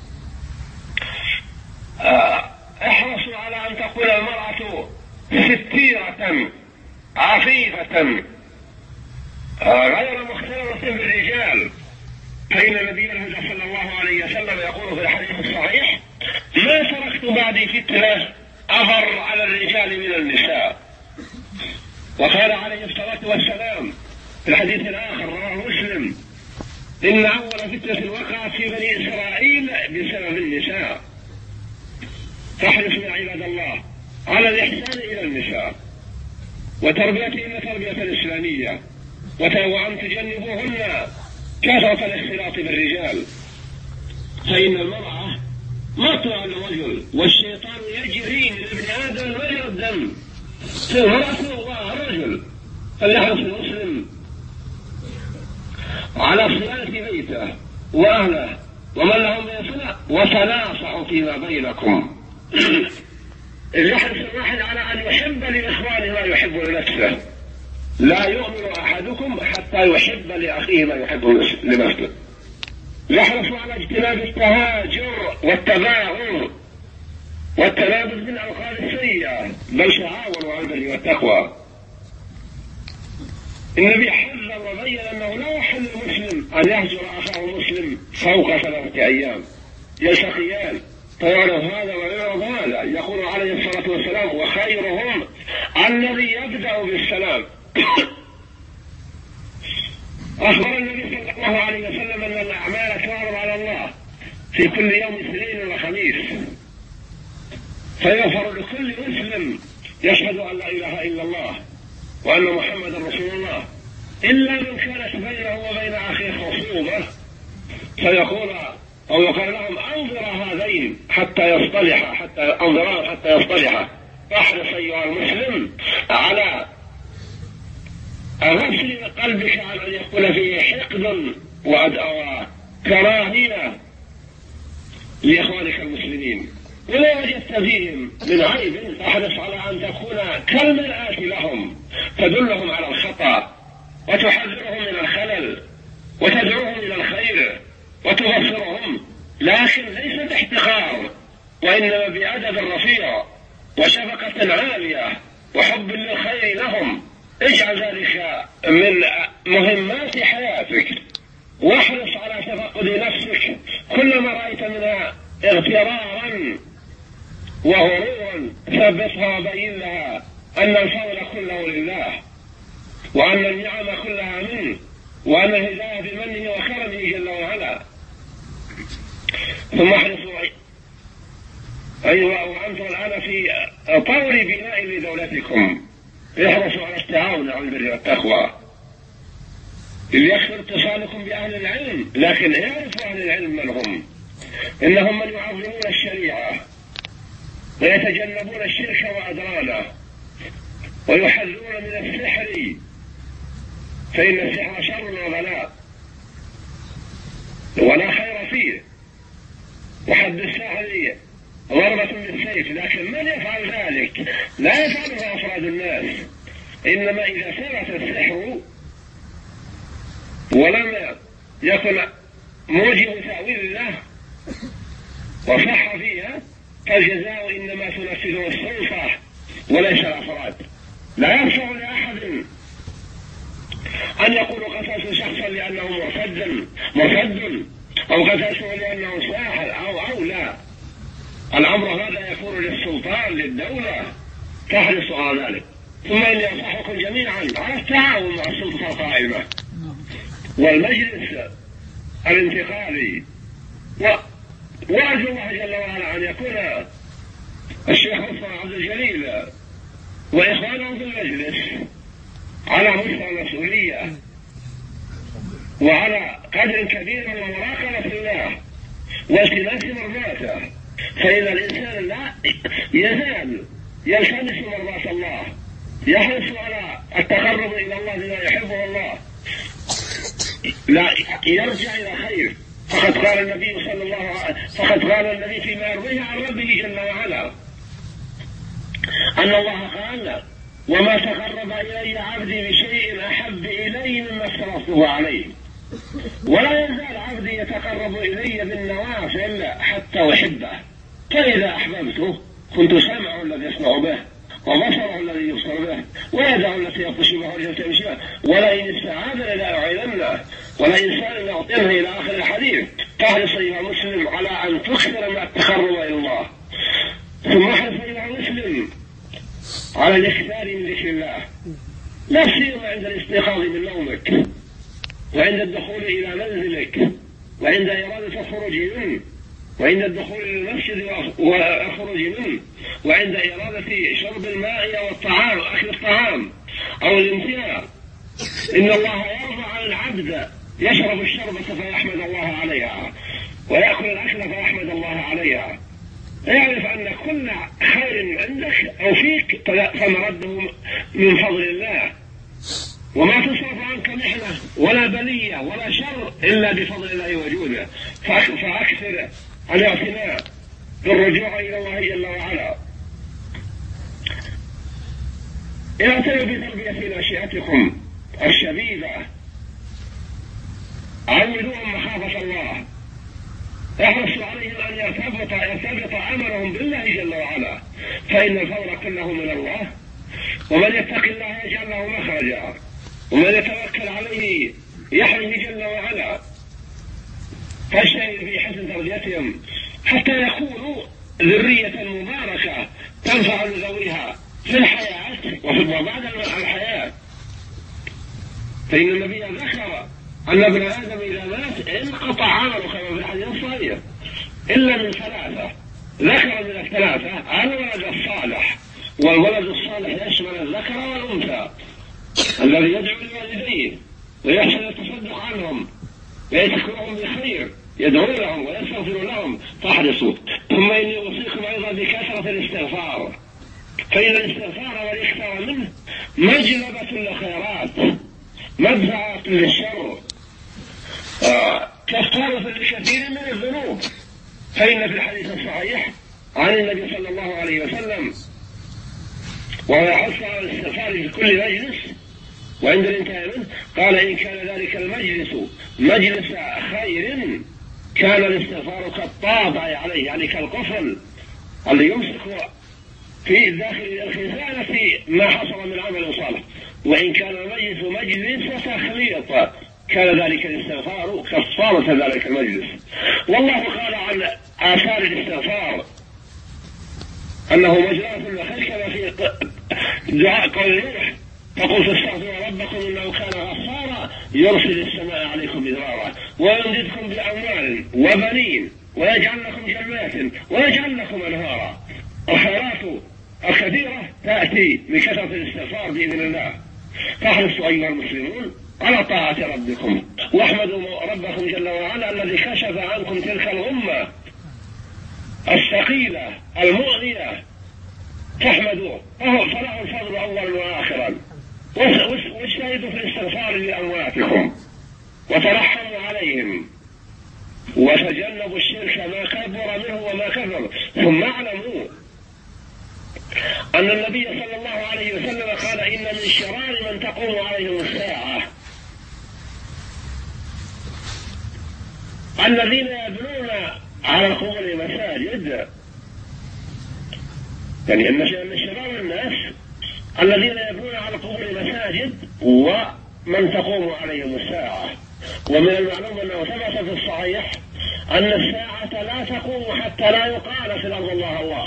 احرصوا على أن تكون المرأة ستيرة عفيفة غير مختلطة بالرجال. فإن النبي الهدى صلى الله عليه وسلم يقول في الحديث الصحيح: ما تركت بعدي فتنة أضر على الرجال من النساء. وقال عليه الصلاة والسلام في الحديث الآخر رواه مسلم: إن أول فتنة وقعت في بني إسرائيل بسبب النساء. فاحرصوا يا عباد الله على الإحسان إلى النساء وتربيتهن تربية إسلامية، وأن تجنبوهن كثرة الاختلاط بالرجال. فإن المرأة مطلع الرجل، والشيطان يجري من ابن آدم مجرى الدم. في المرأة والرجل. فليحرص المسلم على صيانة بيته وأهله ومن لهم بصلة، وتناصحوا فيما بينكم. يحرص الواحد على أن يحب لإخوانه ما يحب لنفسه. لا يؤمن أحدكم حتى يحب لأخيه ما يحب لنفسه. يحرص على اجتناب التهاجر والتباغض والتنابذ من الألقاب السيئة، بل تعاونوا على البر والتقوى. النبي حذر وبين أنه لا يحل المسلم أن يهجر أخاه المسلم فوق ثلاثة أيام، يلتقيان فيعرض هذا ويعرض هذا. يقول عليه الصلاة والسلام: وخيرهم الذي يبدأ بالسلام. أخبر النبي صلى الله عليه وسلم أن الأعمال تعرض على الله في كل يوم اثنين وخميس، فيغفر لكل مسلم يشهد أن لا إله إلا الله وأن محمدا رسول الله، إلا من كانت بينه وبين أخيه خصومة، فيقول أو يقال لهم: أنظر هذين حتى يصطلحا، حتى أنظران حتى يصطلحا. فاحرص أيها المسلم على غسل قلبك عن أن يكون فيه حقد وكراهية لإخوانك المسلمين، ولا وجدت فيهم من عيب فاحرص على أن تكون كالمرآة لهم، تدلهم على الخطأ وتحذرهم من الخلل وتدعوهم إلى الخير وتبصرهم، لكن ليس باحتقار، وإنما بأدب رفيع وشفقة عالية وحب للخير لهم. اجعل ذلك من مهمات حياتك، واحرص على تفقد نفسك كلما رأيت منها اغترارا وغرورا ثبتها وبين لها أن الفضل كله لله، وأن النعم كلها منه، وأن الهداية بمنه وكرمه جل وعلا. ثم احرصوا أيها وأنتم الآن في طور بناء لدولتكم، احرصوا على التعاون على البر والتقوى، ليكثر اتصالكم بأهل العلم، لكن اعرفوا أهل العلم من هم. إنهم من يعظمون الشريعة ويتجنبون الشرك وأدرانه، ويحذرون من السحر، فإن السحر شر وبلاء ولا خير فيه، وحد السحر ضربة بالسيف، لكن من يفعل ذلك لا يفعله أفراد الناس، إنما إذا ثبت السحر ولم يكن موجب تأويل له وصح فيها، فالجزاء إنما تنفذه السلطة وليس الأفراد. لا ينفع لأحد أن يقول قتلت شخصا لأنه مرتد مرتد أو قتلته لأنه ساحر أو أو لا. الأمر هذا يكون للسلطان للدولة، تحرصوا على ذلك. ثم إني أنصحكم جميعا على التعاون مع السلطة القائمة والمجلس الانتقالي، وأرجو الله جل وعلا أن يكون الشيخ مصطفى عبد الجليل وإخوانه في المجلس على مستوى المسؤولية وعلى قدر كبير من مراقبة الله والتماس مرضاته، فإن الإنسان لا يزال يلتمس مرضاة الله، يحرص على التقرب إلى الله بما يحبه الله، لا يرجع إلى خير. فقد قال النبي صلى الله عليه فقد قال النبي فيما يرويه عن ربه جل وعلا أن الله قال: وما تقرب إلي عبدي بشيء أحب إلي مما افترضته عليه، ولا يزال عبدي يتقرب إلي بالنوافل حتى أحبه، فإذا أحببته كنت سمعه الذي يسمع به وبصره الذي يبصر به ويده التي يبطش بها ورجله تمشي بها، ولئن استعاذني لأعيذنه ولئن سألني لأعطينه إلى آخر الحديث. فاحرص أيها المسلم على أن تكثر من التقرب إلى الله، ثم احرص أيها المسلم على الاكثار من ذكر الله، لا سيما عند الاستيقاظ من نومك، وعند الدخول إلى منزلك، وعند إرادة الخروج منه، وعند الدخول إلى المسجد والخروج منه، وعند إرادة شرب الماء والطعام أكل الطعام أو الانتهاء. إن الله يرضى عن العبد يشرب الشربة فيحمد الله عليها، ويأكل الأكل فيحمد الله عليها. اعرف أن كل خير عندك أو فيك فمرده من فضل الله، وما تصرف عنك محنة ولا بلية ولا شر إلا بفضل الله وجوده. فأكثر الاعتناء بالرجوع إلى الله جل وعلا. اعتنوا بتربية ناشئتكم الشبيبة، عودوهم مخافة الله، احرصوا عليهم أن يرتبط يرتبط عملهم بالله جل وعلا، فإن الفضل كله من الله، ومن يتق الله يجعل له مخرجا، ومن يتوكل عليه يحميه جل وعلا. فاجتهد في حسن تربيتهم حتى يكونوا ذرية مباركة تنفع لذويها في الحياة وبعد الحياة. فإن النبي ذكر أن ابن آدم إذا مات انقطع عمله كما في الحديث الصحيح إلا من ثلاثة. ذكر من الثلاثة الولد الصالح، والولد الصالح يشمل الذكر والأنثى الذي يدعو لوالديه ويحسن التصدق عنهم ويذكرهم بخير، يدعو لهم ويستغفر لهم، فاحرصوا. ثم إني أوصيكم أيضا بكثرة الاستغفار، فإن الاستغفار والإكثار منه مجلبة للخيرات مدفعة للشر، آه. كفارة لكثير من الذنوب. فإن في الحديث الصحيح عن النبي صلى الله عليه وسلم وهو يحث على الاستغفار في كل مجلس، وعند الانتهاء منه قال: إن كان ذلك المجلس مجلس خير كان الاستغفار كالطابع عليه، يعني كالقفل اللي يمسك في داخل الخزانة ما حصل من عمل صالح. وإن كان المجلس مجلس تخليط كان ذلك الاستغفار كفارة ذلك المجلس. والله قال عن آثار الاستغفار أنه مجرى الخير كما في دعاء قول نوح: فقلت استغفروا ربكم إنه كان غفارا يرسل السماء عليكم مدرارا ويمددكم بأموال وبنين ويجعل لكم جنات ويجعل لكم أنهارا. الخيرات الكثيرة تأتي بكثرة الاستغفار بإذن الله. فاحرصوا أيها المسلمون على طاعة ربكم، واحمدوا ربكم جل وعلا الذي كشف عنكم تلك الغمة الثقيلة المؤذية، فاحمدوه فله الفضل أولا وآخرا. واجتهدوا في الاستغفار لأمواتكم وترحموا عليهم وتجنبوا الشرك ما كبر منه وما كثر. ثم اعلموا أن النبي صلى الله عليه وسلم قال: إن من شرار من تقوم عليهم الساعة الذين يبنون على القبور مساجد، يعني أن من شرار الناس الذين يبنون على القبور مساجد ومن تقوم عليهم الساعة. ومن المعلوم أنه ثبت في الصحيح أن الساعة لا تقوم حتى لا يقال في الأرض الله الله،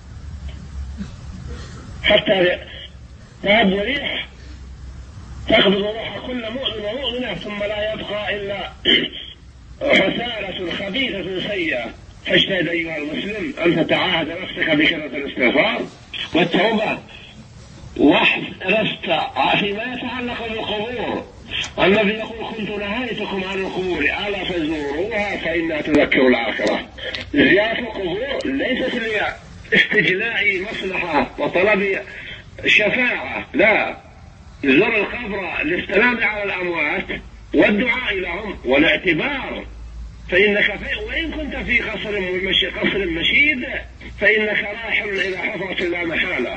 حتى تهب ريح تقبض روح كل مؤمن ومؤمنة ثم لا يبقى إلا حسالة خبيثة سيئة. فاجتهد أيها المسلم أن تتعاهد نفسك بكثرة الاستغفار والتوبة، واحرص فيما يتعلق بالقبور. الذي يقول: كنت نهيتكم عن القبور ألا فزوروها فإنها تذكر الآخرة. زيارة القبور ليست لاستجلاء مصلحة وطلب شفاعة، لا، زر القبر للسلام على الأموات والدعاء لهم والاعتبار. فإنك في وإن كنت في قصر مشي قصر مشيد فإنك راحل إلى حفرة لا محالة.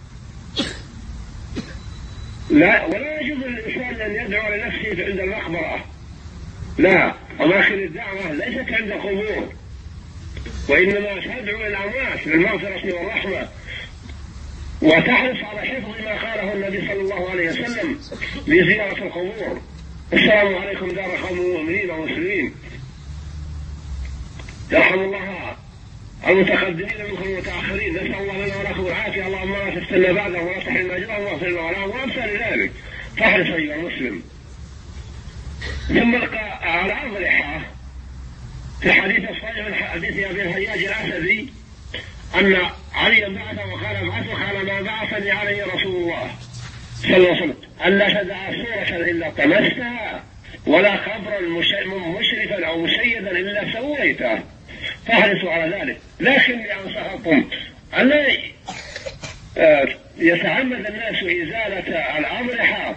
لا، ولا يجوز للإنسان أن يدعو لنفسه عند المقبرة، لا، أماكن الدعوة ليست عند القبور، وإنما تدعو الأموات للمغفرة والرحمة، وتحرص على حفظ ما قاله النبي صلى الله عليه وسلم لزيارة القبور. السلام عليكم دار قوم مؤمنين ومسلمين، يرحم الله المتقدمين منكم المتأخرين، نسأل الله لنا ولكم العافية، اللهم لا تفتنا بعدهم ولا تحرم أجرهم واغفر لنا ولهم وأمثال ذلك. فاحرص أيها المسلم. ثم على أضرحة في الحديث الصحيح من حديث أبي الهياج الأسدي أن علي بعث وقال: ابعثه قال: ما بعثني عليه رسول الله صلى الله عليه وسلم ألا تدع صورة إلا طمستها ولا قبرا مشرفا أو مشيدا إلا سويته. فاحرصوا على ذلك. لكني أنصحكم أن يتعمد الناس إزالة الأضرحة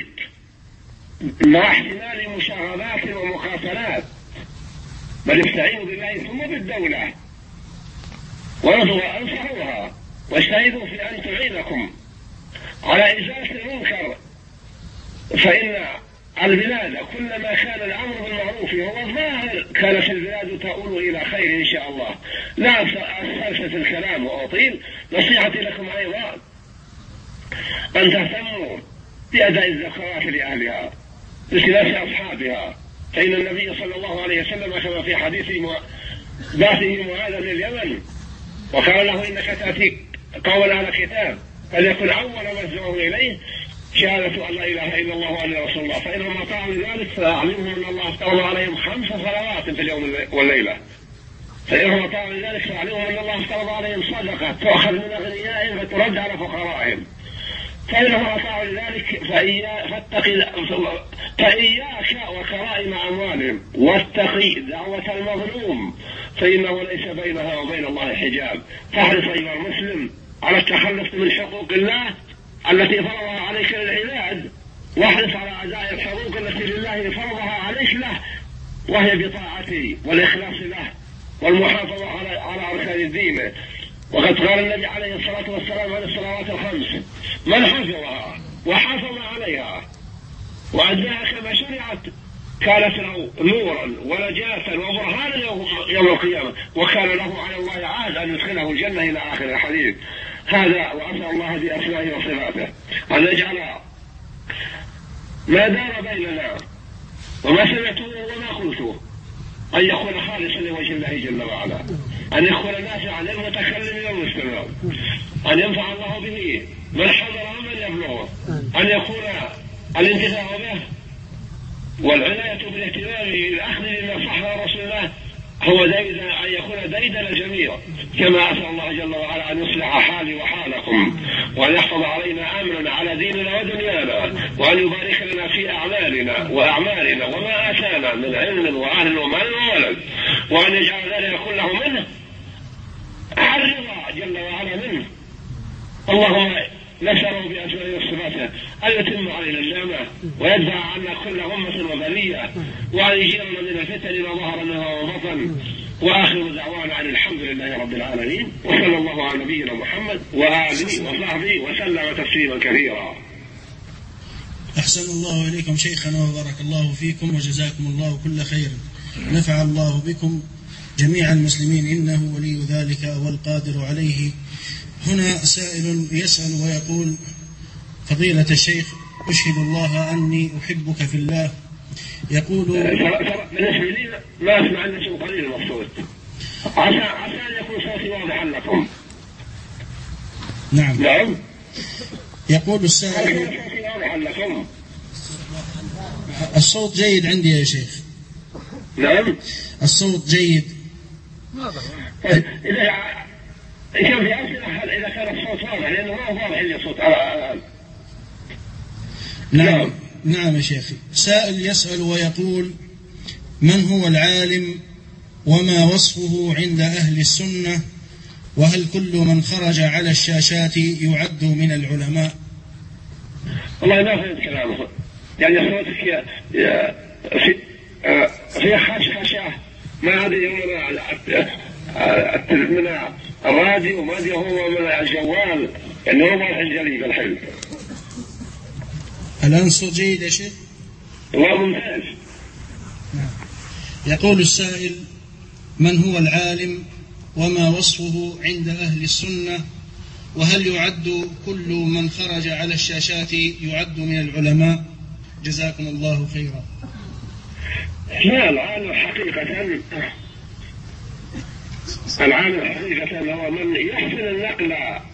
مع احتمال مشاغبات ومقاتلات، بل استعينوا بالله ثم بالدولة وانصحوها واجتهدوا في أن تعينكم على إزالة المنكر، فإن البلاد كلما كان الأمر بالمعروف هو الظاهر كانت البلاد تؤول إلى خير إن شاء الله. لا أسترسل الكلام وأطيل. نصيحتي لكم أيضا أن تهتموا بأداء الزكوات لأهلها بخلاف أصحابها، فإن النبي صلى الله عليه وسلم كما في حديث بعثه معاذ لليمن وقال له إنك تأتي قولا على كتاب فليكن أول ما تدعو إليه شهادة أن لا إله إلا الله وأن رسول الله، فإنهم أطاعوا ذلك فأعلمهم أن الله افترض عليهم خمس صلوات في اليوم والليلة، فإنهم أطاعوا ذلك فأعلمهم أن الله افترض عليهم صدقة تؤخذ من أغنيائهم فترد على فقرائهم، فإنهم أطاعوا ذلك فاتق فإياك وكرائم أموالهم واتقي دعوة المظلوم فإنه ليس بينها وبين الله حجاب. فاحرص أيها المسلم على التخلص من حقوق الله التي فرضها عليك للعباد، واحرص على أداء الحقوق التي لله فرضها عليك له، وهي بطاعته والإخلاص له والمحافظة على على أركان الدين. وقد قال النبي عليه الصلاة والسلام عن الصلوات الخمس من حفظها وحافظ عليها وأداها كما شرعت كانت له نورا ونجاة وبرهانا يوم القيامة، وكان له على الله عهد أن يدخله الجنة إلى آخر الحديث. هذا وأسأل الله بأسمائه وصفاته أن يجعل ما دار بيننا وما سمعته وما قلته أن يكون خالصا لوجه الله جل وعلا، أن يكون نافعا للمتكلم والمستمع، أن ينفع الله به من حضر ومن يبلغه، أن يكون الانتفاع به والعناية بالاهتمام بالأخذ بما صح رسول الله هو ديدا، أن يكون ديدا الجميع، كما أسأل الله جل وعلا أن يصلح حالي وحالكم وأن يحفظ علينا أمرنا على ديننا ودنيانا، وأن يبارك لنا في أعمالنا وأعمالنا وما آتانا من علم وأهل ومال وولد، وأن يجعل ذلك كله منه الرضا جل وعلا منه. اللهم نسأله بأسمائه وصفاته أن يتم علينا النعمة ويدفع عنا كل أمة وبلية، وأن يجيرنا من الفتن ما ظهر منها وبطن. وآخر دعوانا عن الحمد لله رب العالمين، وصلى الله على نبينا محمد وآله وصحبه وسلم تسليما كثيرا. أحسن الله إليكم شيخنا وبارك الله فيكم وجزاكم الله كل خير، نفع الله بكم جميع المسلمين إنه ولي ذلك والقادر عليه. هنا سائل يسأل ويقول: فضيلة الشيخ أشهد الله أني أحبك في الله. يقول: بالنسبة لي ما أسمع أن شيء قليل المقصود، عسى عسى أن يكون صوتي واضحا لكم. نعم. نعم. يقول السائل: صوتي واضحا لكم. الصوت جيد عندي يا شيخ. نعم. الصوت جيد. إذا كان في أسئلة إذا كان الصوت واضح، لأنه ما هو واضح إلا الصوت الآن. نعم. نعم يا شيخي. سائل يسأل ويقول: من هو العالم وما وصفه عند أهل السنة، وهل كل من خرج على الشاشات يعد من العلماء؟ والله ما فهمت كلامه، يعني صوتك يا يا في في خشخشة ما أدري من الراديو وما أدري هو من الجوال، يعني هو واضح جلي بالحلم. الآن الصوت جيد يا شيخ؟ والله ممتاز. يقول السائل: من هو العالم وما وصفه عند أهل السنة، وهل يعد كل من خرج على الشاشات يعد من العلماء؟ جزاكم الله خيرا. لا، العالم حقيقة العالم حقيقة هو من يحسن النقل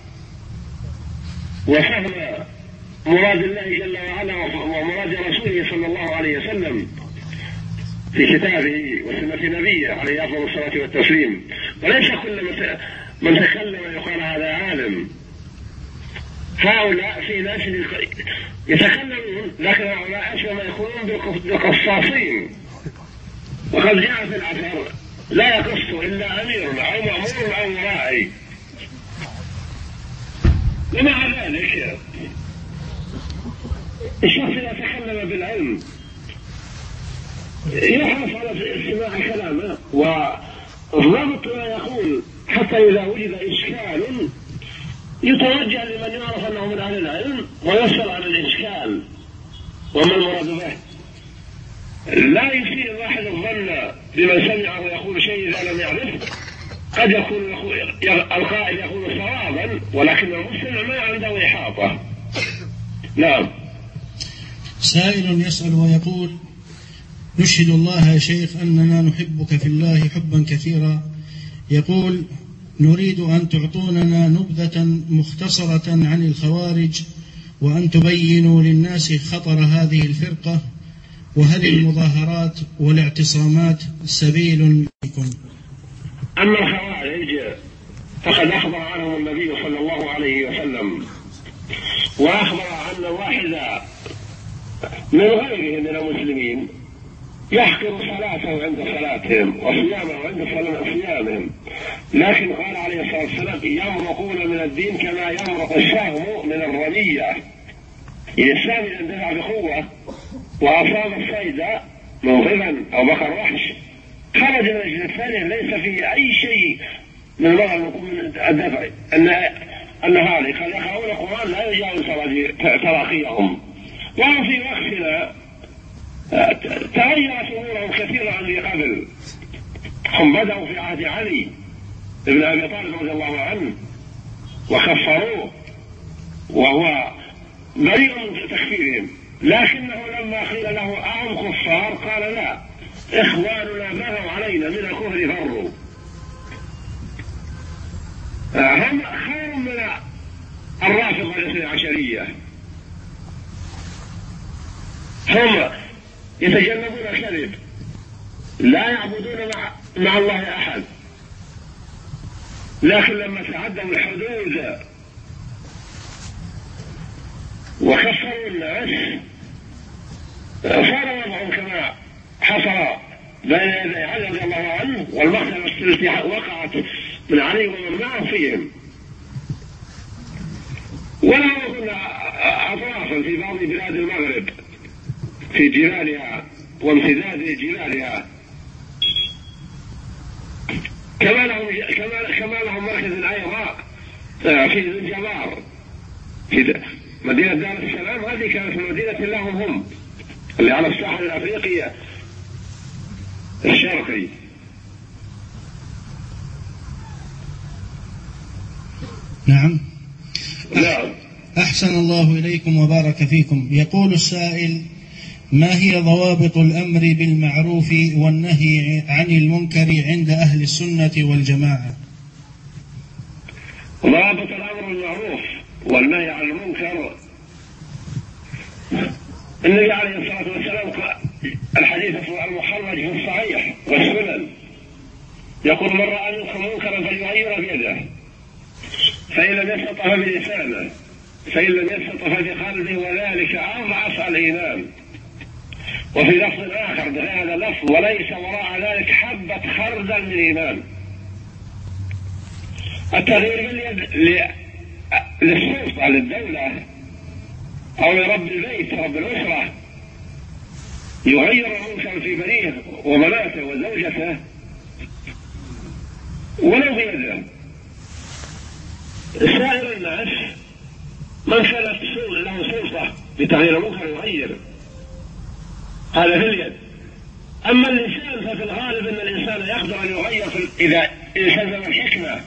وفهم مراد الله جل وعلا ومراد رسوله صلى الله عليه وسلم في كتابه وسنة نبيه عليه أفضل الصلاة والتسليم، وليس كل من تكلم يقال هذا عالم. هؤلاء في ناس يتكلمون، لكن هؤلاء أشبه ما يكونون بقصاصين، وقد جاء في الأثر: لا يقص إلا أمير أو مأمور أو راعي. ومع ذلك الشخص إذا تكلم بالعلم يحرص على استماع كلامه وضبط ما يقول حتى إذا وجد إشكال يتوجه لمن يعرف أنه من أهل العلم ويسأل عن الإشكال وما المراد به. لا يسيء الواحد الظن بمن سمعه يقول شيء إذا لم يعرف. قد يكون القائل يقول صوابا ولكن المستمع ما عنده إحاطة. نعم. سائل يسأل ويقول: نشهد الله يا شيخ أننا نحبك في الله حبا كثيرا. يقول: نريد أن تعطوننا نبذة مختصرة عن الخوارج وأن تبينوا للناس خطر هذه الفرقة، وهل المظاهرات والاعتصامات سبيل لكم؟ أما الخوارج فقد أخبر عنهم النبي صلى الله عليه وسلم، وأخبر أن واحد من غيرهم من المسلمين يحقر صلاته عند صلاتهم وصيامه عند صيامهم، لكن قال عليه الصلاة والسلام: يمرقون من الدين كما يمرق السهم من الرمية. السهم يندفع بقوة وأصاب الصيد موهبا أو بقر وحش خرج من الجنة الثانية ليس فيه أي شيء من الدفع، أن أن هذه قد يقرؤون القرآن لا يجاوز تراخيهم. وهم في وقتنا تغيرت أمورهم كثيرا عن ذي قبل. هم بدأوا في عهد علي بن أبي طالب رضي الله عنه وكفروه وهو بريء من تكفيرهم، لكنه لما قيل له أهم كفار قال: لا، إخواننا بغوا علينا من الكفر فروا. هم خير من الرافضة الاثني عشرية، هم يتجنبون الكذب، لا يعبدون مع, مع الله أحد، لكن لما تعدوا الحدود وكفروا الناس صار وضعهم كما حصل بين يدي علي رضي الله عنه والمقتلة التي وقعت من علي ومن معه فيهم. ولا يكون أطرافا في بعض بلاد المغرب في جبالها وامتداد جبالها، كما لهم كما لهم مركز أيضا في الجبار في مدينة دار السلام. هذه كانت مدينة لهم هم اللي على الساحل الأفريقي الشرقي. نعم. نعم. أحسن الله إليكم وبارك فيكم. يقول السائل: ما هي ضوابط الأمر بالمعروف والنهي عن المنكر عند أهل السنة والجماعة؟ ضوابط الأمر بالمعروف والنهي عن المنكر، النبي عليه الصلاة والسلام الحديث المخرج في الصحيح والسنن يقول: من رأى منكم منكرا فليغيره بيده، فإن لم يستطع بلسانه، فإن لم يستطع بقلبه، وذلك أضعف الإيمان. وفي لفظ آخر بهذا اللفظ: وليس وراء ذلك حبة خردل من إيمان. التغيير باليد للسلطة للدولة أو لرب البيت رب الأسرة يغير المنكر في بنيه وبناته وزوجته ولو بيده. سائر الناس من كانت له سلطة بتغيير المنكر يغير، هذا في اليد. أما الإنسان ففي الغالب أن الإنسان يقدر أن يغير إذا التزم الحكمة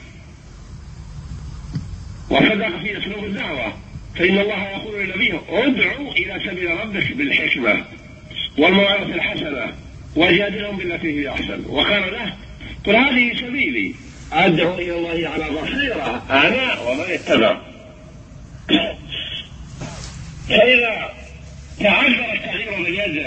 وصدق في أسلوب الدعوة، فإن الله يقول لنبيه: ادعوا إلى سبيل ربك بالحكمة والموعظة الحسنة وجادلهم بالتي هي أحسن. وقال له: قل هذه سبيلي أدعو إلى الله على بصيرة أنا ومن اتبع. فإذا تعذر التغيير باليد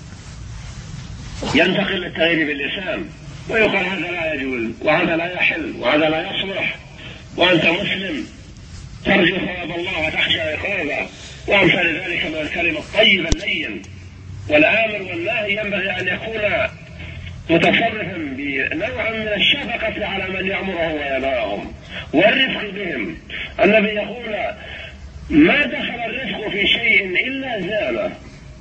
ينتقل للتغيير باللسان ويقال: هذا لا يجوز وهذا لا يحل وهذا لا يصلح، وأنت مسلم ترجو ثواب الله وتخشى عقابه، وأمثال ذلك من الكلمة الطيبة اللين. والآمر والناهي ينبغي أن يكون متصرفا بنوع من الشفقة على من يأمرهم وينهاهم والرفق بهم. النبي يقول: ما دخل الرفق في شيء إلا زاله،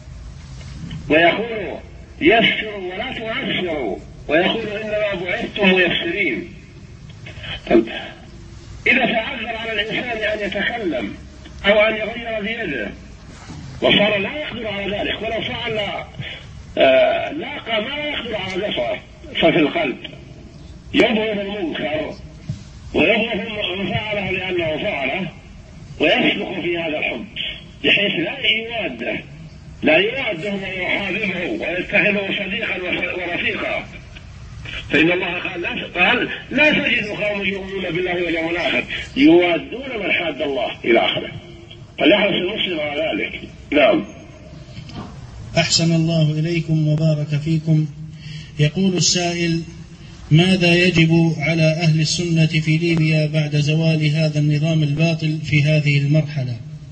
ويقول: يسروا ولا تعسروا، ويقول: إنما بعثتم ميسرين. إذا تعذر على الإنسان أن يتكلم أو أن يغير بيده وصار لا يقدر على ذلك، ولو فعل آه لاقى ما لا يقدر على دفعه، ففي القلب يبغض المنكر ويبغض من فعله لأنه فعله ويسلك في هذا الحب بحيث لا يواده لا يواده ويحاببه ويتخذه صديقا ورفيقا. فإن الله قال لا, قال لا تجد قوم يؤمنون بالله واليوم الآخر يوادون من حاد الله إلى آخره، فليحرص المسلم على ذلك. نعم. أحسن الله إليكم وبارك فيكم. يقول السائل: ماذا يجب على أهل السنة في ليبيا بعد زوال هذا النظام الباطل في هذه المرحلة؟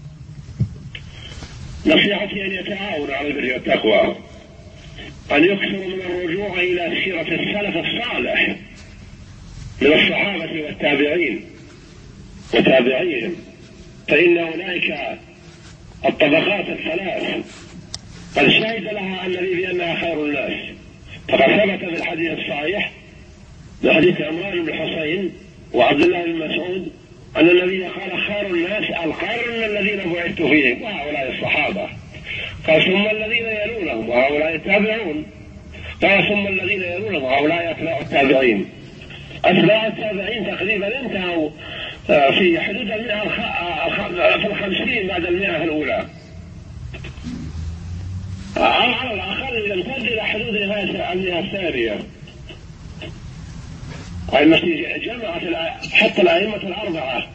نصيحتي أن يتعاون على البر والتقوى، أن يكثروا من الرجوع إلى سيرة السلف الصالح من الصحابة والتابعين وتابعيهم، فإن أولئك الطبقات الثلاث قد شهد لها النبي بأنها خير الناس، فقد ثبت في الحديث الصحيح بحديث عمران بن حسين وعبد الله بن مسعود أن النبي قال خير الناس القرن الذين بعثت فيهم وهؤلاء الصحابة، قال ثم الذين يلونهم وهؤلاء التابعون، قال ثم الذين يلونهم وهؤلاء أتباع التابعين. أتباع التابعين تقريبا انتهوا في حدود المئة في الخمسين بعد المئة الأولى، على الأقل يمتد إلى حدود المئة الثانية، التي جمعت حتى الأئمة الأربعة.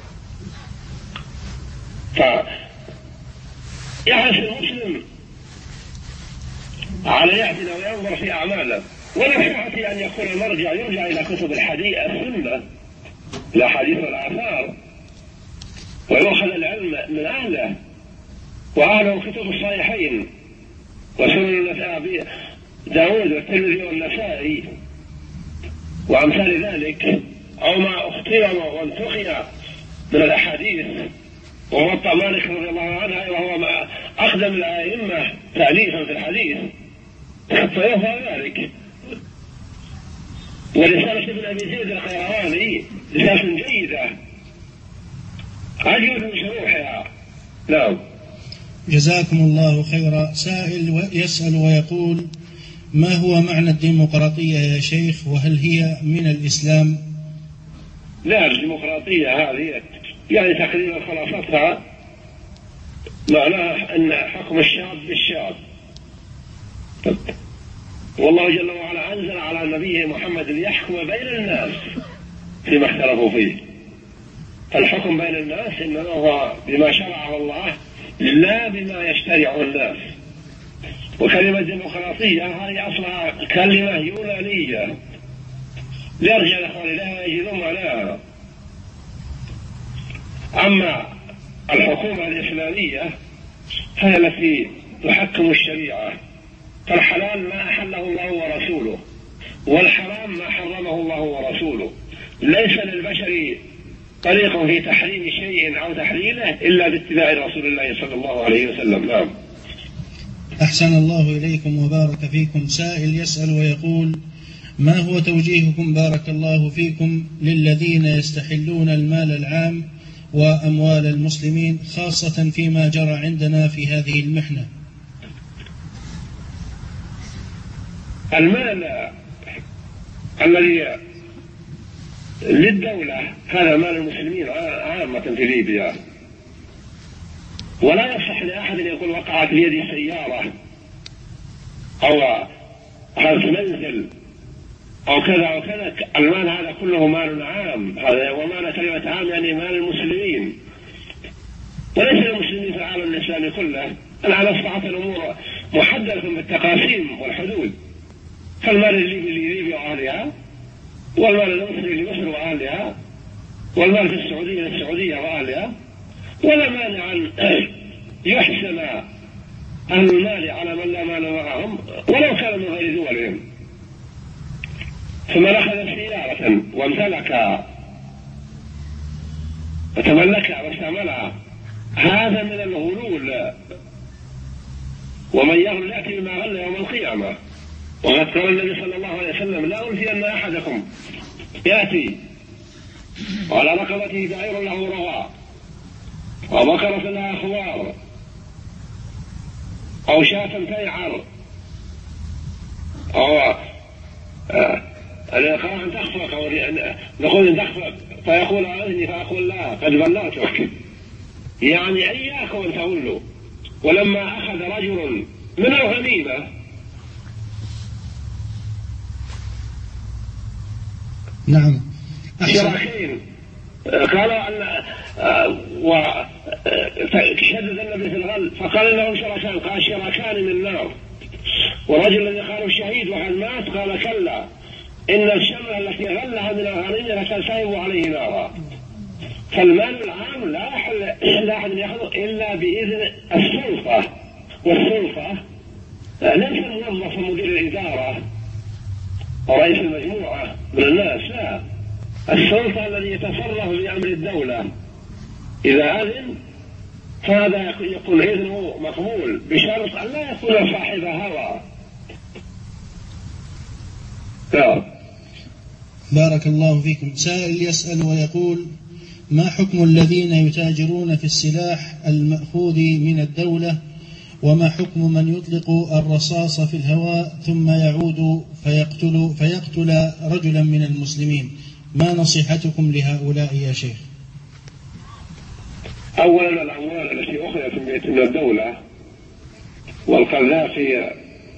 فيحرص المسلم على يعدل وينظر في أعماله، ونصيحتي أن يكون المرجع يرجع إلى كتب الحديث السنة إلى حديث الآثار، ويؤخذ العلم من أهله، وأهله كتب الصحيحين وسنن أبي داود والترمذي والنسائي وأمثال ذلك، أو ما أخطي وانتقي من الأحاديث، وموطأ مالك رضي الله عنه وهو ما أقدم الأئمة تأليفا في الحديث فيفعل ذلك، ورسالة ابن أبي زيد القيرواني رسالة جيدة أجود من شروحها. نعم. جزاكم الله خيرا. سائل يسأل ويقول: ما هو معنى الديمقراطية يا شيخ، وهل هي من الإسلام؟ لا، الديمقراطية هذه يعني تقريبا خلاصتها معناها أن حكم الشعب بالشعب، والله جل وعلا أنزل على نبيه محمد ليحكم بين الناس فيما اختلفوا فيه، فالحكم بين الناس إنما هو بما شرعه الله لا بما يشترعه الناس. وكلمة ديمقراطية هذه أصلها كلمة يونانية، ليرجع الأخوان لها ويجدون معناها. أما الحكومة الإسلامية هي التي تحكم الشريعة، فالحلال ما أحله الله ورسوله، والحرام ما حرمه الله ورسوله، ليس للبشر طريق في تحريم شيء أو تحليله إلا باتباع رسول الله صلى الله عليه وسلم. نعم. أحسن الله إليكم وبارك فيكم. سائل يسأل ويقول: ما هو توجيهكم بارك الله فيكم للذين يستحلون المال العام وأموال المسلمين، خاصة فيما جرى عندنا في هذه المحنة؟ المال الذي للدولة هذا مال المسلمين عامة في ليبيا، ولا يصح لأحد أن يقول وقعت بيدي سيارة أو أخذت منزل أو كذا أو كذا. المال هذا كله مال عام، هذا ومعنى كلمة عام يعني مال المسلمين، وليس المسلمين في العالم الإسلامي كله. الآن أصبحت الأمور محددة بالتقاسيم والحدود، فالمال الليبي لليبيا وأهلها، والمال المصري لمصر وأهلها، والمال في السعودية للسعودية وأهلها، ولا مانع أن يحسن أهل المال على من لا مال معهم ولو كان من غير دولهم. فمن أخذ سيارة وامتلك وتملكها واستعملها هذا من الغلول، ومن يغل يأتي بما غل يوم القيامة. وقد قال النبي صلى الله عليه وسلم: لا ألفين أحدكم يأتي وعلى رقبته دائر له رغاء، أو بقرة لها خوار، أو شاة تيعر، أو الإقراء أن تخفق، أو نقول أن تخفق فيقول أذني فأقول لا قد بلغتك، يعني إياك أن تولوا. ولما أخذ رجل من الغنيمة نعم شراكين قالوا أن وشدد النبي في الغل فقال إنهم شراكان، قال شراكان من النار. ورجل الذي قالوا الشهيد وقد مات قال كلا إن الشملة التي غلها من الغنيمة لتلتهب عليه نارا. فالمال العام لا يحل لا أحد يأخذه إلا بإذن السلطة، والسلطة ليس الموظف مدير الإدارة ورئيس المجموعة من الناس، لا، السلطة الذي يتصرف بأمر الدولة إذا أذن فهذا يكون إذنه مقبول بشرط أن لا يكون صاحب هوى. بارك الله فيكم. سائل يسأل ويقول: ما حكم الذين يتاجرون في السلاح المأخوذ من الدولة، وما حكم من يطلق الرصاص في الهواء ثم يعود فيقتل, فيقتل رجلا من المسلمين؟ ما نصيحتكم لهؤلاء يا شيخ؟ أولا الأموال التي أخذت من الدولة والقذافي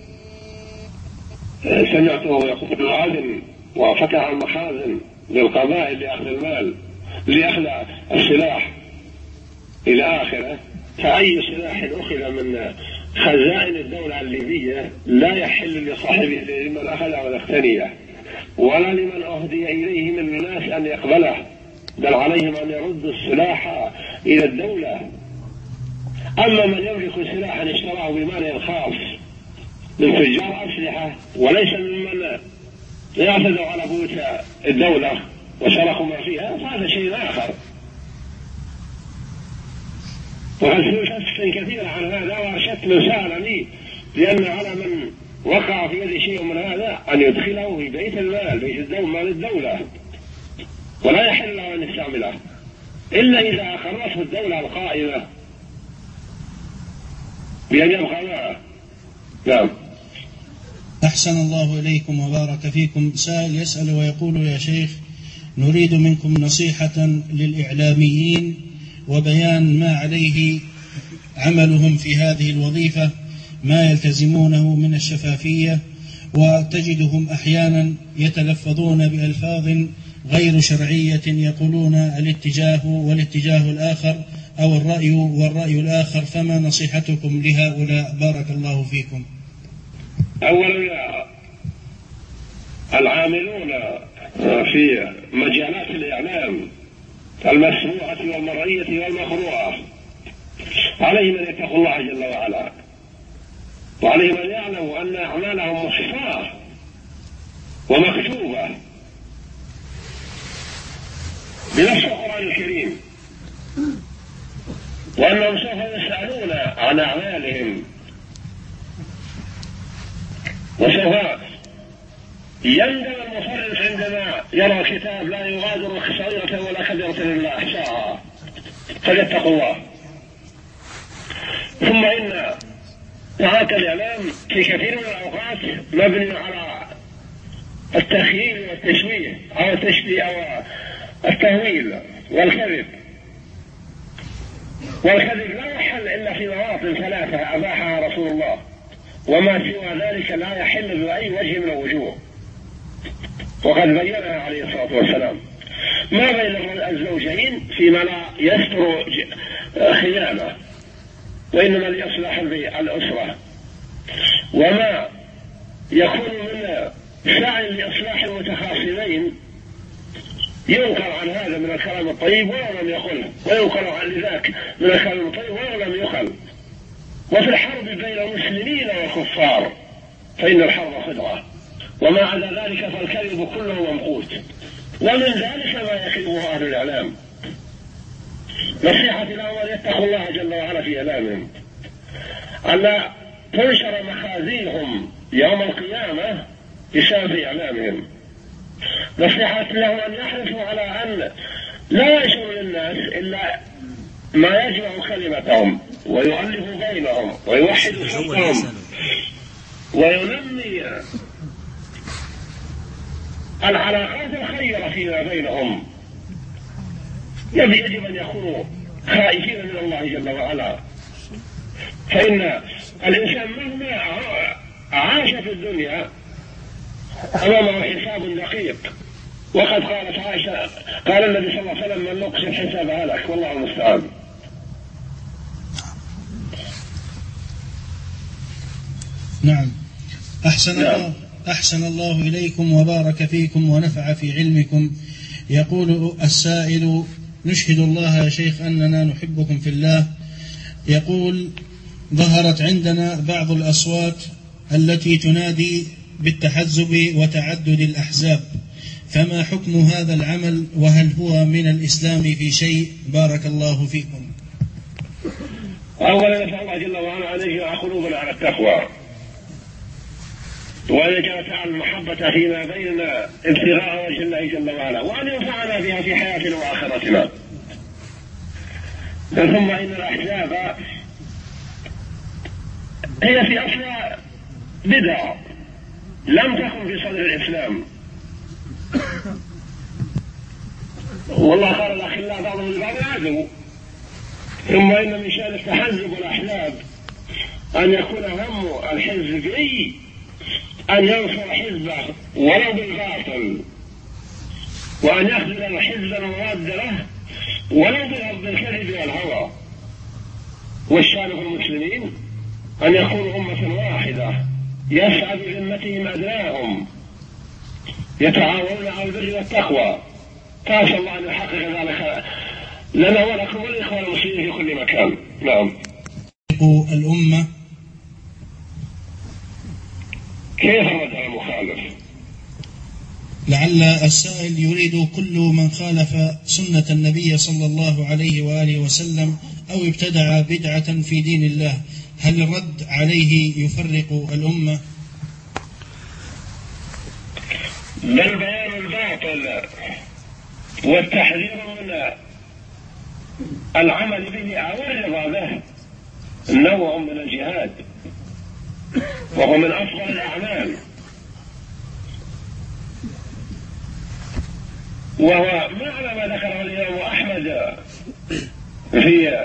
سمعته يقول عادل وفتح المخازن للقبائل لأخذ المال لأخذ السلاح إلى آخره، فأي سلاح أخذ من خزائن الدولة الليبية لا يحل لصاحبه لمن أخذه واقتنيه، ولا لمن أهدي إليه من الناس أن يقبله، بل عليهم أن يردوا السلاح إلى الدولة. أما من يملك سلاحا اشتراه بمال خاص من تجار أسلحة وليس ممن يعتدوا على بيوت الدولة وسرقوا ما فيها فهذا شيء آخر. وقد سئلت كثيرا عن هذا وأرشدت من سألني، لأن على من وقع في يد شيء من هذا أن يدخله في بيت المال، بيت الدولة، مال الدولة، ولا يحل له أن يستعمله إلا إذا أقرته الدولة القائمة بأن يبقى معه. نعم. أحسن الله إليكم وبارك فيكم. سائل يسأل ويقول: يا شيخ، نريد منكم نصيحة للإعلاميين وبيان ما عليه عملهم في هذه الوظيفة، ما يلتزمونه من الشفافية، وتجدهم أحيانا يتلفظون بألفاظ غير شرعية يقولون الاتجاه والاتجاه الآخر أو الرأي والرأي الآخر، فما نصيحتكم لهؤلاء؟ بارك الله فيكم. أولا العاملون في مجالات الإعلام المسموعة والمرئية والمقروءة عليهم أن يتقوا الله جل وعلا، وعليهم أن يعلموا أن أعمالهم محصاة ومكتوبة بنص القرآن الكريم، وأنهم سوف يسألون عن أعمالهم، وسوف يندم المفرط عندما يرى كتاب لا يغادر صغيرة ولا كبيرة إلا أحصاها، فليتقوا الله. ثم إن هذا الإعلام في كثير من الأوقات مبني على التخييل والتشويه أو التشبيه أو التهويل والكذب، والكذب لا يحل إلا في مواطن ثلاثة أباحها رسول الله، وما سوى ذلك لا يحل بأي وجه من الوجوه، وقد بينها عليه الصلاة والسلام. ما بين الزوجين فيما لا يستر خيانة، وإنما لإصلاح الأسرة، وما يكون من سعي لإصلاح المتخاصمين ينكر عن هذا من الكلام الطيب ولو لم يقله، وينكر عن ذاك من الكلام الطيب ولو لم يقل. وفي الحرب بين المسلمين والكفار فإن الحرب خدعة، وما عدا ذلك فالكذب كله ممقوت، ومن ذلك ما يكذبه أهل الإعلام. نصيحتي لهم أن يتقوا الله جل وعلا في إعلامهم، ألا تنشر مخازيهم يوم القيامة بسبب إعلامهم، نصيحة له أن يحرصوا على أن لا يشعر للناس إلا ما يجمع كلمتهم ويؤلف بينهم ويوحد صفهم وينمي العلاقات الخيرة فيما بينهم. يجب أن يكونوا خائفين من الله جل وعلا، فإن الإنسان مهما عاش في الدنيا أمامه حساب دقيق، وقد قالت عائشة قال النبي صلى الله عليه وسلم من نقص الحساب هلك، والله المستعان. نعم. أحسن الله أحسن الله إليكم وبارك فيكم ونفع في علمكم. يقول السائل: نشهد الله يا شيخ أننا نحبكم في الله. يقول: ظهرت عندنا بعض الأصوات التي تنادي بالتحزب وتعدد الأحزاب، فما حكم هذا العمل، وهل هو من الإسلام في شيء؟ بارك الله فيكم. أولا نسأل الله جل وعلا أن يجعل قلوبنا على التقوى، وأن يجعل المحبة فيما بيننا ابتغاء وجه الله جل وعلا، وأن ينفعنا بها في حياتنا وآخرتنا. ثم إن الأحزاب هي في أصلها بدعة لم تكن في صدر الإسلام، والله قال الأخلاء بعضهم البعض عدو. ثم إن من شأن التحزب والأحزاب أن يكون هم الحزبي أن ينصر حزبه ولو بالباطل، وأن يخذل الحزب المضاد له ولو بالكذب والهوى. والشأن في المسلمين أن يكونوا أمة واحدة يسعد بذمتهم أدناهم يتعاونون على البر والتقوى. فأسأل الله أن يحقق ذلك لنا ولكم والإخوة المسلمين في كل مكان. نعم. الأمة كيف الرد على المخالف؟ لعل السائل يريد كل من خالف سنة النبي صلى الله عليه وآله وسلم أو ابتدع بدعة في دين الله، هل الرد عليه يفرق الأمة؟ بل بيان الباطل والتحذير من العمل به أو الرضا به نوع من الجهاد، وهو من أفضل الأعمال، وهو معنى ما ذكره الإمام أحمد في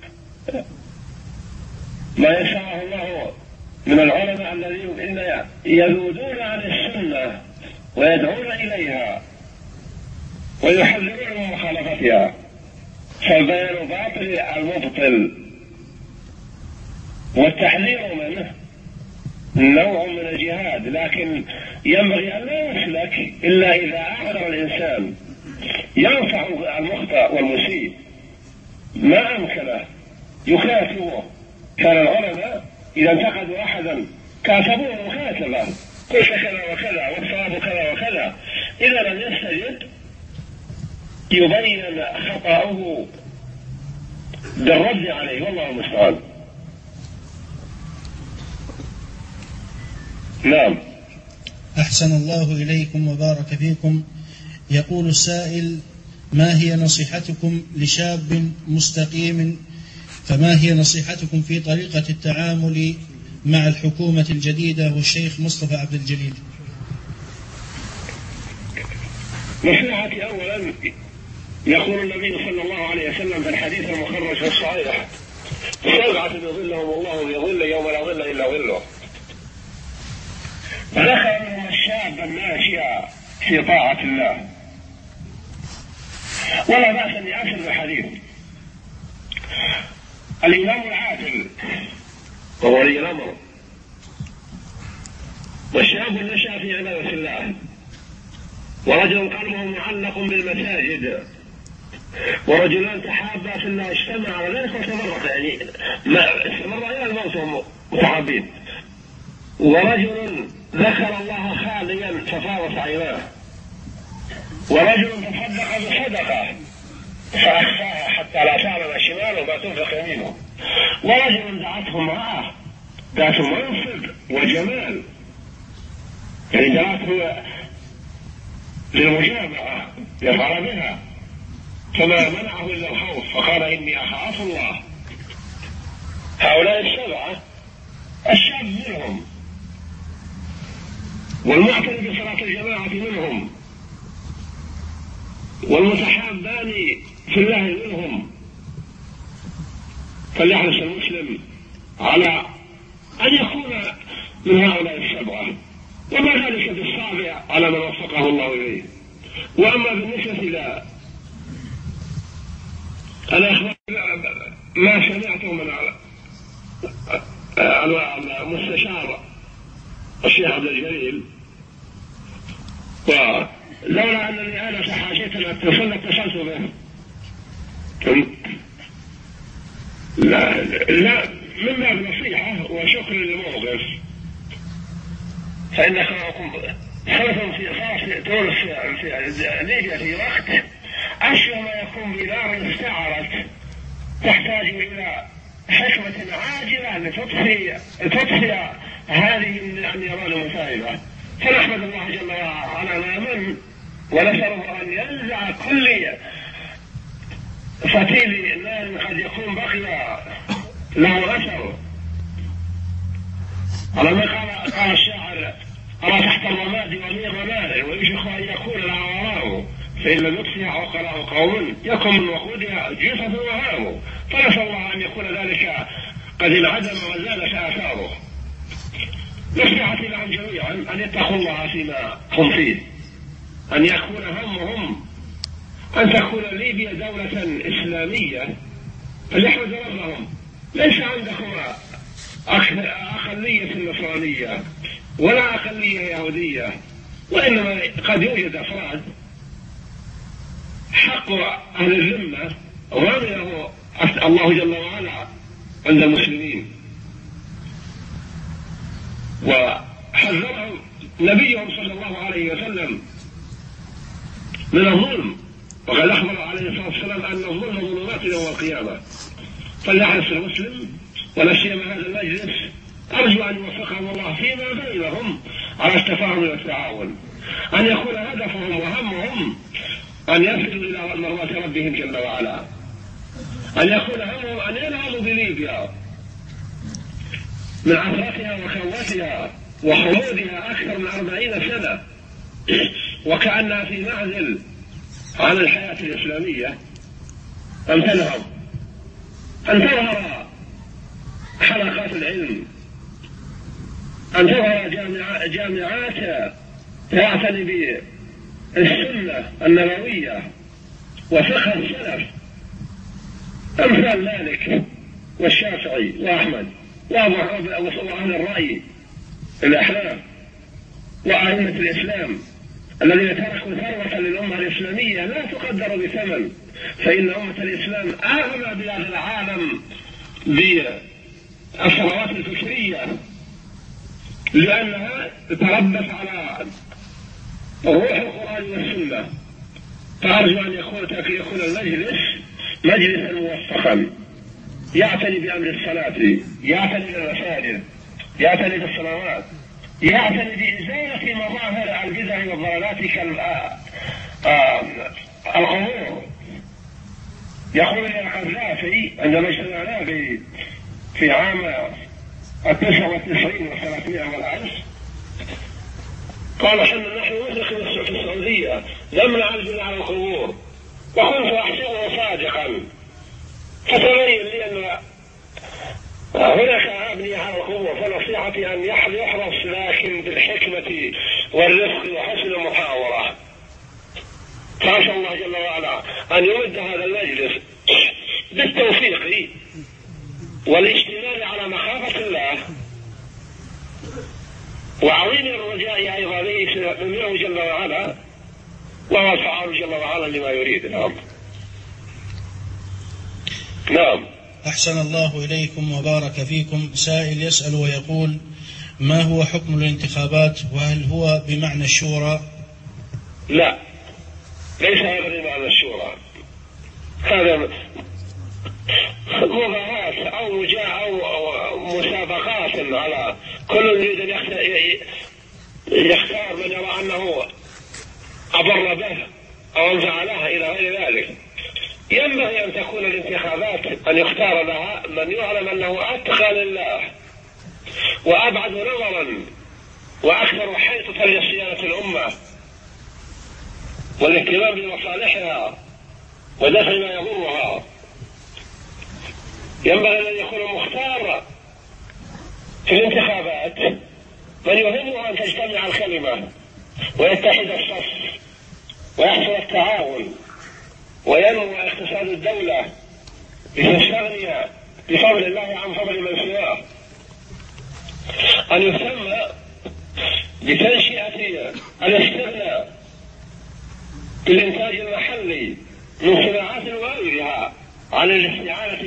ما يشاءه الله من العلماء الذين يذودون عن السنة ويدعون إليها ويحذرون من مخالفتها، فبيان باطل المبطل والتحذير منه نوع من الجهاد، لكن ينبغي أن لا يسلك إلا إذا أعذر الإنسان ينفع المخطئ والمسيء ما أمكنه يكاتبه. كان العلماء إذا انتقدوا أحدا كاتبوه مكاتبة، قلت كذا وكذا والصواب كذا وكذا، إذا لم يستجد يبين خطأه بالرد عليه، والله المستعان. نعم. أحسن الله إليكم وبارك فيكم. يقول السائل: ما هي نصيحتكم لشاب مستقيم، فما هي نصيحتكم في طريقة التعامل مع الحكومة الجديدة والشيخ مصطفى عبد الجليل؟ نصيحتي أولا يقول النبي صلى الله عليه وسلم في الحديث المخرج في الصحيح: سبعة يظلهم الله بظله يوم لا ظل إلا ظله. ذكر منهم الشاب الناشئ في طاعة الله، ولا بأس أن يأخذ الحديث. الإمام العادل وهو ولي الأمر، والشاب نشأ في عبادة الله، ورجل قلبه معلق بالمساجد، ورجلان تحابا في الله اجتمع على ذلك وتفرقا، يعني ما استمر إلى الموت وهم متحابين، ورجل ذكر الله خاليا ففاضت عيناه، ورجل تصدق بصدقه فأخفاها حتى لا تعلم شماله ما تنفق يمينه، ورجل دعته امرأة ذات منصب وجمال، يعني دعته للمجامعة يفعل بها، فما منعه إلا الخوف، فقال إني أخاف الله. هؤلاء السبعة الشاب منهم، والمعتني بصلاة الجماعة منهم، والمتحابان في الله منهم. فليحرص المسلم على أن يكون من هؤلاء السبعة، وما ذلك بالصعب على من وفقه الله إليه. وأما بالنسبة إلى الأخبار ما سمعته من المستشار الشيخ عبد الجليل، ولولا أنني أنا فحاجيت أن أتصل اتصلت به. لا لا من باب نصيحة وشكر للموقف، فإن خلفهم في خاص تونس في ليبيا في وقت أشبه ما يكون بنار استعرت تحتاج إلى حكمة عاجلة لتطفي تطفي هذه النيران المسائلة. فنحمد الله جل وعلا على ما من، ونسأله أن ينزع كل فتيل نار قد يكون بقي له أثر، على ما قال قال الشاعر: أرى تحت الرماد ونير رماد ويشخ أن يكون لها وراءه، فإن لم يطفئ عقلاء قوم يكن من وقودها جثث وهام. فنسأل الله أن يكون ذلك قد انعدم وزالت آثاره. نصيحتي لهم جميعا أن يتقوا الله فيما هم فيه، أن يكون همهم أن تكون ليبيا دولة إسلامية، فليحمدوا ربهم. ليس عندكم أقلية نصرانية ولا أقلية يهودية، وإنما قد يوجد أفراد حق أهل الذمة ضامنه الله جل وعلا عند المسلمين، وحذرهم نبيهم صلى الله عليه وسلم من الظلم، وقد أخبر عليه الصلاة والسلام أن الظلم ظلمات يوم القيامة. فليحرص المسلم ولا سيما هذا المجلس، أرجو أن يوفقهم الله فيما بينهم على التفاهم والتعاون، أن يكون هدفهم وهمهم أن يصلوا إلى مرضاة ربهم جل وعلا، أن يكون همهم أن ينهضوا بليبيا من عثرتها وخواتها وخمودها أكثر من أربعين سنة، وكأنها في معزل عن الحياة الإسلامية، أن تنهض، أن تظهر حلقات العلم، أن تظهر جامعات, جامعات تعتني بالسنة النبوية وفقه السلف أمثال مالك والشافعي وأحمد وأهل الرأي الأحناف وأئمة الإسلام الذين تركوا ثروة للأمة الإسلامية لا تقدر بثمن، فإن أمة الإسلام أغنى بلاد العالم بالثروات الفكرية، لأنها تربت على روح القرآن والسنة. فأرجو أن يكون يكون المجلس مجلسا موفقا يعتني بأمر الصلاة، يعتني بالمساجد، يعتني بالصلوات، يعتني بإزالة مظاهر البدع والضلالات كالقبور. يقول القذافي عندما اجتمعنا في عام التسعة والتسعين وثلاثمائة والألف، قال: حنا نحن نطلق في السعودية نمنع البناء على القبور، وكنت أحسبه صادقا، فتبين لي أن هناك أبنية على القبور، فنصيحتي أن يحرص لكن بالحكمة والرفق وحسن المحاورة. فأسأل الله جل وعلا أن يمد هذا المجلس بالتوفيق والاشتمال على مخافة الله وعظيم الرجاء أيضا منه جل وعلا، وهو الفعال جل وعلا لما يريد. نعم نعم. أحسن الله إليكم وبارك فيكم. سائل يسأل ويقول: ما هو حكم الانتخابات، وهل هو بمعنى الشورى؟ لا، ليس هذا بمعنى الشورى، هذا مباراة أو جاء أو مسابقات على كل يريد أن يختار من يرى أنه أضر به أو أنفع لها إلى غير ذلك. ينبغي أن تكون الانتخابات أن يختار لها من يعلم أنه أتقى لله وأبعد نظرا وأكثر حيطة لصيانة الأمة والاهتمام بمصالحها ودفع ما يضرها. ينبغي أن يكون مختار في الانتخابات من يهمه أن تجتمع الكلمة ويتحد الصف ويحصل التعاون وينمو اقتصاد الدولة لتستغني بفضل الله عن فضل من سواه. أن يهتم بتنشئة الاستغناء بالإنتاج المحلي من صناعات وغيرها عن الاستعانة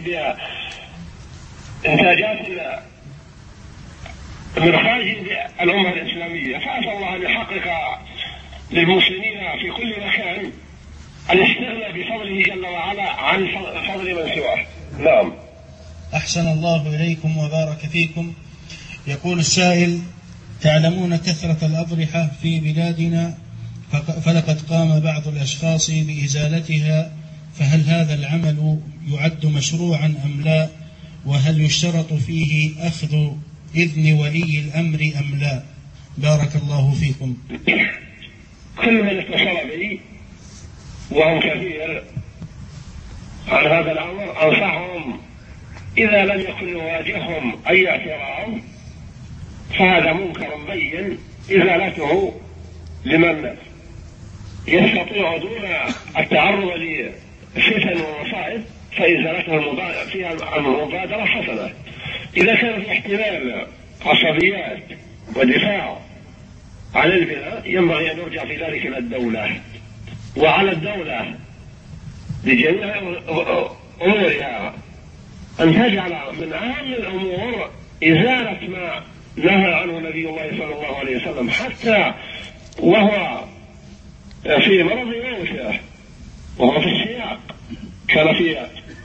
بإنتاجاتنا من خارج الأمة الإسلامية. فأسأل الله أن يحقق للمسلمين في كل مكان أن يستغنى بفضله جل وعلا عن فضل من سواه. نعم. أحسن الله إليكم وبارك فيكم. يقول السائل: تعلمون كثرة الأضرحة في بلادنا، فلقد قام بعض الأشخاص بإزالتها، فهل هذا العمل يعد مشروعا أم لا؟ وهل يشترط فيه أخذ إذن ولي الأمر أم لا؟ بارك الله فيكم. كل من اتصل بي وهم كثير عن هذا الأمر أنصحهم إذا لم يكن يواجههم أي اعتراض فهذا منكر بين إزالته لمن يستطيع دون التعرض لفتن ومصائب، فإزالته فيها المبادرة حسنة. إذا كان في احتمال عصبيات ودفاع عن البناء ينبغي أن يرجع في ذلك إلى الدولة، وعلى الدولة بجميع أمورها أن تجعل من أهم الأمور إزالة ما نهى عنه نبي الله صلى الله عليه وسلم، حتى وهو في مرض موته وهو في السياق كان في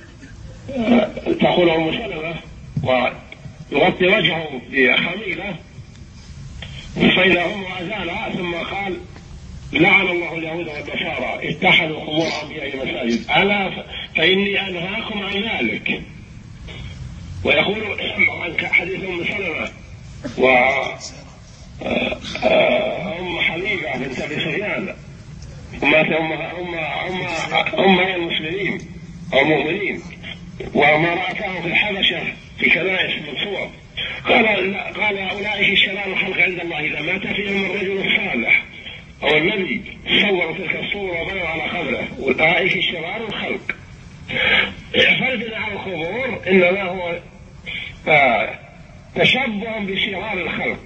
تقول أم سلمة ويغطي وجهه بخميلة فإذا هم أزالها ثم قال: لعن الله اليهود والنصارى اتخذوا قبور أنبياء مساجد، ألا فإني أنهاكم عن ذلك. ويقول عن حديث أم سلمة وأم حبيبة بنت أبي سفيان أمات أم أم أم المسلمين أو المؤمنين، وما رأته في الحبشة في كنائس من صور، قال قال أولئك شرار الخلق عند الله إذا مات فيهم الرجل الصالح أو النبي صوروا تلك الصورة وبنوا على قبره، أولئك شرار الخلق. فالبناء على القبور إنما هو تشبه بشرار الخلق.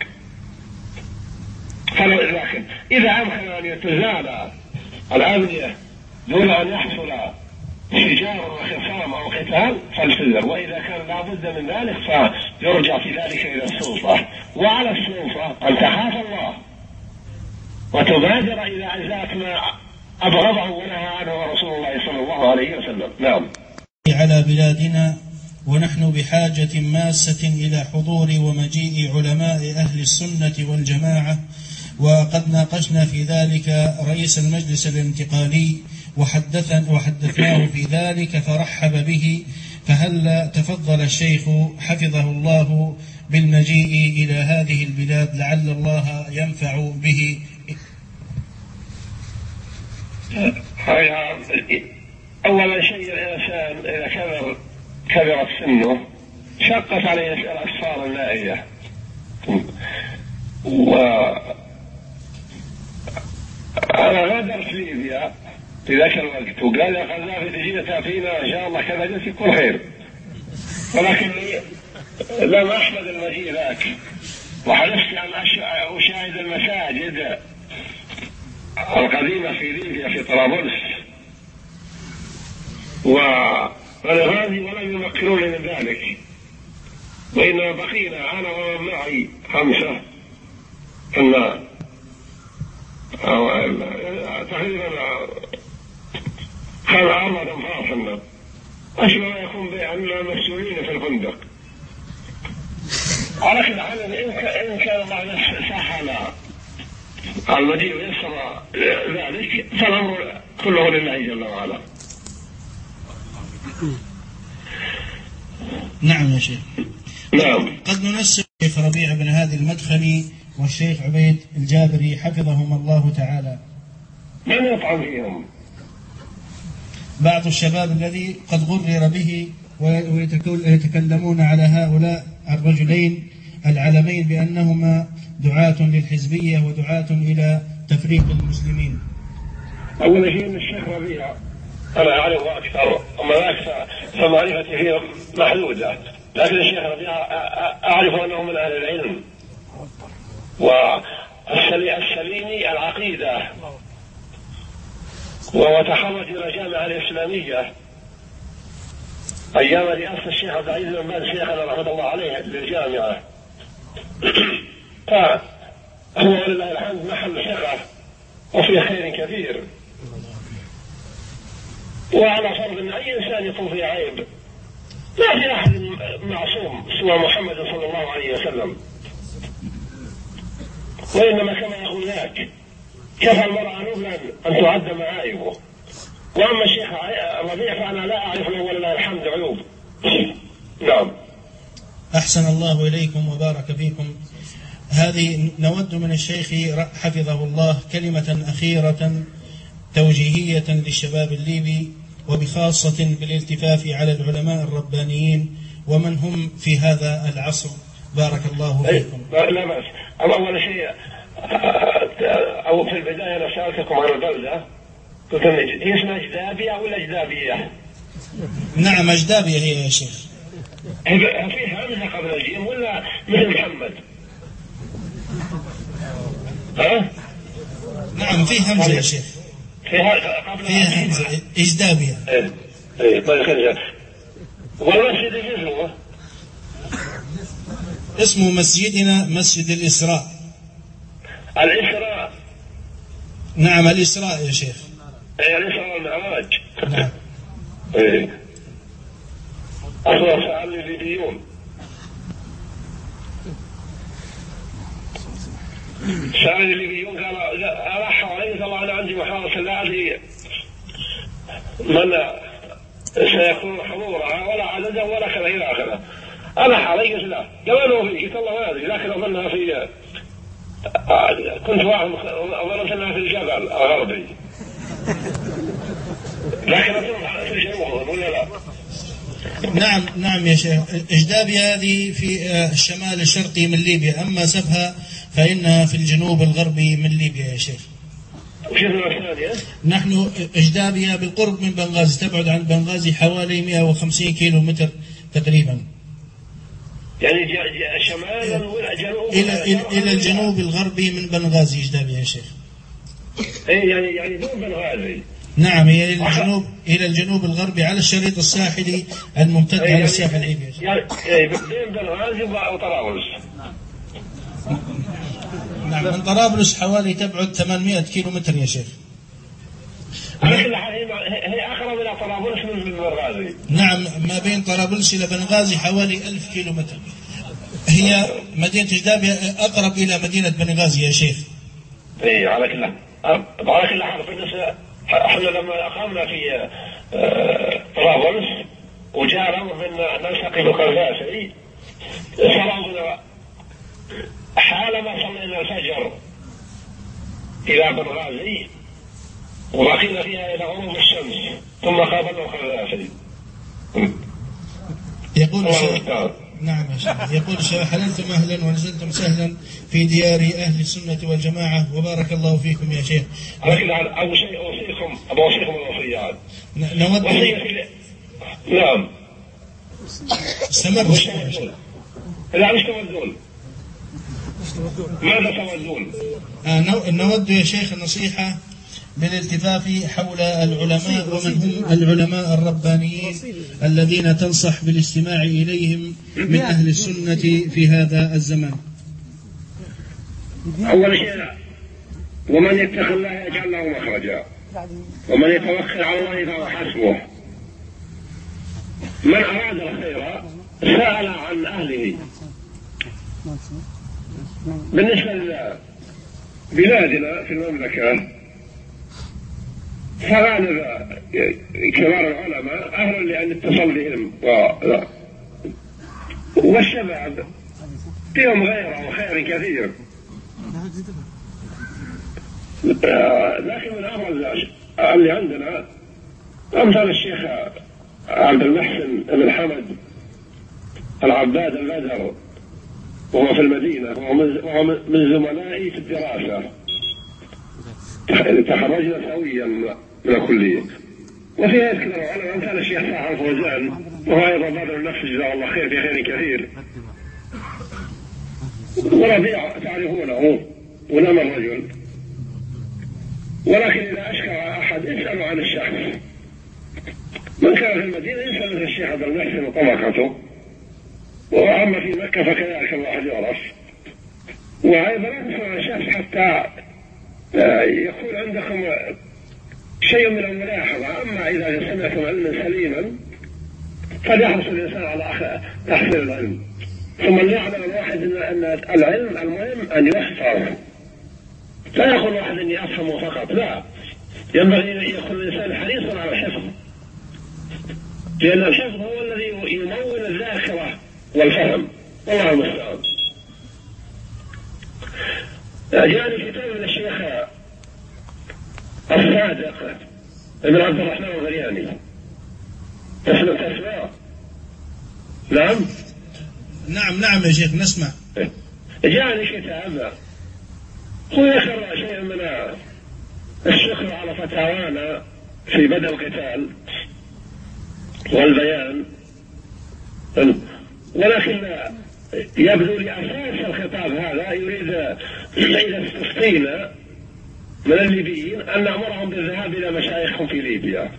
لكن إذا أمكن أن يتزال الأبنية دون أن يحصل شجار وخصام أو قتال فالسلم، وإذا كان لابد من ذلك فيرجع في ذلك إلى السلطة، وعلى السلطة أن تخاف الله وتبادر إلى إزالة ما أبغضه ونهى عنه رسول الله صلى الله عليه وسلم. نعم. على بلادنا ونحن بحاجة ماسة إلى حضور ومجيء علماء أهل السنة والجماعة، وقد ناقشنا في ذلك رئيس المجلس الانتقالي وحدثناه في ذلك فرحب به، فهل تفضل الشيخ حفظه الله بالمجيء إلى هذه البلاد لعل الله ينفع به؟ أولا شيء الإنسان إذا كبر كبرت سنه شقت عليه الأسفار النائية، وأنا غادرت ليبيا في ذاك الوقت وقال يا قذافي تجينا تأتينا إن شاء الله كذا جلس يكون خير، ولكن لم أحمد المجيء ذاك، وحرصت أن أشاهد المساجد القديمة في ليبيا في طرابلس، ولهذه ولم يمكنوني من ذلك، وإنما بقينا أنا ومن معي خمسة كنا تقريبا كان أربعة أنفار كنا أشبه ما يكون بأننا مسؤولين في الفندق. على كل حال إن كان الله سهل المجيء يسر ذلك فالأمر كله لله جل وعلا. نعم يا شيخ. نعم. قد ننسب الشيخ ربيع بن هادي المدخلي والشيخ عبيد الجابري حفظهم الله تعالى من يطعن فيهم؟ بعض الشباب الذي قد غرر به ويتكلمون على هؤلاء الرجلين العلمين بأنهما دعاة للحزبية ودعاة إلى تفريق المسلمين. أول شيء أن الشيخ ربيع أنا أعرفه أكثر، أما ذاك فمعرفتي فيه محدودة، لكن الشيخ ربيع أعرف أنه من أهل العلم والسليمي العقيدة، وهو تخرج من الجامعة الإسلامية أيام رئاسة الشيخ عبد العزيز بن باز شيخنا رحمة الله عليه للجامعة. فهو ولله الحمد محل ثقة وفي خير كثير، وعلى فرض أن أي إنسان يكون فيه عيب ما في أحد معصوم سوى محمد صلى الله عليه وسلم، وإنما كما يقول ذاك كفى المرأة نبلا أن تعد معايبه. وأما الشيخ ربيع فأنا لا أعرف له ولله الحمد عيوب. نعم. أحسن الله إليكم وبارك فيكم. هذه نود من الشيخ حفظه الله كلمة أخيرة توجيهية للشباب الليبي، وبخاصة بالالتفاف على العلماء الربانيين ومن هم في هذا العصر. بارك الله فيكم. لا بأس. أول شيء أو في البداية أنا سألتكم عن البلدة، قلت هي اسمها أجدابية ولا أجدابية؟ نعم أجدابية هي يا شيخ. فيها همزة قبل الجيم ولا مثل محمد؟ ها؟ نعم فيه همزة يا شيخ. فيها قبل فيها همزة أجدابية. إيه إيه طيب خير. والمسجد اسمه اسمه مسجدنا مسجد الإسراء. الإسراء. نعم الإسراء يا شيخ. إيه الإسراء والمعراج. نعم. إيه. أصلا سألني الليبيون سألني الليبيون قال ألح عليه الله أنا عندي محاضرة لا أدري من سيكون حضورها ولا عددا ولا كذا إلى آخره. ألح علي قلت لا، قال له فيه، قلت الله ما أدري، لكن أظنها في كنت واحد أظنت أنها في الجبل الغربي، لكن أظنها في الجنوب ولا لا؟ نعم نعم يا شيخ. إجدابية هذه في الشمال الشرقي من ليبيا، أما سبها فإنها في الجنوب الغربي من ليبيا يا شيخ. نحن إجدابية بالقرب من بنغازي، تبعد عن بنغازي حوالي مئة وخمسين كيلو متر تقريبا. يعني شمالا ولا جنوب؟ إلى إلى الجنوب الغربي من بنغازي إجدابية يا شيخ. إيه يعني يعني دون بنغازي. نعم هي إلى الجنوب إلى الجنوب الغربي على الشريط الساحلي الممتد على الساحل الليبي. يعني بين بنغازي وطرابلس. نعم من طرابلس حوالي تبعد ثمانمئة كيلو متر يا شيخ. على كل حال هي أقرب إلى طرابلس من بنغازي. نعم ما بين طرابلس إلى بنغازي حوالي ألف كيلو متر. هي مدينة إجدابية أقرب إلى مدينة بنغازي يا شيخ. إيه على كل على كل حال بالنسبة احنا لما اقامنا في طرابلس وجاء الامر بان نلتقي بالقذافي صرنا حالما صلينا الفجر الى بنغازي وبقينا فيها الى غروب الشمس ثم قابلنا القذافي. يقول الشيخ نعم يا شيخ. يقول الشيخ حللتم اهلا ونزلتم سهلا في ديار اهل السنه والجماعه وبارك الله فيكم يا شيخ. لكن اول شيء اوصيكم اوصيكم الوصيات. نود نعم استمر. لا مش تودون. ماذا تودون؟ آه نود يا شيخ النصيحه بالالتفاف حول العلماء ومن هم العلماء الربانيين الذين تنصح بالاستماع إليهم من أهل السنة في هذا الزمان. أول شيء ومن يتق الله يجعل له مخرجا ومن يتوكل على الله فهو حسبه. من أراد الخير سأل عن أهله. بالنسبة بلادنا في المملكة فغالب كبار العلماء أهل لأن اتصل بهم و... والشباب فيهم غيره وخير كثير. لكن من أبرز اللي عندنا أمثال الشيخ عبد المحسن بن حمد العباد البدر، وهو في المدينة، وهو من زملائي في الدراسة، تخرجنا سويا من الكلية. وفي هذا العلماء أمثال الشيخ صاحب الفوزان، وهو أيضا بادر النفس جزاه الله خير في خير كثير. وربيع تعرفونه ونعم الرجل، ولكن إذا أشكر أحد يسأل عن الشخص. من كان في المدينة يسأل عن الشيخ عبد المحسن وطبقته، وأما في مكة فكذلك الواحد يعرف. وأيضا لا تسمع عن شخص حتى يكون عندكم شيء من الملاحظة. أما إذا سمعتم علما سليما فليحرص الإنسان على تحصيل العلم. ثم ليعلم الواحد أن العلم المهم أن يحفظ، لا يقول واحد أني أفهم فقط، لا، ينبغي أن يكون الإنسان حريصا على الحفظ، لأن الحفظ هو الذي يمون الذاكرة والفهم، والله المستعان. جاءني كتاب من الشيخ الصادق ابن عبد الرحمن الغرياني، تسمع تسمع؟ نعم نعم نعم يا شيخ نسمع. جاءني كتاب هو يذكر شيئا من الشكر على فتاوانا في بدء القتال والبيان، ولكن يبدو لي أساس الخطاب هذا يريد إذا استفتينا من الليبيين أن نأمرهم بالذهاب إلى مشايخهم في ليبيا،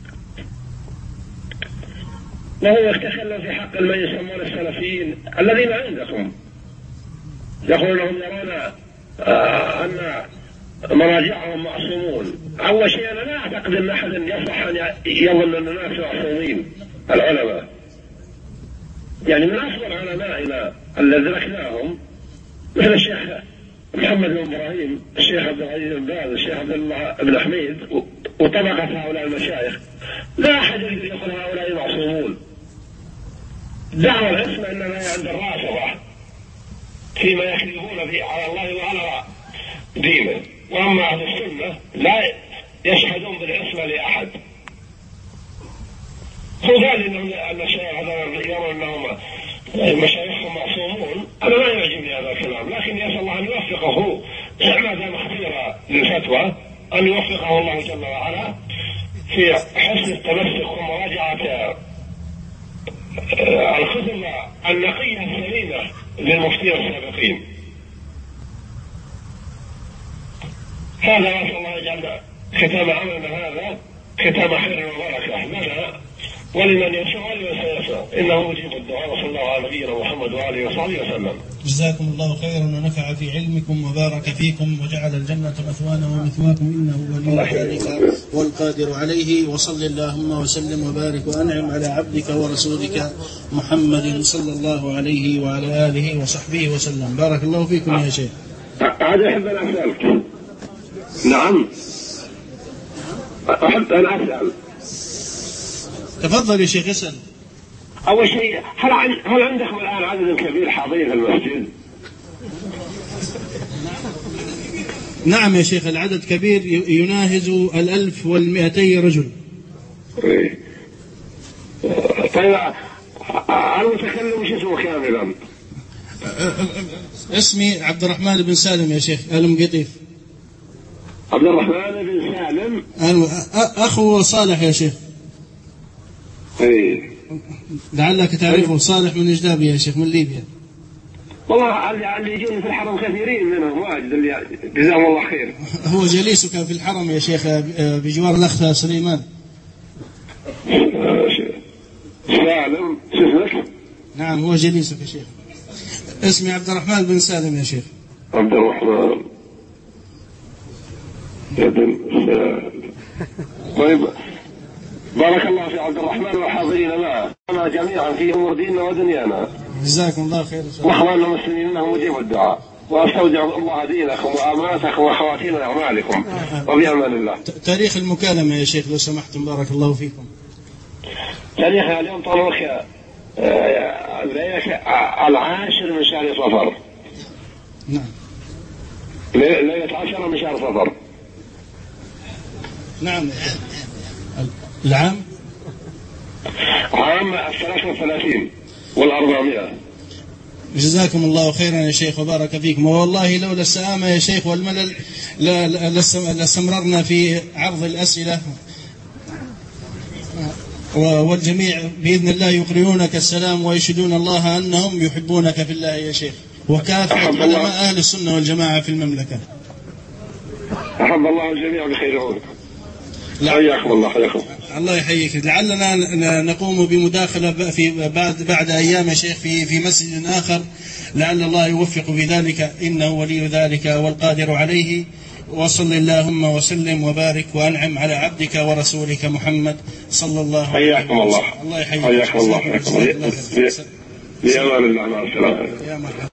وهو يتكلم في حق من يسمون السلفيين الذين عندكم، يقول لهم يرون آه أن مراجعهم معصومون. أول شيء أنا لا أعتقد أن أحد يصح أن يظن أن الناس معصومين العلماء، يعني من أفضل علمائنا الذين ذكرناهم مثل الشيخ محمد بن إبراهيم، الشيخ عبد العزيز بن باز، الشيخ عبد الله بن حميد، وطبقة هؤلاء المشايخ، لا أحد يقدر يقول هؤلاء معصومون. دعوى العصمة إنما عند الرافضة فيما يكذبون في على الله وعلى دينه، وأما أهل السنة لا يشهدون بالعصمة لأحد. هو قال إنهم المشايخ هذا يرون أنهم مشايخهم معصومون، أنا لا يعجبني هذا الكلام، لكن يسأل الله أن يوفقه ما دام اختير للفتوى، أن يوفقه الله جل وعلا في حسن التمسك ومراجعة الكتب النقية السليمة للمفتين السابقين. هذا وأسأل الله يجعل ختام عملنا هذا ختام خير وبركة لنا ولمن يشاء ولمن سيشاء، إنه مجيب الدعاء. وصلى الله على نبينا محمد وآله وصحبه وسلم. جزاكم الله خيرا ونفع في علمكم وبارك فيكم وجعل الجنة مثوانا ومثواكم، إنه ولي ذلك والقادر عليه. وصل اللهم وسلم وبارك وأنعم على عبدك ورسولك محمد صلى الله عليه وعلى آله وصحبه وسلم. بارك الله فيكم يا شيخ. أحد أحب أن أسألك. نعم أحب أن أسأل. تفضل يا شيخ اسأل. أول شيء هل عن... هل عندكم الآن عدد كبير حاضرين في المسجد؟ نعم يا شيخ العدد كبير يناهز الألف والمئتي رجل. طيب المتكلم وش اسمه كاملا؟ اسمي عبد الرحمن بن سالم يا شيخ آل قطيف. عبد الرحمن بن سالم أخو صالح يا شيخ. ايه لعلك تعرفه صالح من إجدابي يا شيخ من ليبيا. والله اللي يجون في الحرم كثيرين منهم واجد اللي جزاهم الله خير. هو جليسك في الحرم يا شيخ بجوار الأخ سليمان. سالم شوفك. نعم هو جليسك يا شيخ. اسمي عبد الرحمن بن سالم يا شيخ. عبد الرحمن بن سالم. طيب بارك الله في عبد الرحمن والحاضرين معه جميعا في أمور ديننا ودنيانا. جزاكم الله خير. واخواننا المسلمين انهم مجيب الدعاء. وأستودع الله دينكم وأمانتكم وخواتيم أعمالكم، وبأمان الله. تاريخ المكالمة يا شيخ لو سمحتم، بارك الله فيكم. تاريخها اليوم طبعا ليلة العاشر من شهر صفر. نعم. ليلة عشرة من شهر صفر. نعم. العام عام الثلاثة وثلاثين والأربعمائة. جزاكم الله خيرا يا شيخ وبارك فيكم. والله لولا السآمة يا شيخ والملل لاستمررنا في عرض الأسئلة، والجميع بإذن الله يقرئونك السلام ويشهدون الله أنهم يحبونك في الله يا شيخ، وكافة علماء أهل السنة والجماعة في المملكة. أحب الله الجميع بخيرهم. حياكم الله. حياكم الله يحييك. لعلنا نقوم بمداخلة في بعد بعد أيام يا شيخ في في مسجد آخر، لعل الله يوفق في ذلك، إنه ولي ذلك والقادر عليه. وصل اللهم وسلم وبارك وأنعم على عبدك ورسولك محمد صلى الله عليه وسلم. حياكم الله. الله يحييك. حياكم الله. بأمان الله. مع السلامة. يا مرحبا.